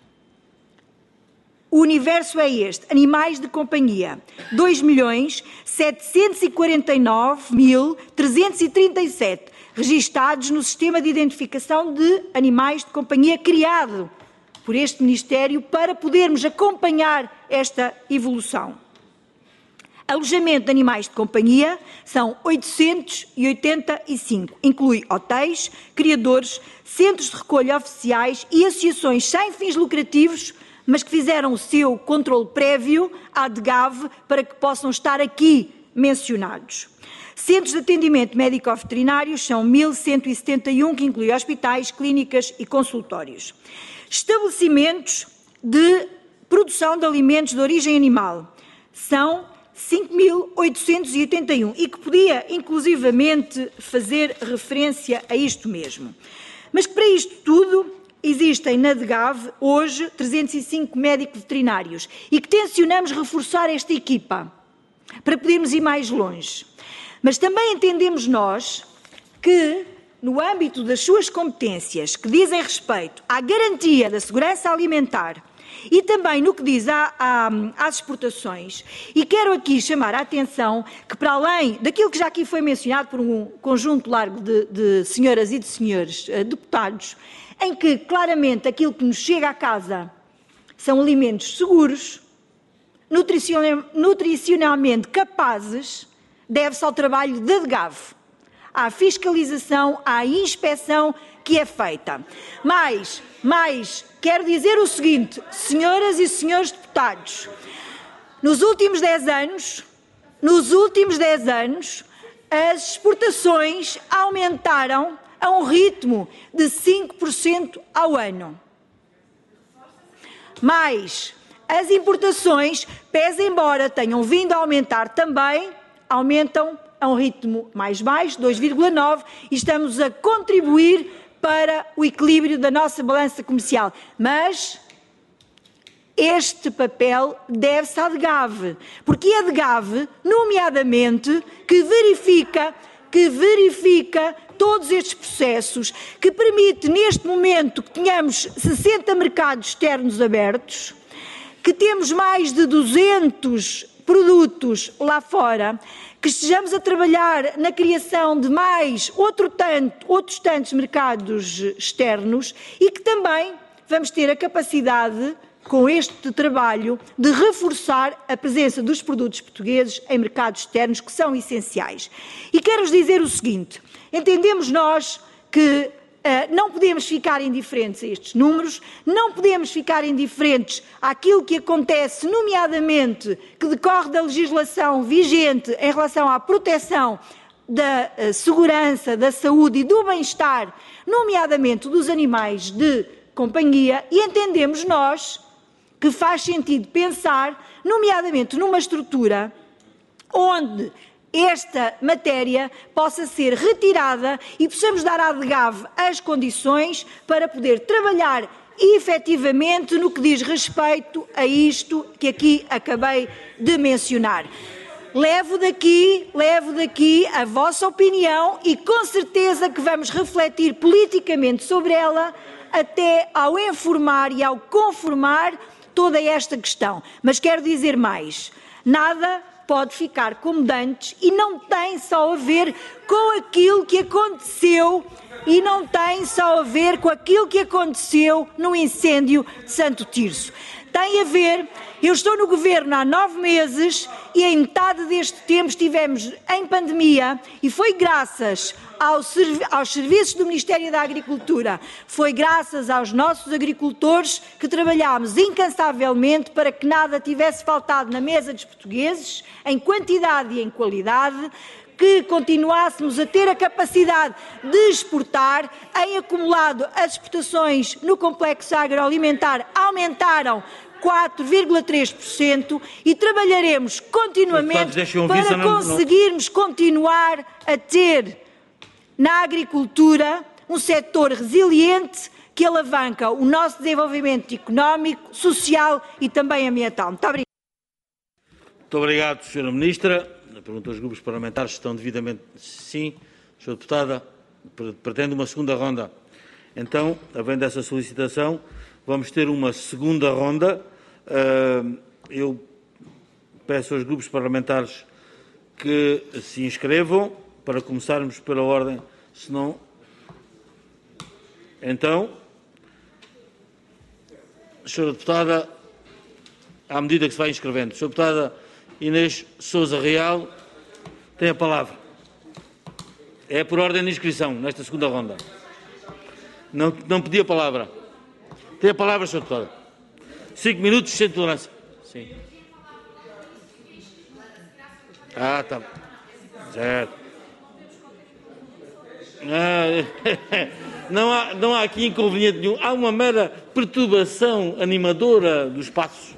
o universo é este, animais de companhia, dois milhões setecentos e quarenta e nove mil trezentos e trinta e sete, registados no sistema de identificação de animais de companhia criado por este Ministério para podermos acompanhar esta evolução. Alojamento de animais de companhia são oitocentos e oitenta e cinco, inclui hotéis, criadores, centros de recolha oficiais e associações sem fins lucrativos, mas que fizeram o seu controle prévio à D G A V para que possam estar aqui mencionados. Centros de atendimento médico-veterinários são mil cento e setenta e um, que inclui hospitais, clínicas e consultórios. Estabelecimentos de produção de alimentos de origem animal são cinco mil oitocentos e oitenta e um e que podia inclusivamente fazer referência a isto mesmo. Mas que para isto tudo existem na D G A V hoje trezentos e cinco médicos veterinários e que tencionamos reforçar esta equipa para podermos ir mais longe. Mas também entendemos nós que, no âmbito das suas competências, que dizem respeito à garantia da segurança alimentar e também no que diz à, à, às exportações, e quero aqui chamar a atenção que, para além daquilo que já aqui foi mencionado por um conjunto largo de, de senhoras e de senhores uh, deputados, em que claramente aquilo que nos chega à casa são alimentos seguros, nutricional, nutricionalmente capazes, deve-se ao trabalho da D G A V, à fiscalização, à inspeção que é feita. Mas, mas, quero dizer o seguinte, senhoras e senhores deputados, nos últimos dez anos, nos últimos dez anos, as exportações aumentaram a um ritmo de cinco por cento ao ano. Mas as importações, pese embora tenham vindo a aumentar também, aumentam a um ritmo mais baixo, dois vírgula nove, e estamos a contribuir para o equilíbrio da nossa balança comercial. Mas este papel deve-se à D G A V, porque é a D G A V, nomeadamente, que verifica, que verifica todos estes processos, que permite neste momento que tenhamos sessenta mercados externos abertos, que temos mais de duzentos produtos lá fora, que estejamos a trabalhar na criação de mais outro tanto, outros tantos mercados externos e que também vamos ter a capacidade, com este trabalho, de reforçar a presença dos produtos portugueses em mercados externos que são essenciais. E quero-vos dizer o seguinte, entendemos nós que Uh, não podemos ficar indiferentes a estes números, não podemos ficar indiferentes àquilo que acontece, nomeadamente, que decorre da legislação vigente em relação à proteção da uh, segurança, da saúde e do bem-estar, nomeadamente dos animais de companhia, e entendemos nós que faz sentido pensar, nomeadamente, numa estrutura onde esta matéria possa ser retirada e possamos dar à D G A V as condições para poder trabalhar efetivamente no que diz respeito a isto que aqui acabei de mencionar. Levo daqui, levo daqui a vossa opinião e com certeza que vamos refletir politicamente sobre ela até ao informar e ao conformar toda esta questão. Mas quero dizer mais, nada pode ficar como dantes e não tem só a ver com aquilo que aconteceu e não tem só a ver com aquilo que aconteceu no incêndio de Santo Tirso. tem a ver, eu estou no Governo há nove meses e em metade deste tempo estivemos em pandemia e foi graças aos, aos serviços do Ministério da Agricultura, foi graças aos nossos agricultores que trabalhámos incansavelmente para que nada tivesse faltado na mesa dos portugueses, em quantidade e em qualidade, que continuássemos a ter a capacidade de exportar. Em acumulado, as exportações no complexo agroalimentar aumentaram quatro vírgula três por cento e trabalharemos continuamente para conseguirmos continuar a ter na agricultura um setor resiliente que alavanca o nosso desenvolvimento económico, social e também ambiental. Muito obrigada. Muito obrigado, senhora Ministra. Pergunto aos grupos parlamentares se estão devidamente... Sim, senhora Deputada, pretende uma segunda ronda. Então, havendo essa solicitação, vamos ter uma segunda ronda. Eu peço aos grupos parlamentares que se inscrevam para começarmos pela ordem, se não... Então, senhora Deputada, à medida que se vai inscrevendo, senhora Deputada Inês Sousa Real tem a palavra. É por ordem de inscrição, nesta segunda ronda. Não, não pedi a palavra. Tem a palavra, senhora Deputada. Cinco minutos sem tolerância. Sim. Ah, tá. Certo. Ah, não, há, não há aqui inconveniente nenhum. Há uma mera perturbação animadora do espaço.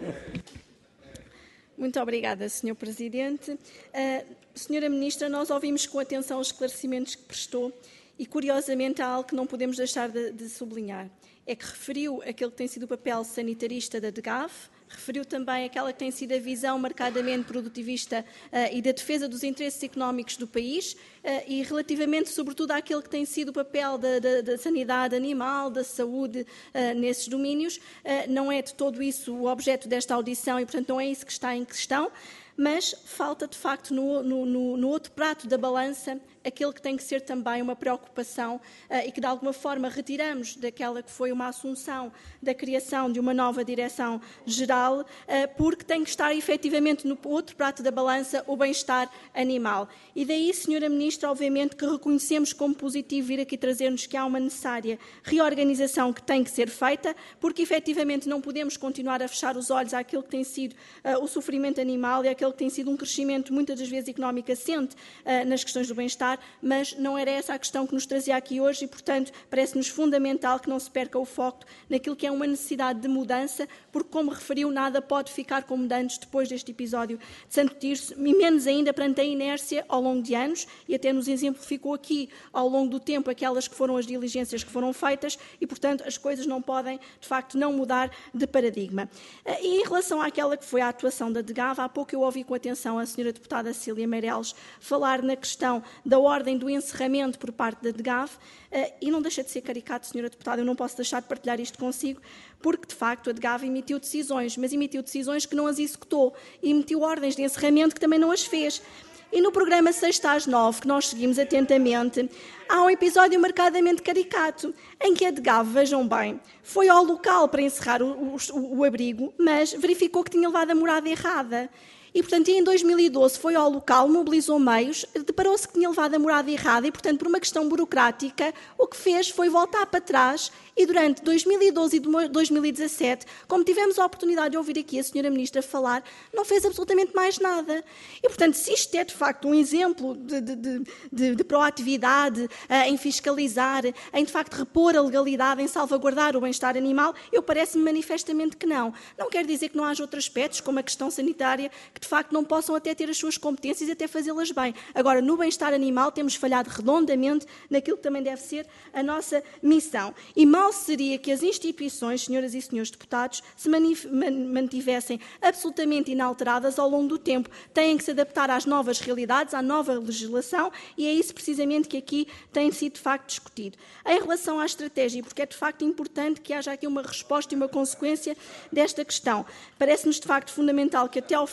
Muito obrigada, senhor Presidente. Uh, senhora Ministra, nós ouvimos com atenção os esclarecimentos que prestou e, curiosamente, há algo que não podemos deixar de, de sublinhar. É que referiu aquele que tem sido o papel sanitarista da DGAV, referiu também aquela que tem sido a visão marcadamente produtivista uh, e da defesa dos interesses económicos do país uh, e relativamente, sobretudo, àquele que tem sido o papel da, da, da sanidade animal, da saúde uh, nesses domínios. Uh, não é de todo isso o objeto desta audição e, portanto, não é isso que está em questão, mas falta, de facto, no, no, no, no outro prato da balança, aquele que tem que ser também uma preocupação uh, e que, de alguma forma, retiramos daquela que foi uma assunção da criação de uma nova direção-geral, uh, porque tem que estar, efetivamente, no outro prato da balança o bem-estar animal. E daí, senhora Ministra, obviamente, que reconhecemos como positivo vir aqui trazer-nos que há uma necessária reorganização que tem que ser feita, porque, efetivamente, não podemos continuar a fechar os olhos àquilo que tem sido uh, o sofrimento animal e àquele que tem sido um crescimento, muitas das vezes, económico assente uh, nas questões do bem-estar, mas não era essa a questão que nos trazia aqui hoje e, portanto, parece-nos fundamental que não se perca o foco naquilo que é uma necessidade de mudança, porque, como referiu, nada pode ficar como antes depois deste episódio de Santo Tirso, e menos ainda perante a inércia ao longo de anos, e até nos exemplificou aqui, ao longo do tempo, aquelas que foram as diligências que foram feitas, e, portanto, as coisas não podem, de facto, não mudar de paradigma. E em relação àquela que foi a atuação da DGAV, há pouco eu ouvi com atenção a senhora deputada Cília Meireles falar na questão da ordem do encerramento por parte da DGAV, e não deixa de ser caricato, senhora deputada, eu não posso deixar de partilhar isto consigo, porque, de facto, a DGAV emitiu decisões, mas emitiu decisões que não as executou, e emitiu ordens de encerramento que também não as fez. E no programa Sexta às Nove, que nós seguimos atentamente, há um episódio marcadamente caricato, em que a DGAV, vejam bem, foi ao local para encerrar o, o, o abrigo, mas verificou que tinha levado a morada errada. E, portanto, em dois mil e doze foi ao local, mobilizou meios, deparou-se que tinha levado a morada errada e, portanto, por uma questão burocrática, o que fez foi voltar para trás e durante dois mil e doze e dois mil e dezassete, como tivemos a oportunidade de ouvir aqui a senhora Ministra falar, não fez absolutamente mais nada. E, portanto, se isto é, de facto, um exemplo de, de, de, de, de proatividade uh, em fiscalizar, em, de facto, repor a legalidade, em salvaguardar o bem-estar animal, eu parece-me manifestamente que não. Não quer dizer que não haja outros aspectos, como a questão sanitária, que, de facto, não possam até ter as suas competências e até fazê-las bem. Agora, no bem-estar animal, temos falhado redondamente naquilo que também deve ser a nossa missão. E mal seria que as instituições, senhoras e senhores deputados, se mantivessem absolutamente inalteradas ao longo do tempo. Têm que se adaptar às novas realidades, à nova legislação, e é isso precisamente que aqui tem sido, de facto, discutido. Em relação à estratégia, porque é, de facto, importante que haja aqui uma resposta e uma consequência desta questão. Parece-nos, de facto, fundamental que até ao final do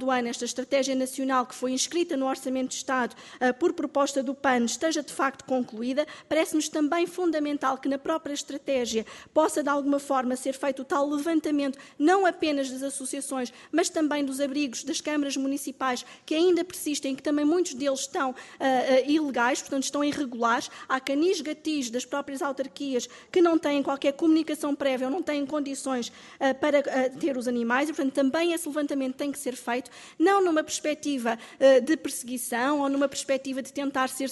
do ano esta estratégia nacional que foi inscrita no Orçamento de Estado uh, por proposta do P A N esteja de facto concluída. Parece-nos também fundamental que na própria estratégia possa de alguma forma ser feito o tal levantamento, não apenas das associações, mas também dos abrigos das câmaras municipais que ainda persistem, que também muitos deles estão uh, uh, ilegais, portanto estão irregulares. Há canis gatis das próprias autarquias que não têm qualquer comunicação prévia ou não têm condições uh, para uh, ter os animais e, portanto, também esse levantamento tem que ser feito, não numa perspectiva uh, de perseguição ou numa perspectiva de tentar ser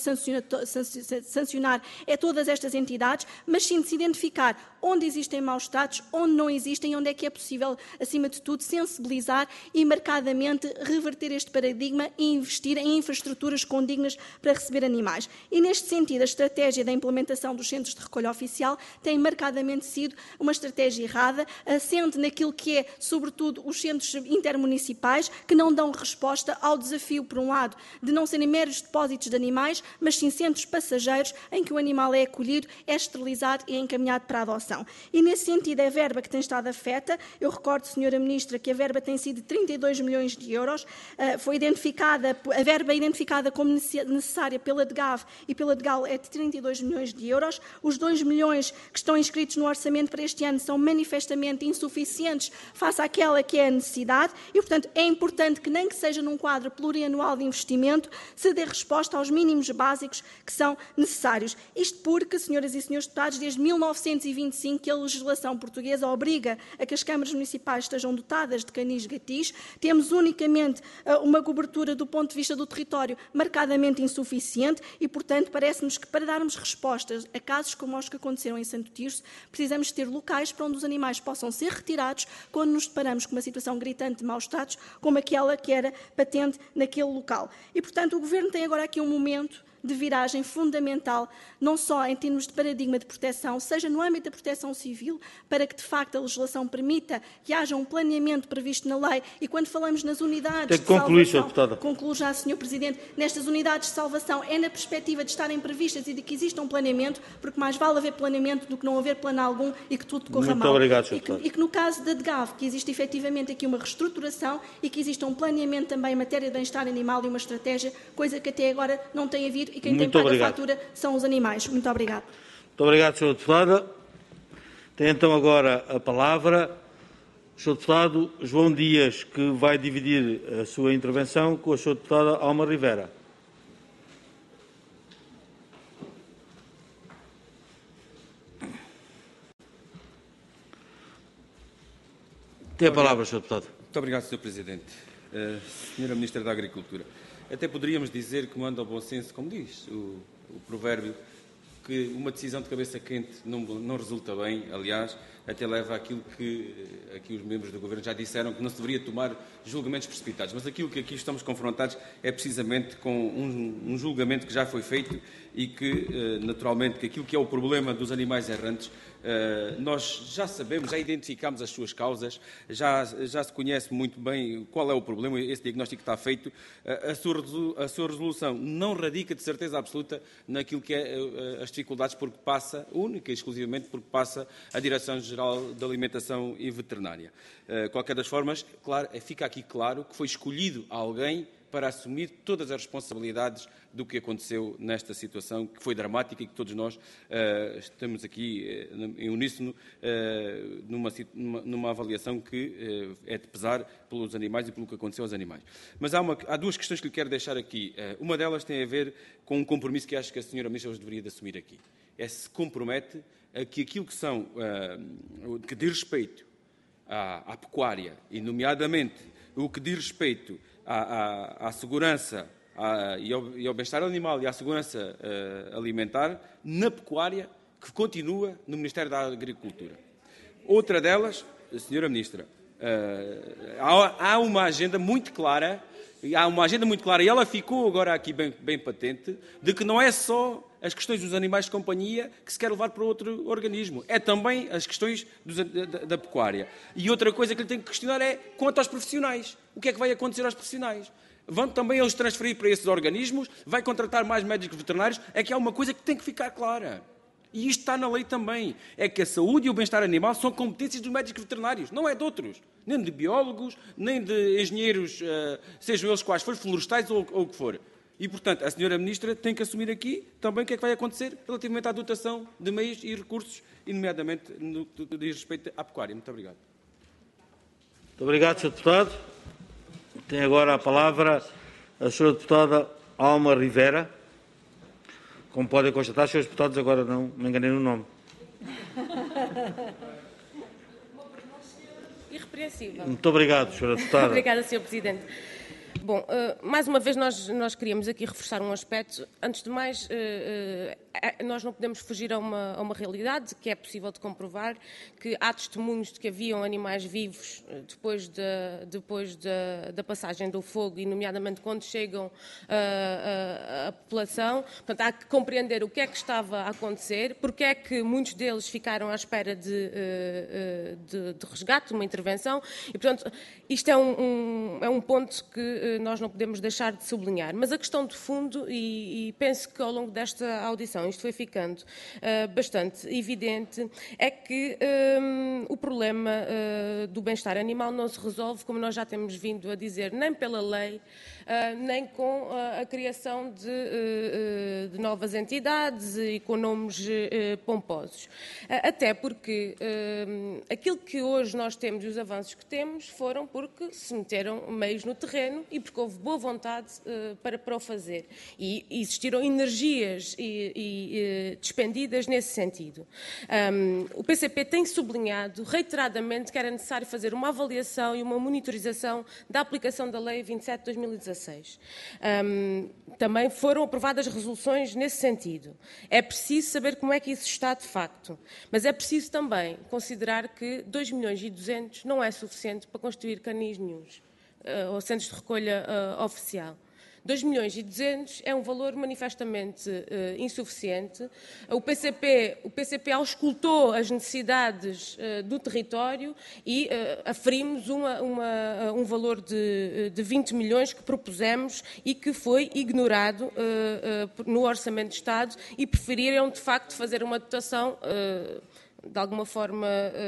sancionar é todas estas entidades, mas sim de se identificar onde existem maus-tratos, onde não existem, onde é que é possível, acima de tudo, sensibilizar e marcadamente reverter este paradigma e investir em infraestruturas condignas para receber animais. E, neste sentido, a estratégia da implementação dos centros de recolha oficial tem marcadamente sido uma estratégia errada, assente naquilo que é, sobretudo, os centros intermunicipais, que não dão resposta ao desafio, por um lado, de não serem meros depósitos de animais, mas sim centros passageiros em que o animal é acolhido, é esterilizado e é encaminhado para a adoção. E, nesse sentido, a verba que tem estado afeta, eu recordo, senhora Ministra, que a verba tem sido de trinta e dois milhões de euros, foi identificada, a verba identificada como necessária pela D G A V e pela D G A L é de trinta e dois milhões de euros, os dois milhões que estão inscritos no orçamento para este ano são manifestamente insuficientes face àquela que é a necessidade e, portanto, é importante que, nem que seja num quadro plurianual de investimento, se dê resposta aos mínimos básicos que são necessários. Isto porque, senhoras e senhores deputados, desde mil novecentos e vinte e cinco que a legislação portuguesa obriga a que as câmaras municipais estejam dotadas de canis gatis, temos unicamente uh, uma cobertura do ponto de vista do território marcadamente insuficiente e, portanto, parece-nos que para darmos respostas a casos como os que aconteceram em Santo Tirso, precisamos ter locais para onde os animais possam ser retirados quando nos deparamos com uma situação gritante de maus-tratos como aquela que era patente naquele local. E, portanto, o Governo tem agora aqui um momento de viragem fundamental, não só em termos de paradigma de proteção, seja no âmbito da proteção civil, para que de facto a legislação permita que haja um planeamento previsto na lei e quando falamos nas unidades Tem que concluir, de salvação, deputada. concluo já, senhor Presidente, nestas unidades de salvação é na perspectiva de estarem previstas e de que exista um planeamento, porque mais vale haver planeamento do que não haver plano algum e que tudo corra Muito mal. obrigado, e, senhor que, Deputado. e que no caso da D G A V, que existe efetivamente aqui uma reestruturação e que exista um planeamento também em matéria de bem-estar animal e uma estratégia, coisa que até agora não tem havido e quem Muito tem pago obrigado. a fatura são os animais. Muito obrigado. Muito obrigado, senhora Deputada. Tem então agora a palavra o senhor Deputado João Dias, que vai dividir a sua intervenção com a senhora Deputada Alma Rivera. Tem a palavra, senhor Deputado. Muito obrigado, senhor Presidente. Uh, senhora Ministra da Agricultura, até poderíamos dizer que manda ao bom senso, como diz o, o provérbio, que uma decisão de cabeça quente não, não resulta bem, aliás, até leva àquilo que aqui os membros do Governo já disseram, que não se deveria tomar julgamentos precipitados. Mas aquilo que aqui estamos confrontados é precisamente com um, um julgamento que já foi feito e que, naturalmente, que aquilo que é o problema dos animais errantes, nós já sabemos, já identificamos as suas causas, já, já se conhece muito bem qual é o problema, esse diagnóstico está feito. A sua, a sua resolução não radica de certeza absoluta naquilo que é as dificuldades, porque passa, única e exclusivamente, porque passa a Direção-Geral da Alimentação e Veterinária. Qualquer das formas, claro, fica aqui claro que foi escolhido alguém para assumir todas as responsabilidades do que aconteceu nesta situação, que foi dramática e que todos nós uh, estamos aqui uh, em uníssono uh, numa, numa, numa avaliação que uh, é de pesar pelos animais e pelo que aconteceu aos animais. Mas há, uma, há duas questões que lhe quero deixar aqui. Uh, uma delas tem a ver com um compromisso que acho que a senhora Ministra hoje deveria de assumir aqui. É se compromete a que aquilo que são, uh, que diz respeito à, à pecuária, e nomeadamente o que diz respeito à, à, à segurança à, e ao, e ao bem-estar animal e à segurança uh, alimentar na pecuária, que continua no Ministério da Agricultura. Outra delas, senhora Ministra, uh, há, há uma agenda muito clara, há uma agenda muito clara, e ela ficou agora aqui bem, bem patente, de que não é só as questões dos animais de companhia que se quer levar para outro organismo. É também as questões dos, da, da pecuária. E outra coisa que lhe tenho que questionar é quanto aos profissionais. O que é que vai acontecer aos profissionais? Vão também eles transferir para esses organismos? Vai contratar mais médicos veterinários? É que há uma coisa que tem que ficar clara. E isto está na lei também. É que a saúde e o bem-estar animal são competências dos médicos veterinários, não é de outros. Nem de biólogos, nem de engenheiros, sejam eles quais forem, florestais ou, ou o que for. E, portanto, a senhora Ministra tem que assumir aqui também o que é que vai acontecer relativamente à dotação de meios e recursos, e nomeadamente no que diz respeito à pecuária. Muito obrigado. Muito obrigado, senhor Deputado. Tem agora a palavra a senhora Deputada Alma Rivera. Como podem constatar, senhores deputados, agora não me enganei no nome. Irrepreensível. Muito obrigado, senhora Deputada. Obrigada, senhor Presidente. Bom, uh, mais uma vez nós, nós queríamos aqui reforçar um aspecto. Antes de mais, uh, uh, nós não podemos fugir a uma, a uma realidade que é possível de comprovar, que há testemunhos de que haviam animais vivos uh, depois, de, depois de, da passagem do fogo, e nomeadamente quando chegam uh, uh, à população. Portanto, há que compreender o que é que estava a acontecer, porque é que muitos deles ficaram à espera de, uh, uh, de, de resgate, de uma intervenção, e portanto isto é um, um, é um ponto que nós não podemos deixar de sublinhar. Mas a questão de fundo, e, e penso que ao longo desta audição isto foi ficando uh, bastante evidente, é que um, o problema uh, do bem-estar animal não se resolve, como nós já temos vindo a dizer, nem pela lei, uh, nem com uh, a criação de, uh, de novas entidades e com nomes uh, pomposos. Uh, até porque uh, aquilo que hoje nós temos e os avanços que temos foram porque se meteram meios no terreno e porque houve boa vontade uh, para, para o fazer. E existiram energias e, e, uh, despendidas nesse sentido. Um, o P C P tem sublinhado reiteradamente que era necessário fazer uma avaliação e uma monitorização da aplicação da Lei vinte e sete de dois mil e dezasseis. Um, também foram aprovadas resoluções nesse sentido. É preciso saber como é que isso está de facto. Mas é preciso também considerar que dois milhões e duzentos não é suficiente para construir canis nenhuns. Uh, ou centros de recolha uh, oficial. dois milhões e duzentos é um valor manifestamente uh, insuficiente. O P C P, o P C P auscultou as necessidades uh, do território e uh, aferimos uma, uma, uh, um valor de, de vinte milhões que propusemos e que foi ignorado uh, uh, no Orçamento de Estado, e preferiram, de facto, fazer uma dotação uh, de alguma forma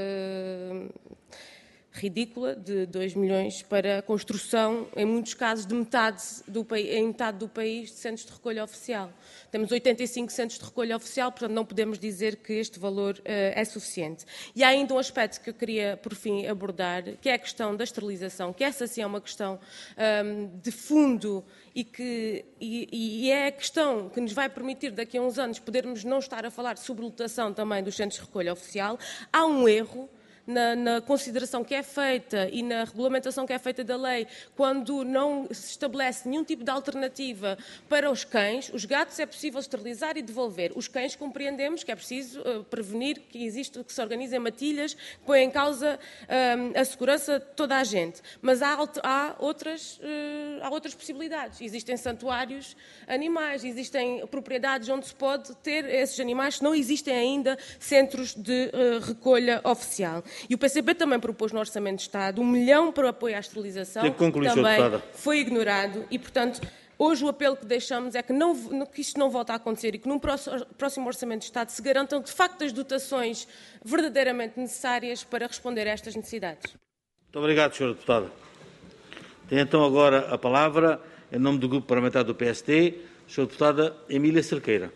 Uh, ridícula, de dois milhões para a construção, em muitos casos, de metade do, em metade do país, de centros de recolha oficial. Temos oitenta e cinco centros de recolha oficial, portanto não podemos dizer que este valor uh, é suficiente. E há ainda um aspecto que eu queria, por fim, abordar, que é a questão da esterilização, que essa sim é uma questão um, de fundo e que e, e é a questão que nos vai permitir, daqui a uns anos, podermos não estar a falar de sobrelotação também dos centros de recolha oficial. Há um erro Na, na consideração que é feita e na regulamentação que é feita da lei, quando não se estabelece nenhum tipo de alternativa para os cães. Os gatos é possível esterilizar e devolver. Os cães compreendemos que é preciso uh, prevenir que existe, que se organizem matilhas que põem em causa um, a segurança de toda a gente. Mas há, há, outras, uh, há outras possibilidades. Existem santuários animais, existem propriedades onde se pode ter esses animais, que não existem ainda centros de uh, recolha oficial. E o P C P também propôs no Orçamento de Estado um milhão para o apoio à esterilização, que concluir, também foi ignorado e, portanto, hoje o apelo que deixamos é que, não, que isto não volte a acontecer e que num próximo Orçamento de Estado se garantam, de facto, as dotações verdadeiramente necessárias para responder a estas necessidades. Muito obrigado, senhora Deputada. Tem então agora a palavra, em nome do Grupo Parlamentar do P S T, a senhora Deputada Emília Cerqueira.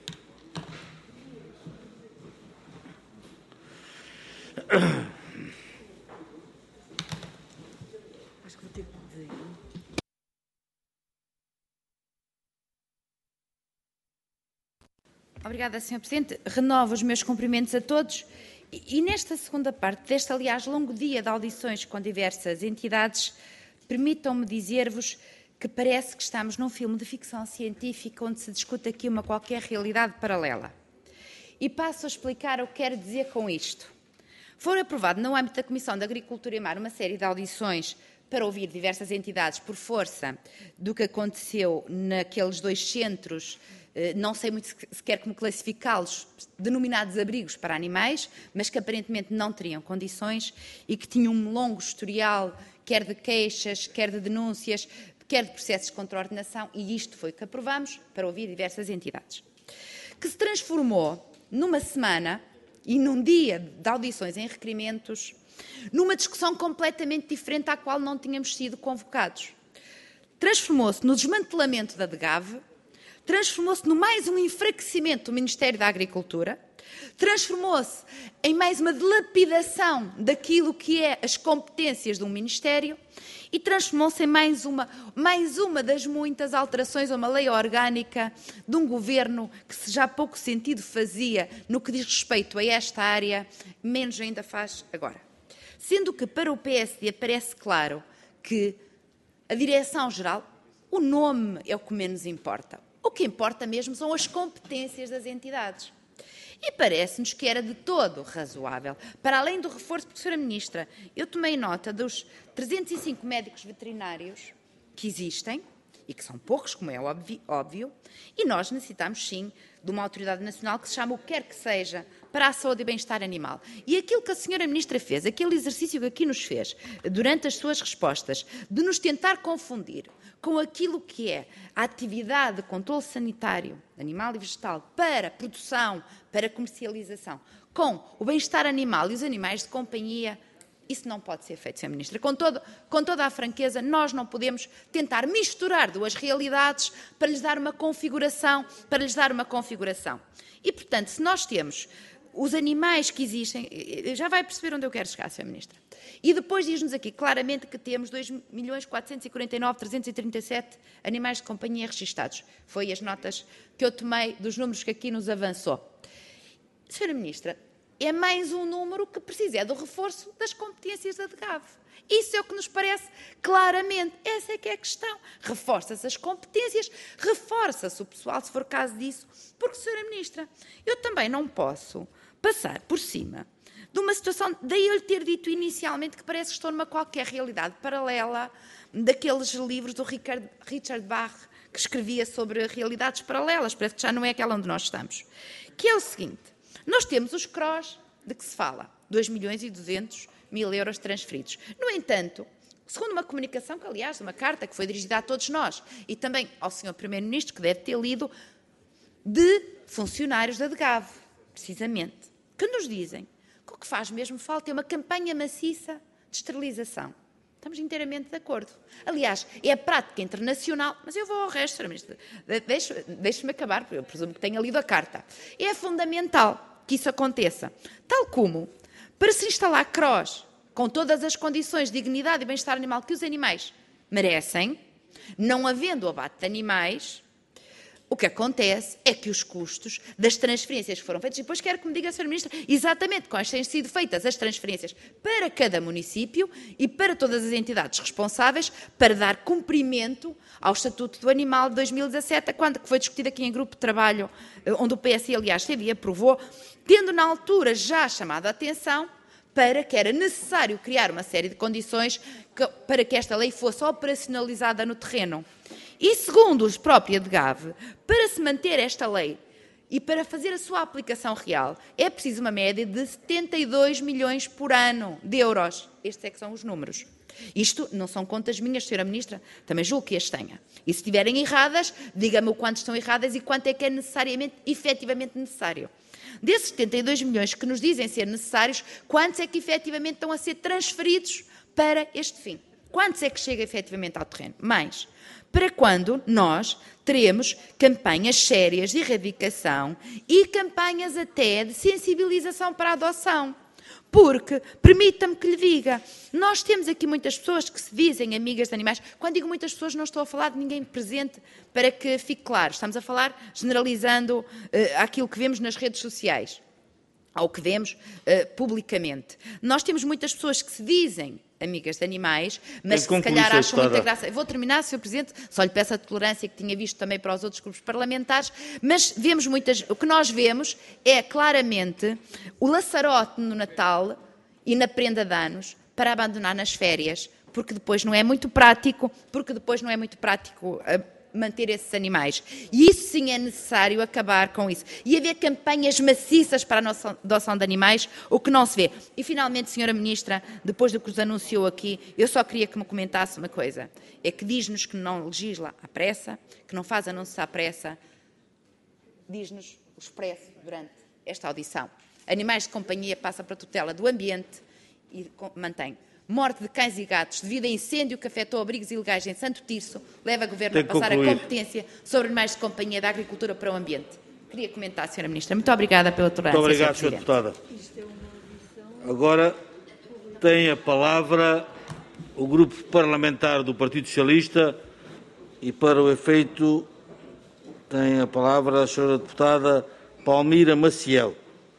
Obrigada, senhor Presidente. Renovo os meus cumprimentos a todos. E, e nesta segunda parte deste, aliás, longo dia de audições com diversas entidades, permitam-me dizer-vos que parece que estamos num filme de ficção científica onde se discute aqui uma qualquer realidade paralela. E passo a explicar o que quero dizer com isto. Foi aprovado no âmbito da Comissão de Agricultura e Mar uma série de audições para ouvir diversas entidades por força do que aconteceu naqueles dois centros, não sei muito sequer como classificá-los, denominados abrigos para animais, mas que aparentemente não teriam condições e que tinham um longo historial, quer de queixas, quer de denúncias, quer de processos de contraordenação, e isto foi o que aprovamos para ouvir diversas entidades. Que se transformou numa semana e num dia de audições em requerimentos, numa discussão completamente diferente à qual não tínhamos sido convocados. Transformou-se no desmantelamento da DGAV, transformou-se no mais um enfraquecimento do Ministério da Agricultura, transformou-se em mais uma dilapidação daquilo que é as competências de um Ministério e transformou-se em mais uma, mais uma das muitas alterações a uma lei orgânica de um governo que, se já pouco sentido fazia no que diz respeito a esta área, menos ainda faz agora. Sendo que para o P S D parece claro que a Direção-Geral, o nome é o que menos importa. O que importa mesmo são as competências das entidades. E parece-nos que era de todo razoável. Para além do reforço, porque, senhora Ministra, eu tomei nota dos trezentos e cinco médicos veterinários que existem, e que são poucos, como é óbvio, óbvio, e nós necessitamos, sim, de uma autoridade nacional que se chama o que quer que seja para a saúde e bem-estar animal. E aquilo que a senhora Ministra fez, aquele exercício que aqui nos fez, durante as suas respostas, de nos tentar confundir com aquilo que é a atividade de controle sanitário animal e vegetal para produção, para comercialização, com o bem-estar animal e os animais de companhia, isso não pode ser feito, senhora Ministra. Com, todo, com toda a franqueza, nós não podemos tentar misturar duas realidades para lhes dar uma configuração, para lhes dar uma configuração. E, portanto, se nós temos os animais que existem, já vai perceber onde eu quero chegar, senhora Ministra. E depois diz-nos aqui claramente que temos dois milhões quatrocentos e quarenta e nove mil trezentos e trinta e sete animais de companhia registados. Foi as notas que eu tomei dos números que aqui nos avançou. Senhora Ministra, é mais um número que precisa é do reforço das competências da DGAV. Isso é o que nos parece claramente. Essa é que é a questão. Reforça-se as competências, reforça-se o pessoal, se for caso disso, porque, senhora Ministra, eu também não posso passar por cima de uma situação, daí eu lhe ter dito inicialmente que parece que estou numa qualquer realidade paralela daqueles livros do Richard, Richard Bach, que escrevia sobre realidades paralelas, parece que já não é aquela onde nós estamos. Que é o seguinte, nós temos os C R O S de que se fala, dois milhões e duzentos mil euros transferidos. No entanto, segundo uma comunicação, que aliás, uma carta que foi dirigida a todos nós, e também ao senhor Primeiro-Ministro, que deve ter lido, de funcionários da DGAV, precisamente, que nos dizem que o que faz mesmo falta é uma campanha maciça de esterilização. Estamos inteiramente de acordo. Aliás, é a prática internacional, mas eu vou ao resto, senhora Ministra, deixe-me acabar, porque eu presumo que tenha lido a carta. É fundamental que isso aconteça, tal como, para se instalar C R O S com todas as condições de dignidade e bem-estar animal que os animais merecem, não havendo o abate de animais, o que acontece é que os custos das transferências que foram feitas, e depois quero que me diga, senhora Ministra, exatamente quais têm sido feitas as transferências para cada município e para todas as entidades responsáveis para dar cumprimento ao Estatuto do Animal de dois mil e dezassete, quando que foi discutido aqui em grupo de trabalho, onde o P S I, aliás, teve e aprovou, tendo na altura já chamado a atenção para que era necessário criar uma série de condições que, para que esta lei fosse operacionalizada no terreno. E, segundo os próprios DGAV, para se manter esta lei e para fazer a sua aplicação real, é preciso uma média de setenta e dois milhões por ano de euros. Estes é que são os números. Isto não são contas minhas, senhora Ministra, também julgo que as tenha. E se estiverem erradas, diga-me o quanto estão erradas e quanto é que é necessariamente, efetivamente necessário. Desses setenta e dois milhões que nos dizem ser necessários, quantos é que efetivamente estão a ser transferidos para este fim? Quantos é que chega efetivamente ao terreno? Mais. Para quando nós teremos campanhas sérias de erradicação e campanhas até de sensibilização para a adoção. Porque, permita-me que lhe diga, nós temos aqui muitas pessoas que se dizem amigas de animais. Quando digo muitas pessoas, não estou a falar de ninguém presente, para que fique claro. Estamos a falar generalizando uh, aquilo que vemos nas redes sociais, ao que vemos uh, publicamente. Nós temos muitas pessoas que se dizem amigas de animais, mas que se calhar acham muita graça. Vou terminar, senhor Presidente, só lhe peço a tolerância que tinha visto também para os outros grupos parlamentares, mas vemos muitas, o que nós vemos é claramente o laçarote no Natal e na prenda de anos para abandonar nas férias, porque depois não é muito prático, porque depois não é muito prático uh, manter esses animais. E isso sim é necessário acabar com isso. E haver campanhas maciças para a nossa adoção de animais, o que não se vê. E finalmente, senhora Ministra, depois do que nos anunciou aqui, eu só queria que me comentasse uma coisa. É que diz-nos que não legisla à pressa, que não faz anúncios à pressa, diz-nos o expresso durante esta audição. Animais de companhia passa para a tutela do ambiente e mantém. Morte de cães e gatos devido a incêndio que afetou abrigos ilegais em Santo Tirso leva o Governo a passar a competência sobre animais de companhia da agricultura para o ambiente. Queria comentar, senhora Ministra. Muito obrigada pela tolerância. Muito obrigado, senhora Deputada. Agora tem a palavra o Grupo Parlamentar do Partido Socialista e, para o efeito, tem a palavra a senhora Deputada Palmira Maciel.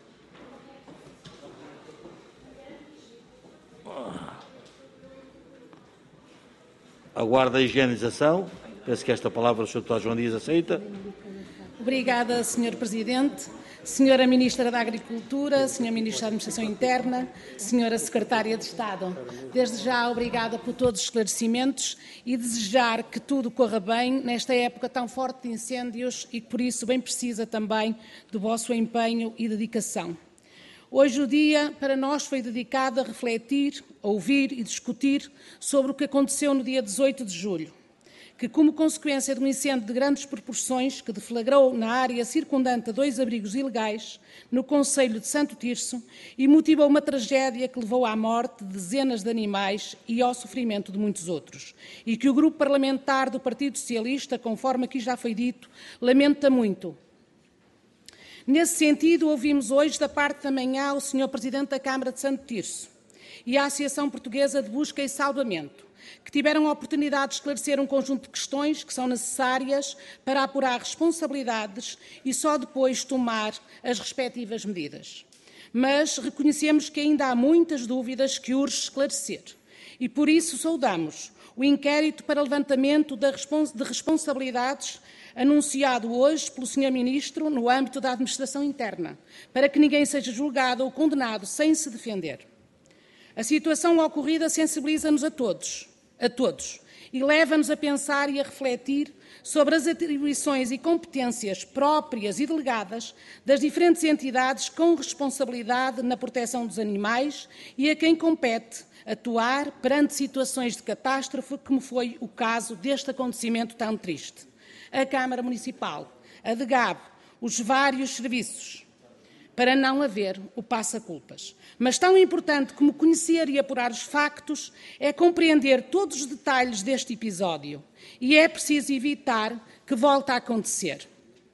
Aguarda a higienização. Penso que esta palavra o senhor Deputado João Dias aceita. Obrigada, senhor Presidente. Senhora Ministra da Agricultura, senhor Ministro da Administração Interna, senhora Secretária de Estado, desde já obrigada por todos os esclarecimentos e desejar que tudo corra bem nesta época tão forte de incêndios e que por isso bem precisa também do vosso empenho e dedicação. Hoje o dia para nós foi dedicado a refletir, a ouvir e discutir sobre o que aconteceu no dia dezoito de julho, que, como consequência de um incêndio de grandes proporções que deflagrou na área circundante a dois abrigos ilegais, no concelho de Santo Tirso, e motivou uma tragédia que levou à morte de dezenas de animais e ao sofrimento de muitos outros, e que o Grupo Parlamentar do Partido Socialista, conforme aqui já foi dito, lamenta muito. Nesse sentido, ouvimos hoje, da parte da manhã, o senhor Presidente da Câmara de Santo Tirso e a Associação Portuguesa de Busca e Salvamento, que tiveram a oportunidade de esclarecer um conjunto de questões que são necessárias para apurar responsabilidades e só depois tomar as respectivas medidas. Mas reconhecemos que ainda há muitas dúvidas que urge esclarecer e, por isso, saudamos o inquérito para levantamento de responsabilidades anunciado hoje pelo senhor Ministro no âmbito da Administração Interna, para que ninguém seja julgado ou condenado sem se defender. A situação ocorrida sensibiliza-nos a todos, a todos, e leva-nos a pensar e a refletir sobre as atribuições e competências próprias e delegadas das diferentes entidades com responsabilidade na proteção dos animais e a quem compete atuar perante situações de catástrofe, como foi o caso deste acontecimento tão triste. A Câmara Municipal, a D G A B, os vários serviços, para não haver o passa-culpas. Mas tão importante como conhecer e apurar os factos é compreender todos os detalhes deste episódio e é preciso evitar que volte a acontecer.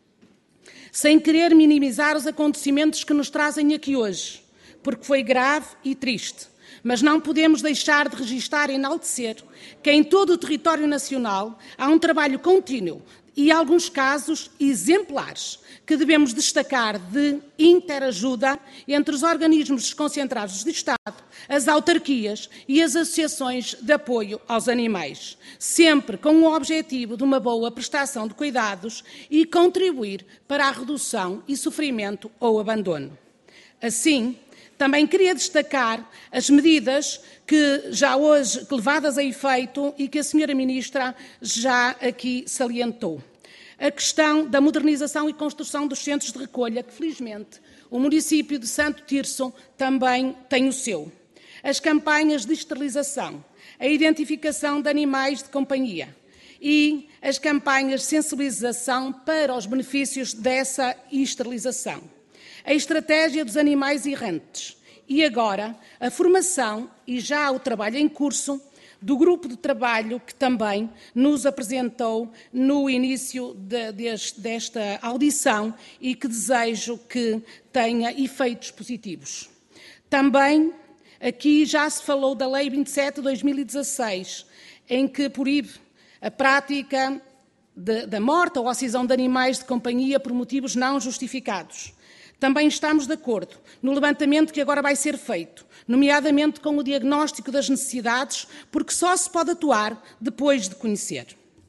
Sem querer minimizar os acontecimentos que nos trazem aqui hoje, porque foi grave e triste, mas não podemos deixar de registar e enaltecer que em todo o território nacional há um trabalho contínuo e, em alguns casos, exemplares, que devemos destacar de interajuda entre os organismos desconcentrados do Estado, as autarquias e as associações de apoio aos animais, sempre com o objetivo de uma boa prestação de cuidados e contribuir para a redução e sofrimento ou abandono. Assim, também queria destacar as medidas que já hoje levadas a efeito e que a senhora Ministra já aqui salientou. A questão da modernização e construção dos centros de recolha, que felizmente o município de Santo Tirso também tem o seu. As campanhas de esterilização, a identificação de animais de companhia e as campanhas de sensibilização para os benefícios dessa esterilização. A estratégia dos animais errantes e agora a formação e já o trabalho em curso do grupo de trabalho que também nos apresentou no início de, de, desta audição e que desejo que tenha efeitos positivos. Também aqui já se falou da Lei vinte e sete de dois mil e dezasseis, em que proíbe a prática de, da morte ou a cisão de animais de companhia por motivos não justificados. Também estamos de acordo no levantamento que agora vai ser feito, nomeadamente com o diagnóstico das necessidades, porque só se pode atuar depois de conhecer.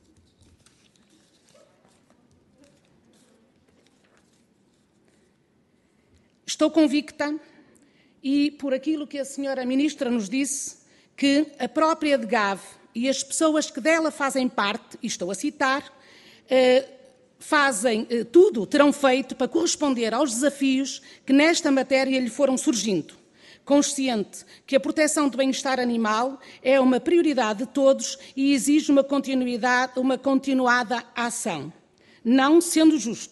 Estou convicta, e por aquilo que a senhora Ministra nos disse, que a própria D G A V e as pessoas que dela fazem parte, e estou a citar, eh, fazem eh, tudo, terão feito para corresponder aos desafios que nesta matéria lhe foram surgindo, consciente que a proteção do bem-estar animal é uma prioridade de todos e exige uma continuidade, uma continuada ação. Não sendo justo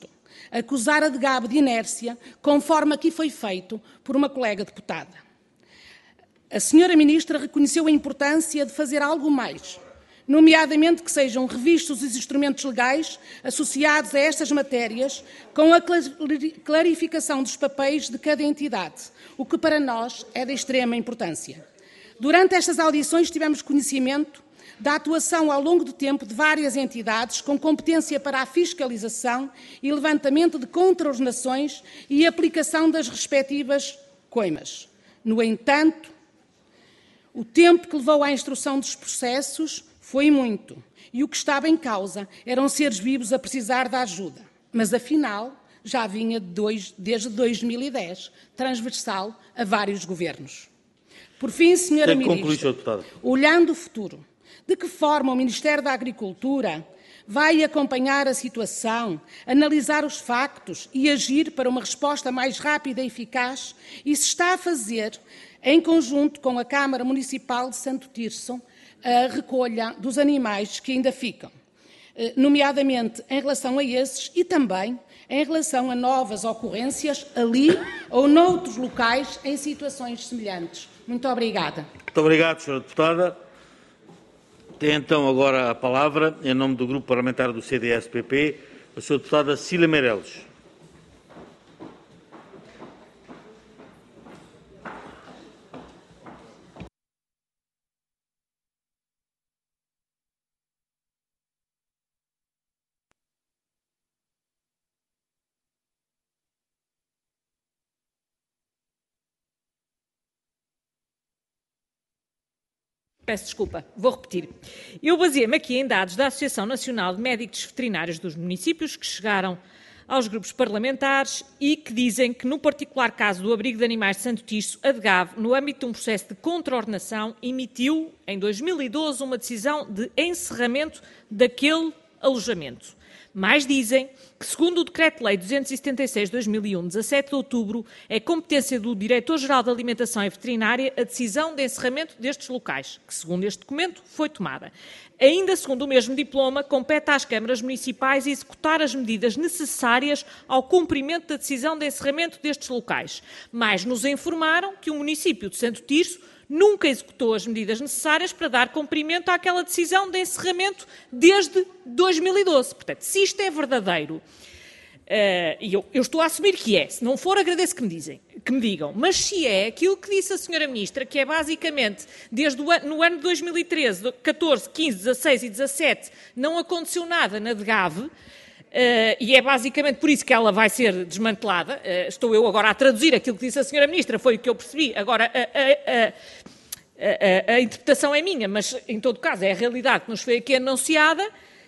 acusar a DGAB de inércia, conforme aqui foi feito por uma colega deputada. A senhora Ministra reconheceu a importância de fazer algo mais, nomeadamente que sejam revistos os instrumentos legais associados a estas matérias, com a clarificação dos papéis de cada entidade, o que para nós é de extrema importância. Durante estas audições tivemos conhecimento da atuação ao longo do tempo de várias entidades com competência para a fiscalização e levantamento de contraordenações e aplicação das respectivas coimas. No entanto, o tempo que levou à instrução dos processos foi muito, e o que estava em causa eram seres vivos a precisar da ajuda. Mas, afinal, já vinha de dois, desde dois mil e dez, transversal a vários governos. Por fim, senhora Ministra, olhando o futuro, de que forma o Ministério da Agricultura vai acompanhar a situação, analisar os factos e agir para uma resposta mais rápida e eficaz, e se está a fazer, em conjunto com a Câmara Municipal de Santo Tirso, a recolha dos animais que ainda ficam, nomeadamente em relação a esses e também em relação a novas ocorrências ali ou noutros locais em situações semelhantes. Muito obrigada. Muito obrigado, senhora Deputada. Tem então agora a palavra, em nome do Grupo Parlamentar do C D S P P, a senhora Deputada Cília Meireles. Peço desculpa, vou repetir. Eu baseei-me aqui em dados da Associação Nacional de Médicos Veterinários dos Municípios que chegaram aos grupos parlamentares e que dizem que, no particular caso do abrigo de animais de Santo Tirso, a DGAV, no âmbito de um processo de contraordenação, emitiu, em dois mil e doze, uma decisão de encerramento daquele alojamento. Mais dizem que, segundo o Decreto-Lei duzentos e setenta e seis de dois mil e um, dezassete de outubro, é competência do Diretor-Geral de Alimentação e Veterinária a decisão de encerramento destes locais, que, segundo este documento, foi tomada. Ainda segundo o mesmo diploma, compete às câmaras municipais executar as medidas necessárias ao cumprimento da decisão de encerramento destes locais. Mas nos informaram que o município de Santo Tirso nunca executou as medidas necessárias para dar cumprimento àquela decisão de encerramento desde dois mil e doze. Portanto, se isto é verdadeiro, uh, e eu, eu estou a assumir que é, se não for, agradeço que me, dizem, que me digam, mas se é aquilo que disse a senhora Ministra, que é basicamente, desde o ano, no ano de dois mil e treze, catorze, quinze, dezasseis e dezassete, não aconteceu nada na DGAV, Uh, e é basicamente por isso que ela vai ser desmantelada. Uh, estou eu agora a traduzir aquilo que disse a senhora Ministra, foi o que eu percebi. Agora, a, a, a, a, a interpretação é minha, mas, em todo caso, é a realidade que nos foi aqui anunciada. Uh,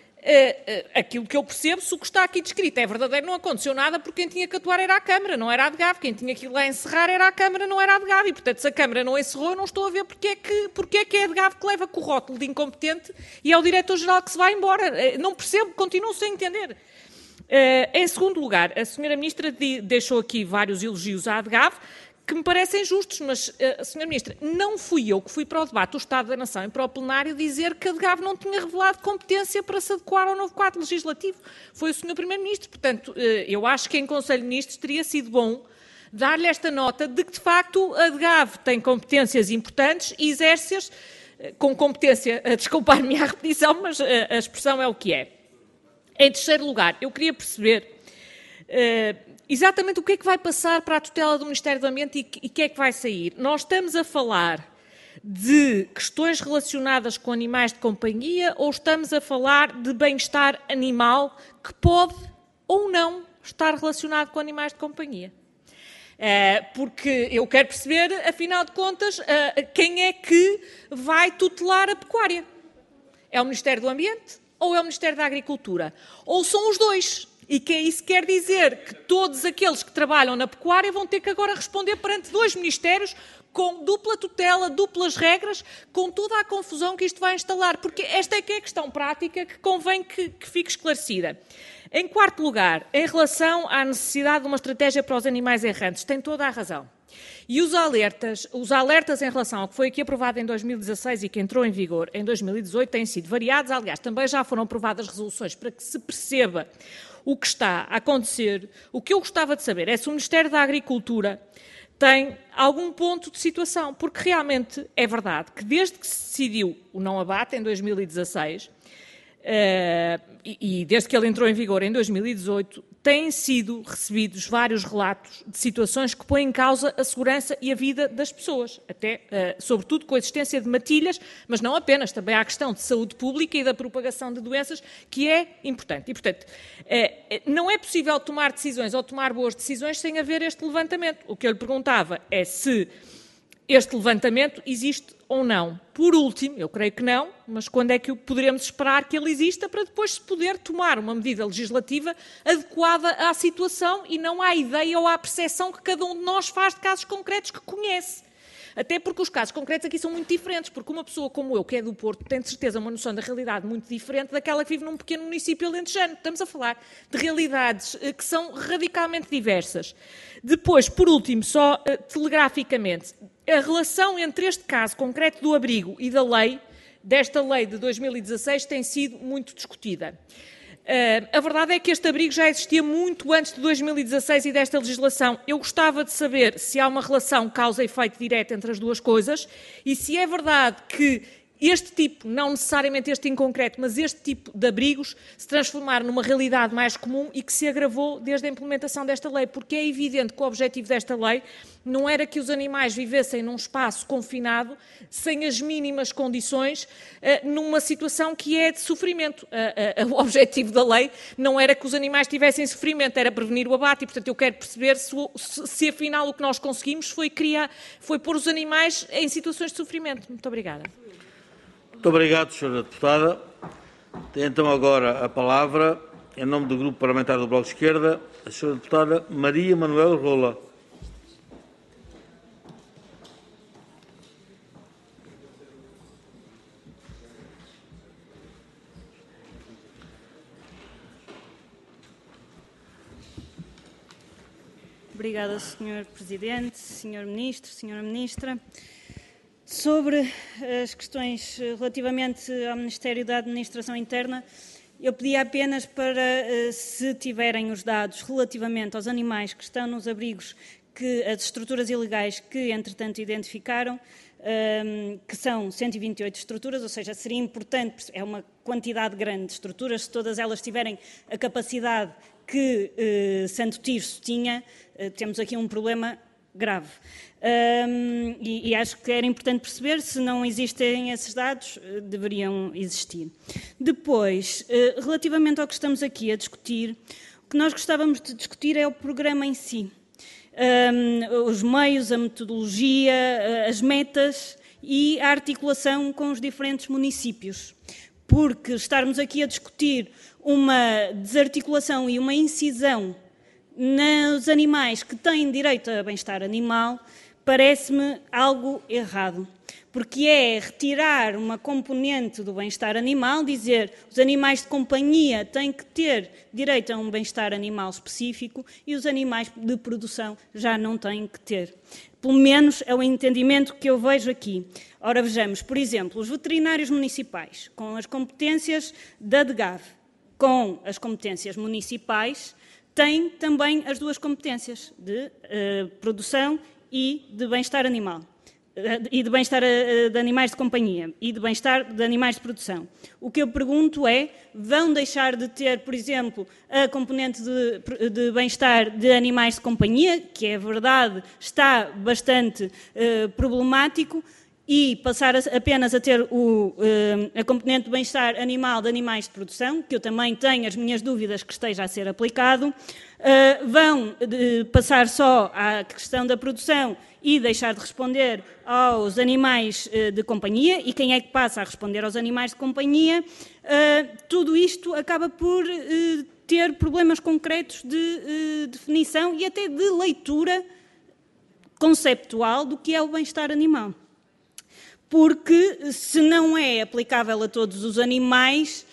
uh, aquilo que eu percebo, se o que está aqui descrito é verdadeiro, não aconteceu nada, porque quem tinha que atuar era a Câmara, não era a DGAV. Quem tinha que ir lá a encerrar era a Câmara, não era a DGAV. E, portanto, se a Câmara não encerrou, eu não estou a ver porque é que, porque é, que é a DGAV que leva com o rótulo de incompetente e é o Diretor-Geral que se vai embora. Uh, não percebo, continuo sem entender. Uh, em segundo lugar, a senhora Ministra de, deixou aqui vários elogios à DGAV que me parecem justos, mas, uh, senhora Ministra, não fui eu que fui para o debate do Estado da Nação e para o plenário dizer que a DGAV não tinha revelado competência para se adequar ao novo quadro legislativo. Foi o senhor Primeiro-Ministro. Portanto, uh, eu acho que em Conselho de Ministros teria sido bom dar-lhe esta nota de que, de facto, a DGAV tem competências importantes e exerce-as uh, com competência, uh, desculpar-me a repetição, mas uh, a expressão é o que é. Em terceiro lugar, eu queria perceber uh, exatamente o que é que vai passar para a tutela do Ministério do Ambiente e o que é que vai sair. Nós estamos a falar de questões relacionadas com animais de companhia ou estamos a falar de bem-estar animal que pode ou não estar relacionado com animais de companhia? Uh, porque eu quero perceber, afinal de contas, uh, quem é que vai tutelar a pecuária? É o Ministério do Ambiente? Ou é o Ministério da Agricultura? Ou são os dois? E que isso quer dizer que todos aqueles que trabalham na pecuária vão ter que agora responder perante dois ministérios com dupla tutela, duplas regras, com toda a confusão que isto vai instalar. Porque esta é que é a questão prática que convém que, que fique esclarecida. Em quarto lugar, em relação à necessidade de uma estratégia para os animais errantes, tem toda a razão. E os alertas, os alertas em relação ao que foi aqui aprovado em dois mil e dezasseis e que entrou em vigor em dois mil e dezoito têm sido variados. Aliás, também já foram aprovadas resoluções para que se perceba o que está a acontecer, o que eu gostava de saber é se o Ministério da Agricultura tem algum ponto de situação, porque realmente é verdade que desde que se decidiu o não abate, em dois mil e dezasseis, uh, e, e desde que ele entrou em vigor em dois mil e dezoito, têm sido recebidos vários relatos de situações que põem em causa a segurança e a vida das pessoas, até, uh, sobretudo, com a existência de matilhas, mas não apenas, também há a questão de saúde pública e da propagação de doenças, que é importante. E, portanto, uh, não é possível tomar decisões ou tomar boas decisões sem haver este levantamento. O que eu lhe perguntava é se este levantamento existe ou não. Por último, eu creio que não, mas quando é que poderemos esperar que ele exista para depois se poder tomar uma medida legislativa adequada à situação e não à ideia ou à percepção que cada um de nós faz de casos concretos que conhece? Até porque os casos concretos aqui são muito diferentes, porque uma pessoa como eu, que é do Porto, tem de certeza uma noção da realidade muito diferente daquela que vive num pequeno município alentejano. Estamos a falar de realidades que são radicalmente diversas. Depois, por último, só uh, telegraficamente, a relação entre este caso concreto do abrigo e da lei, desta lei de dois mil e dezasseis, tem sido muito discutida. Uh, a verdade é que este abrigo já existia muito antes de dois mil e dezasseis e desta legislação. Eu gostava de saber se há uma relação causa e efeito direta entre as duas coisas e se é verdade que este tipo, não necessariamente este em concreto, mas este tipo de abrigos se transformar numa realidade mais comum e que se agravou desde a implementação desta lei, porque é evidente que o objetivo desta lei não era que os animais vivessem num espaço confinado, sem as mínimas condições, numa situação que é de sofrimento. O objetivo da lei não era que os animais tivessem sofrimento, era prevenir o abate e, portanto, eu quero perceber se, se, se afinal o que nós conseguimos foi, criar, foi pôr os animais em situações de sofrimento. Muito obrigada. Muito obrigado, senhora Deputada. Tem então agora a palavra, em nome do Grupo Parlamentar do Bloco de Esquerda, a senhora Deputada Maria Manuel Rola. Obrigada, senhor Presidente, senhor Ministro, senhora Ministra. Sobre as questões relativamente ao Ministério da Administração Interna, eu pedi apenas para, se tiverem os dados relativamente aos animais que estão nos abrigos, que as estruturas ilegais que, entretanto, identificaram, que são cento e vinte e oito estruturas, ou seja, seria importante, é uma quantidade grande de estruturas, se todas elas tiverem a capacidade que eh, Santo Tirso tinha, eh, temos aqui um problema grave. Um, e, e acho que era importante perceber, se não existem esses dados, deveriam existir. Depois, relativamente ao que estamos aqui a discutir, o que nós gostávamos de discutir é o programa em si. Um, os meios, a metodologia, as metas e a articulação com os diferentes municípios. Porque estarmos aqui a discutir uma desarticulação e uma incisão nos animais que têm direito a bem-estar animal, parece-me algo errado, porque é retirar uma componente do bem-estar animal, dizer os animais de companhia têm que ter direito a um bem-estar animal específico e os animais de produção já não têm que ter. Pelo menos é o entendimento que eu vejo aqui. Ora, vejamos, por exemplo, os veterinários municipais, com as competências da D G A V, com as competências municipais, têm também as duas competências de uh, produção e de bem-estar animal, e de bem-estar de animais de companhia, e de bem-estar de animais de produção. O que eu pergunto é, vão deixar de ter, por exemplo, a componente de, de bem-estar de animais de companhia, que é verdade, está bastante uh, problemático, e passar a, apenas a ter o, uh, a componente de bem-estar animal de animais de produção, que eu também tenho as minhas dúvidas que esteja a ser aplicado, uh, vão de, passar só à questão da produção e deixar de responder aos animais uh, de companhia, e quem é que passa a responder aos animais de companhia, uh, tudo isto acaba por uh, ter problemas concretos de uh, definição e até de leitura conceptual do que é o bem-estar animal. Porque, se não é aplicável a todos os animais,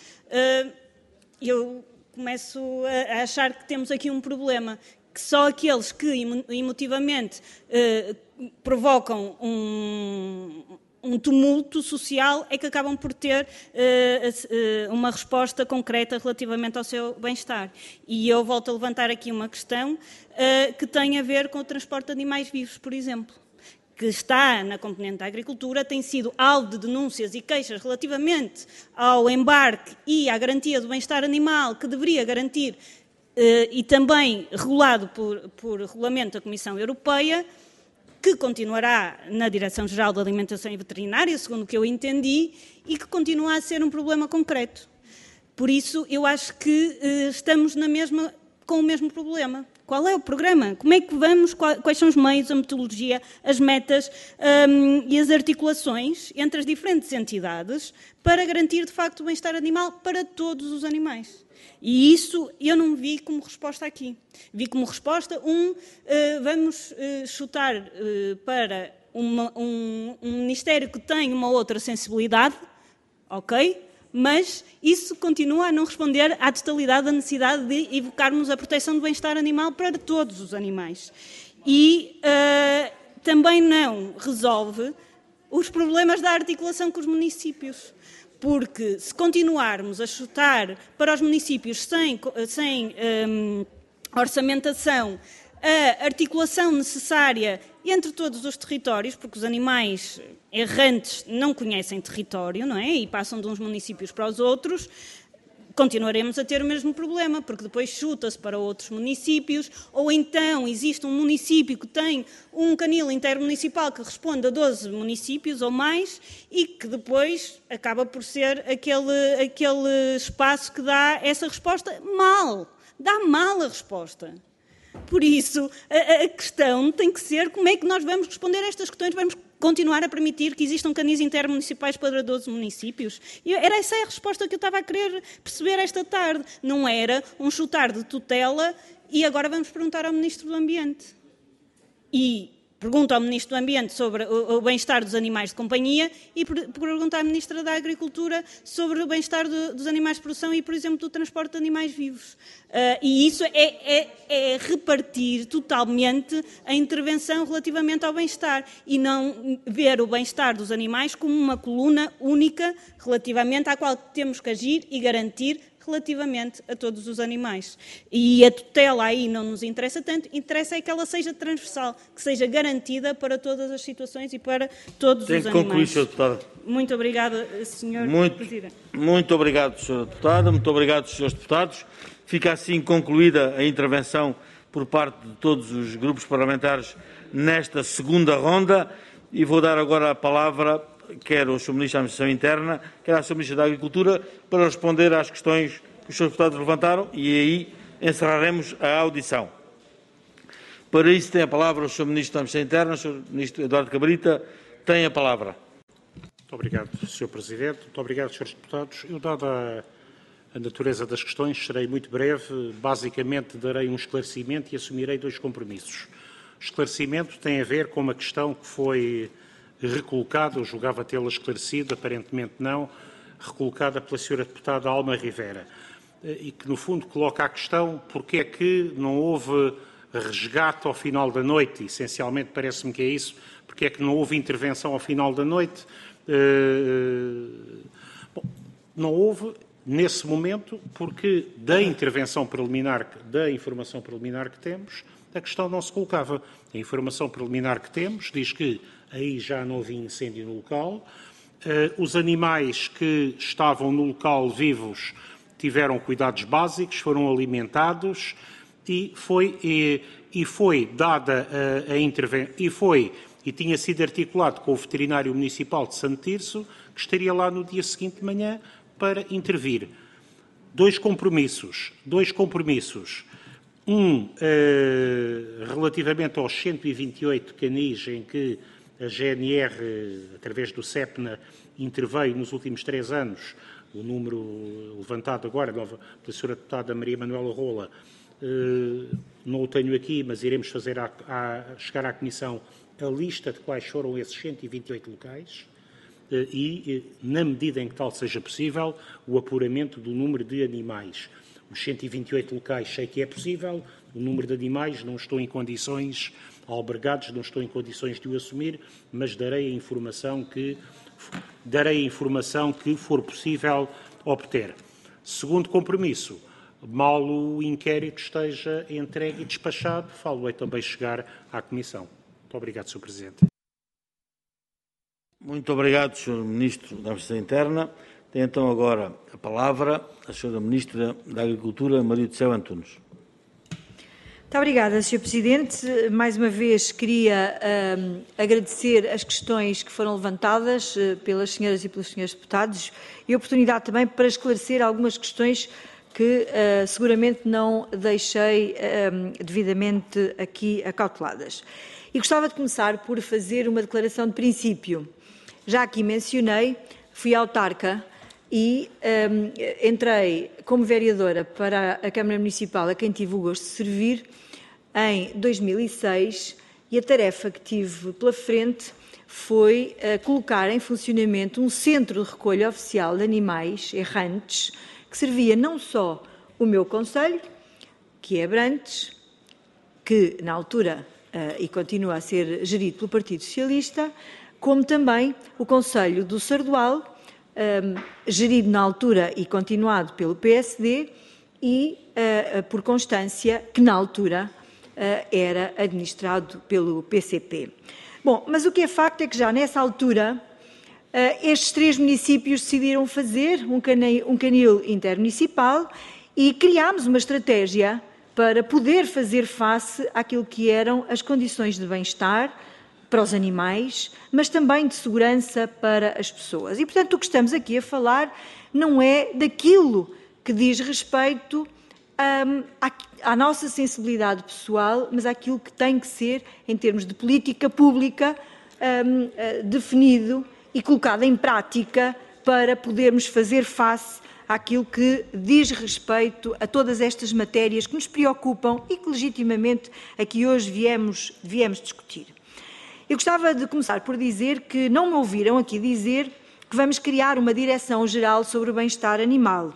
eu começo a achar que temos aqui um problema, que só aqueles que emotivamente provocam um, um tumulto social é que acabam por ter uh, uh, uma resposta concreta relativamente ao seu bem-estar. E eu volto a levantar aqui uma questão uh, que tem a ver com o transporte de animais vivos, por exemplo, que está na componente da agricultura, tem sido alvo de denúncias e queixas relativamente ao embarque e à garantia do bem-estar animal, que deveria garantir, uh, e também regulado por, por regulamento da Comissão Europeia, que continuará na Direção-Geral da Alimentação e Veterinária, segundo o que eu entendi, e que continua a ser um problema concreto. Por isso, eu acho que eh, estamos na mesma, com o mesmo problema. Qual é o programa? Como é que vamos? Quais são os meios, a metodologia, as metas um, e as articulações entre as diferentes entidades para garantir, de facto, o bem-estar animal para todos os animais? E isso eu não vi como resposta aqui. Vi como resposta, um, uh, vamos uh, chutar uh, para uma, um, um Ministério que tem uma outra sensibilidade, ok? Mas isso continua a não responder à totalidade da necessidade de evocarmos a proteção do bem-estar animal para todos os animais. E uh, também não resolve os problemas da articulação com os municípios. Porque se continuarmos a chutar para os municípios sem, sem um, orçamentação a articulação necessária entre todos os territórios, porque os animais errantes não conhecem território, não é? E passam de uns municípios para os outros, continuaremos a ter o mesmo problema, porque depois chuta-se para outros municípios, ou então existe um município que tem um canil intermunicipal que responde a doze municípios ou mais e que depois acaba por ser aquele, aquele espaço que dá essa resposta mal, dá mal a resposta. Por isso, a, a questão tem que ser como é que nós vamos responder a estas questões, vamos continuar a permitir que existam canis intermunicipais para doze municípios? E era essa a resposta que eu estava a querer perceber esta tarde. Não era um chutar de tutela e agora vamos perguntar ao Ministro do Ambiente. E pergunto ao Ministro do Ambiente sobre o, o bem-estar dos animais de companhia e pergunto à Ministra da Agricultura sobre o bem-estar do, dos animais de produção e, por exemplo, do transporte de animais vivos. Uh, e isso é, é, é repartir totalmente a intervenção relativamente ao bem-estar e não ver o bem-estar dos animais como uma coluna única relativamente à qual temos que agir e garantir relativamente a todos os animais. E a tutela aí não nos interessa tanto, interessa é que ela seja transversal, que seja garantida para todas as situações e para todos Tem os que animais. concluir, senhora Deputada. Muito obrigada, senhor muito, Presidente. Muito obrigado, senhora Deputada. Muito obrigado, senhores Deputados. Fica assim concluída a intervenção por parte de todos os grupos parlamentares nesta segunda ronda e vou dar agora a palavra quer ao senhor Ministro da Administração Interna, quer ao senhor Ministro da Agricultura, para responder às questões que os senhores deputados levantaram e aí encerraremos a audição. Para isso tem a palavra o senhor Ministro da Administração Interna, o senhor Ministro Eduardo Cabrita, tem a palavra. Muito obrigado, senhor Presidente. Muito obrigado, senhores deputados. Eu, dada a natureza das questões, serei muito breve. Basicamente, darei um esclarecimento e assumirei dois compromissos. O esclarecimento tem a ver com uma questão que foi recolocada, eu julgava tê-la esclarecido, aparentemente não, recolocada pela senhora deputada Alma Rivera, e que, no fundo, coloca a questão porque é que não houve resgate ao final da noite, essencialmente parece-me que é isso, porque é que não houve intervenção ao final da noite. Bom, não houve nesse momento porque da intervenção preliminar, da informação preliminar que temos, a questão não se colocava. A informação preliminar que temos diz que aí já não havia incêndio no local. Uh, os animais que estavam no local vivos tiveram cuidados básicos, foram alimentados e foi, e, e foi dada a, a intervenção, e foi, e tinha sido articulado com o veterinário municipal de Santo Tirso, que estaria lá no dia seguinte de manhã para intervir. Dois compromissos, dois compromissos. Um, eh, relativamente aos cento e vinte e oito canis em que a G N R, através do CEPNA, interveio nos últimos três anos, o número levantado agora pela senhora deputada Maria Manuela Rola, eh, não o tenho aqui, mas iremos fazer a, a, chegar à Comissão a lista de quais foram esses cento e vinte e oito locais eh, e, na medida em que tal seja possível, o apuramento do número de animais. Os cento e vinte e oito locais sei que é possível, o número de animais não estou em condições, albergados, não estou em condições de o assumir, mas darei a informação que, darei a informação que for possível obter. Segundo compromisso, mal o inquérito esteja entregue e despachado, falo-ei também chegar à Comissão. Muito obrigado, senhor Presidente. Muito obrigado, senhor Ministro da Administração Interna. Tem então agora a palavra a senhora Ministra da Agricultura, Maria do Céu Antunes. Muito obrigada, senhor Presidente. Mais uma vez queria um, agradecer as questões que foram levantadas uh, pelas senhoras e pelos senhores deputados e a oportunidade também para esclarecer algumas questões que uh, seguramente não deixei um, devidamente aqui acauteladas. E gostava de começar por fazer uma declaração de princípio. Já aqui mencionei, fui autarca e um, entrei como vereadora para a Câmara Municipal a quem tive o gosto de servir em dois mil e seis e a tarefa que tive pela frente foi uh, colocar em funcionamento um centro de recolha oficial de animais errantes que servia não só o meu concelho, que é Abrantes, que na altura uh, e continua a ser gerido pelo Partido Socialista, como também o concelho do Sardual, um, gerido na altura e continuado pelo P S D e, uh, por constância, que na altura uh, era administrado pelo P C P. Bom, mas o que é facto é que já nessa altura uh, estes três municípios decidiram fazer um canil, um canil intermunicipal e criámos uma estratégia para poder fazer face àquilo que eram as condições de bem-estar para os animais, mas também de segurança para as pessoas. E, portanto, o que estamos aqui a falar não é daquilo que diz respeito um, à, à nossa sensibilidade pessoal, mas àquilo que tem que ser, em termos de política pública, um, uh, definido e colocado em prática para podermos fazer face àquilo que diz respeito a todas estas matérias que nos preocupam e que legitimamente aqui hoje viemos, viemos discutir. Eu gostava de começar por dizer que não me ouviram aqui dizer que vamos criar uma direção-geral sobre o bem-estar animal.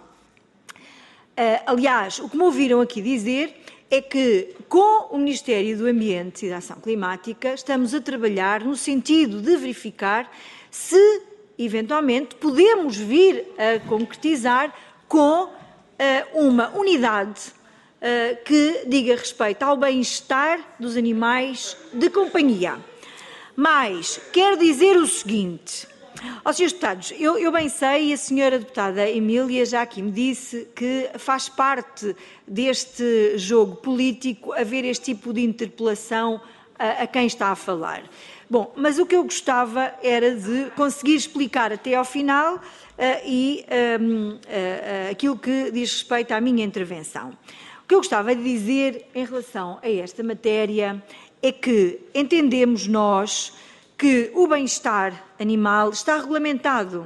Uh, aliás, o que me ouviram aqui dizer é que, com o Ministério do Ambiente e da Ação Climática, estamos a trabalhar no sentido de verificar se, eventualmente, podemos vir a concretizar com uh, uma unidade uh, que diga respeito ao bem-estar dos animais de companhia. Mas quero dizer o seguinte, aos senhores deputados, eu, eu bem sei, e a senhora deputada Emília já aqui me disse que faz parte deste jogo político haver este tipo de interpelação a, a quem está a falar. Bom, mas o que eu gostava era de conseguir explicar até ao final uh, e um, uh, uh, aquilo que diz respeito à minha intervenção. O que eu gostava de dizer em relação a esta matéria é que entendemos nós que o bem-estar animal está regulamentado.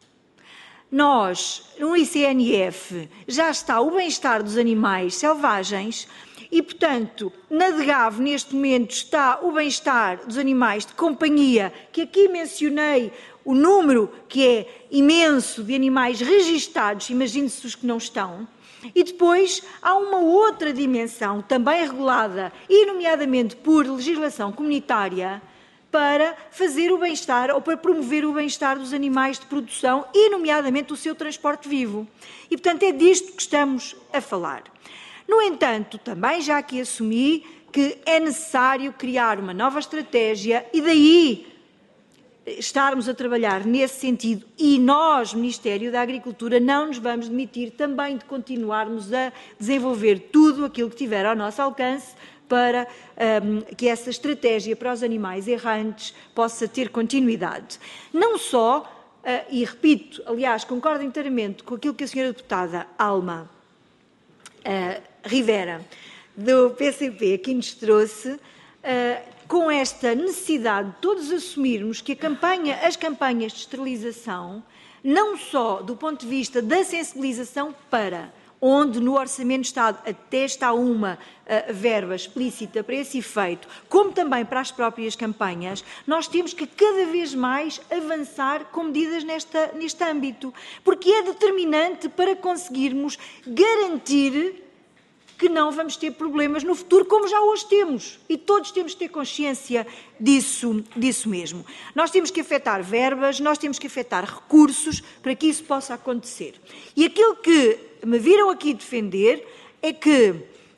Nós, no I C N F, já está o bem-estar dos animais selvagens e, portanto, na D G A V, neste momento, está o bem-estar dos animais de companhia, que aqui mencionei o número que é imenso de animais registados, imagine-se os que não estão. E depois há uma outra dimensão, também regulada, e nomeadamente por legislação comunitária, para fazer o bem-estar ou para promover o bem-estar dos animais de produção e, nomeadamente, o seu transporte vivo. E, portanto, é disto que estamos a falar. No entanto, também já aqui assumi que é necessário criar uma nova estratégia e daí estarmos a trabalhar nesse sentido e nós, Ministério da Agricultura, não nos vamos demitir também de continuarmos a desenvolver tudo aquilo que tiver ao nosso alcance para um, que essa estratégia para os animais errantes possa ter continuidade. Não só, uh, e repito, aliás, concordo inteiramente com aquilo que a senhora deputada Alma uh, Rivera, do P C P, aqui nos trouxe, uh, com esta necessidade de todos assumirmos que a campanha, as campanhas de esterilização, não só do ponto de vista da sensibilização para, onde no Orçamento de Estado até está uma uh, verba explícita para esse efeito, como também para as próprias campanhas, nós temos que cada vez mais avançar com medidas nesta, neste âmbito, porque é determinante para conseguirmos garantir que não vamos ter problemas no futuro, como já hoje temos. E todos temos que ter consciência disso, disso mesmo. Nós temos que afetar verbas, nós temos que afetar recursos para que isso possa acontecer. E aquilo que me viram aqui defender é que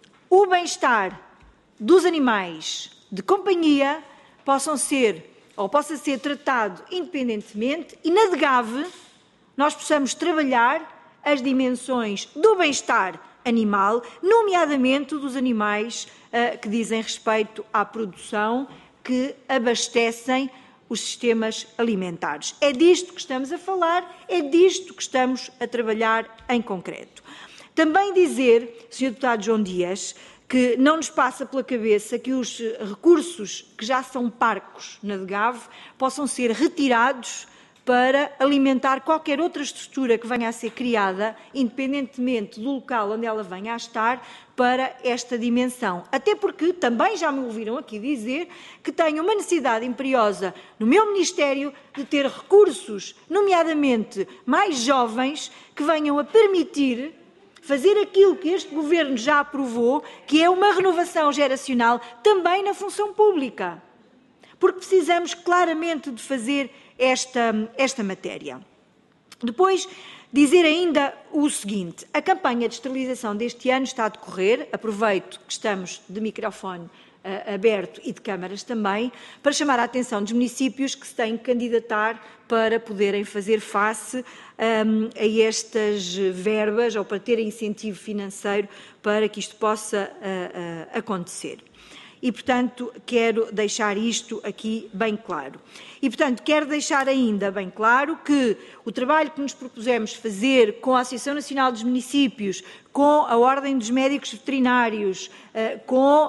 o bem-estar dos animais de companhia possam ser, ou possa ser tratado independentemente e na D G A V nós possamos trabalhar as dimensões do bem-estar animal, nomeadamente dos animais uh, que dizem respeito à produção, que abastecem os sistemas alimentares. É disto que estamos a falar, é disto que estamos a trabalhar em concreto. Também dizer, senhor Deputado João Dias, que não nos passa pela cabeça que os recursos que já são parcos na D G A V possam ser retirados para alimentar qualquer outra estrutura que venha a ser criada, independentemente do local onde ela venha a estar, para esta dimensão. Até porque também já me ouviram aqui dizer que tenho uma necessidade imperiosa no meu Ministério de ter recursos, nomeadamente mais jovens, que venham a permitir fazer aquilo que este Governo já aprovou, que é uma renovação geracional também na função pública. Porque precisamos claramente de fazer esta, esta matéria. Depois, dizer ainda o seguinte, a campanha de esterilização deste ano está a decorrer, aproveito que estamos de microfone uh, aberto e de câmaras também, para chamar a atenção dos municípios que se têm que candidatar para poderem fazer face um, a estas verbas ou para terem incentivo financeiro para que isto possa uh, uh, acontecer. E, portanto, quero deixar isto aqui bem claro. E, portanto, quero deixar ainda bem claro que o trabalho que nos propusemos fazer com a Associação Nacional dos Municípios, com a Ordem dos Médicos Veterinários, com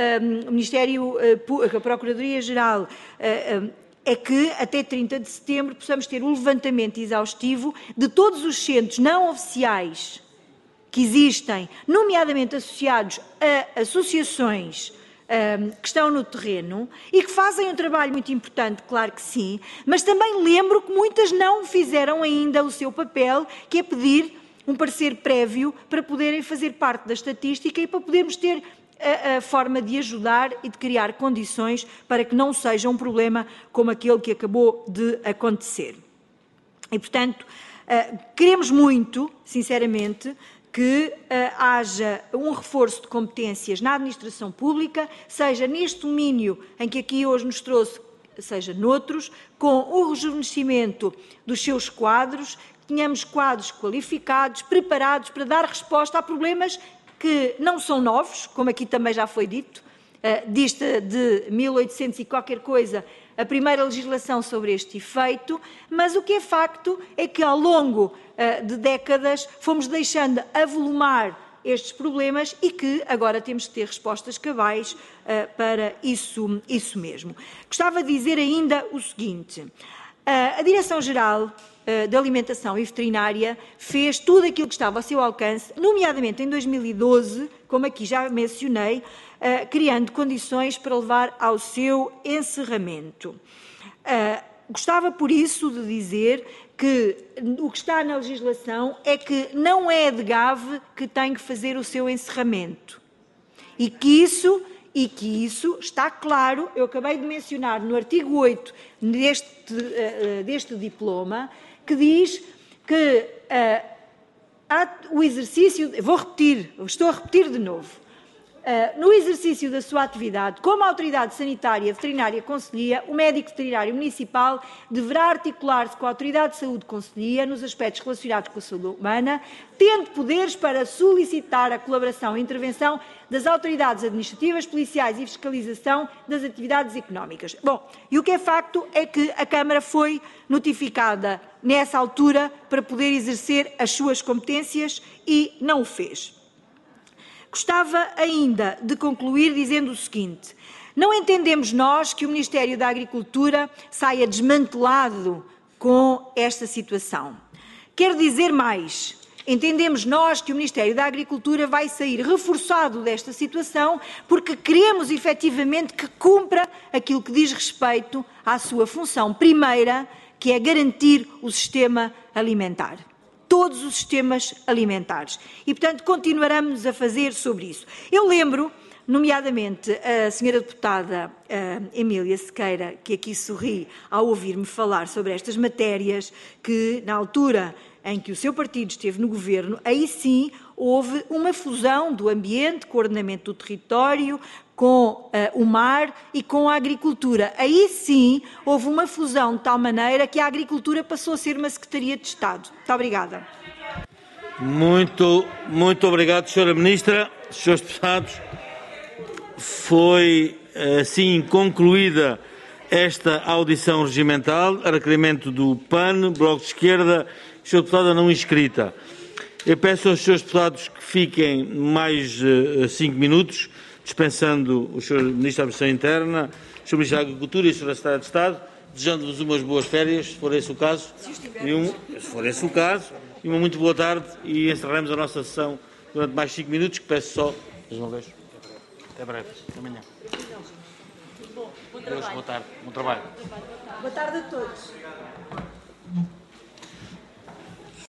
o Ministério, a Procuradoria-Geral, é que até trinta de setembro possamos ter um levantamento exaustivo de todos os centros não oficiais que existem, nomeadamente associados a associações que estão no terreno e que fazem um trabalho muito importante, claro que sim, mas também lembro que muitas não fizeram ainda o seu papel, que é pedir um parecer prévio para poderem fazer parte da estatística e para podermos ter a, a forma de ajudar e de criar condições para que não seja um problema como aquele que acabou de acontecer. E, portanto, queremos muito, sinceramente, que uh, haja um reforço de competências na administração pública, seja neste domínio em que aqui hoje nos trouxe, seja noutros, com o rejuvenescimento dos seus quadros, que tenhamos quadros qualificados, preparados para dar resposta a problemas que não são novos, como aqui também já foi dito, uh, dista de mil e oitocentos e qualquer coisa, a primeira legislação sobre este efeito, mas o que é facto é que ao longo uh, de décadas fomos deixando avolumar estes problemas e que agora temos que ter respostas cabais uh, para isso, isso mesmo. Gostava de dizer ainda o seguinte, uh, a Direção-Geral uh, de Alimentação e Veterinária fez tudo aquilo que estava ao seu alcance, nomeadamente em dois mil e doze, como aqui já mencionei, Uh, criando condições para levar ao seu encerramento. Uh, gostava, por isso, de dizer que o que está na legislação é que não é a D G A V que tem que fazer o seu encerramento. E que isso, e que isso está claro, eu acabei de mencionar no artigo oito deste, uh, deste diploma, que diz que uh, há o exercício, vou repetir, estou a repetir de novo, Uh, no exercício da sua atividade, como a Autoridade Sanitária Veterinária Conselhia, o médico veterinário municipal deverá articular-se com a Autoridade de Saúde Conselhia nos aspectos relacionados com a saúde humana, tendo poderes para solicitar a colaboração e intervenção das autoridades administrativas, policiais e fiscalização das atividades económicas. Bom, e o que é facto é que a Câmara foi notificada nessa altura para poder exercer as suas competências e não o fez. Gostava ainda de concluir dizendo o seguinte, não entendemos nós que o Ministério da Agricultura saia desmantelado com esta situação. Quero dizer mais, entendemos nós que o Ministério da Agricultura vai sair reforçado desta situação porque queremos efetivamente que cumpra aquilo que diz respeito à sua função primeira, que é garantir o sistema alimentar. todos os sistemas alimentares. E, portanto, continuaremos a fazer sobre isso. Eu lembro, nomeadamente, a senhora deputada uh, Emília Sequeira, que aqui sorri ao ouvir-me falar sobre estas matérias, que na altura em que o seu partido esteve no governo, aí sim houve uma fusão do ambiente, com o ordenamento do território, com uh, o mar e com a agricultura. Aí sim houve uma fusão de tal maneira que a agricultura passou a ser uma Secretaria de Estado. Muito obrigada. Muito, muito obrigado, senhora Ministra. senhores Deputados, foi assim concluída esta audição regimental, a requerimento do P A N, Bloco de Esquerda, senhora Deputada não inscrita. Eu peço aos senhores Deputados que fiquem mais uh, cinco minutos, dispensando o senhor Ministro da Administração Interna, o senhor Ministro da Agricultura e a senhora Secretária de Estado, desejando-vos umas boas férias, se for esse o caso, e um, se for esse o caso, e uma muito boa tarde, e encerraremos a nossa sessão durante mais cinco minutos, que peço só, mais uma vez, até breve, até amanhã. Boa tarde, bom trabalho. Boa tarde a todos.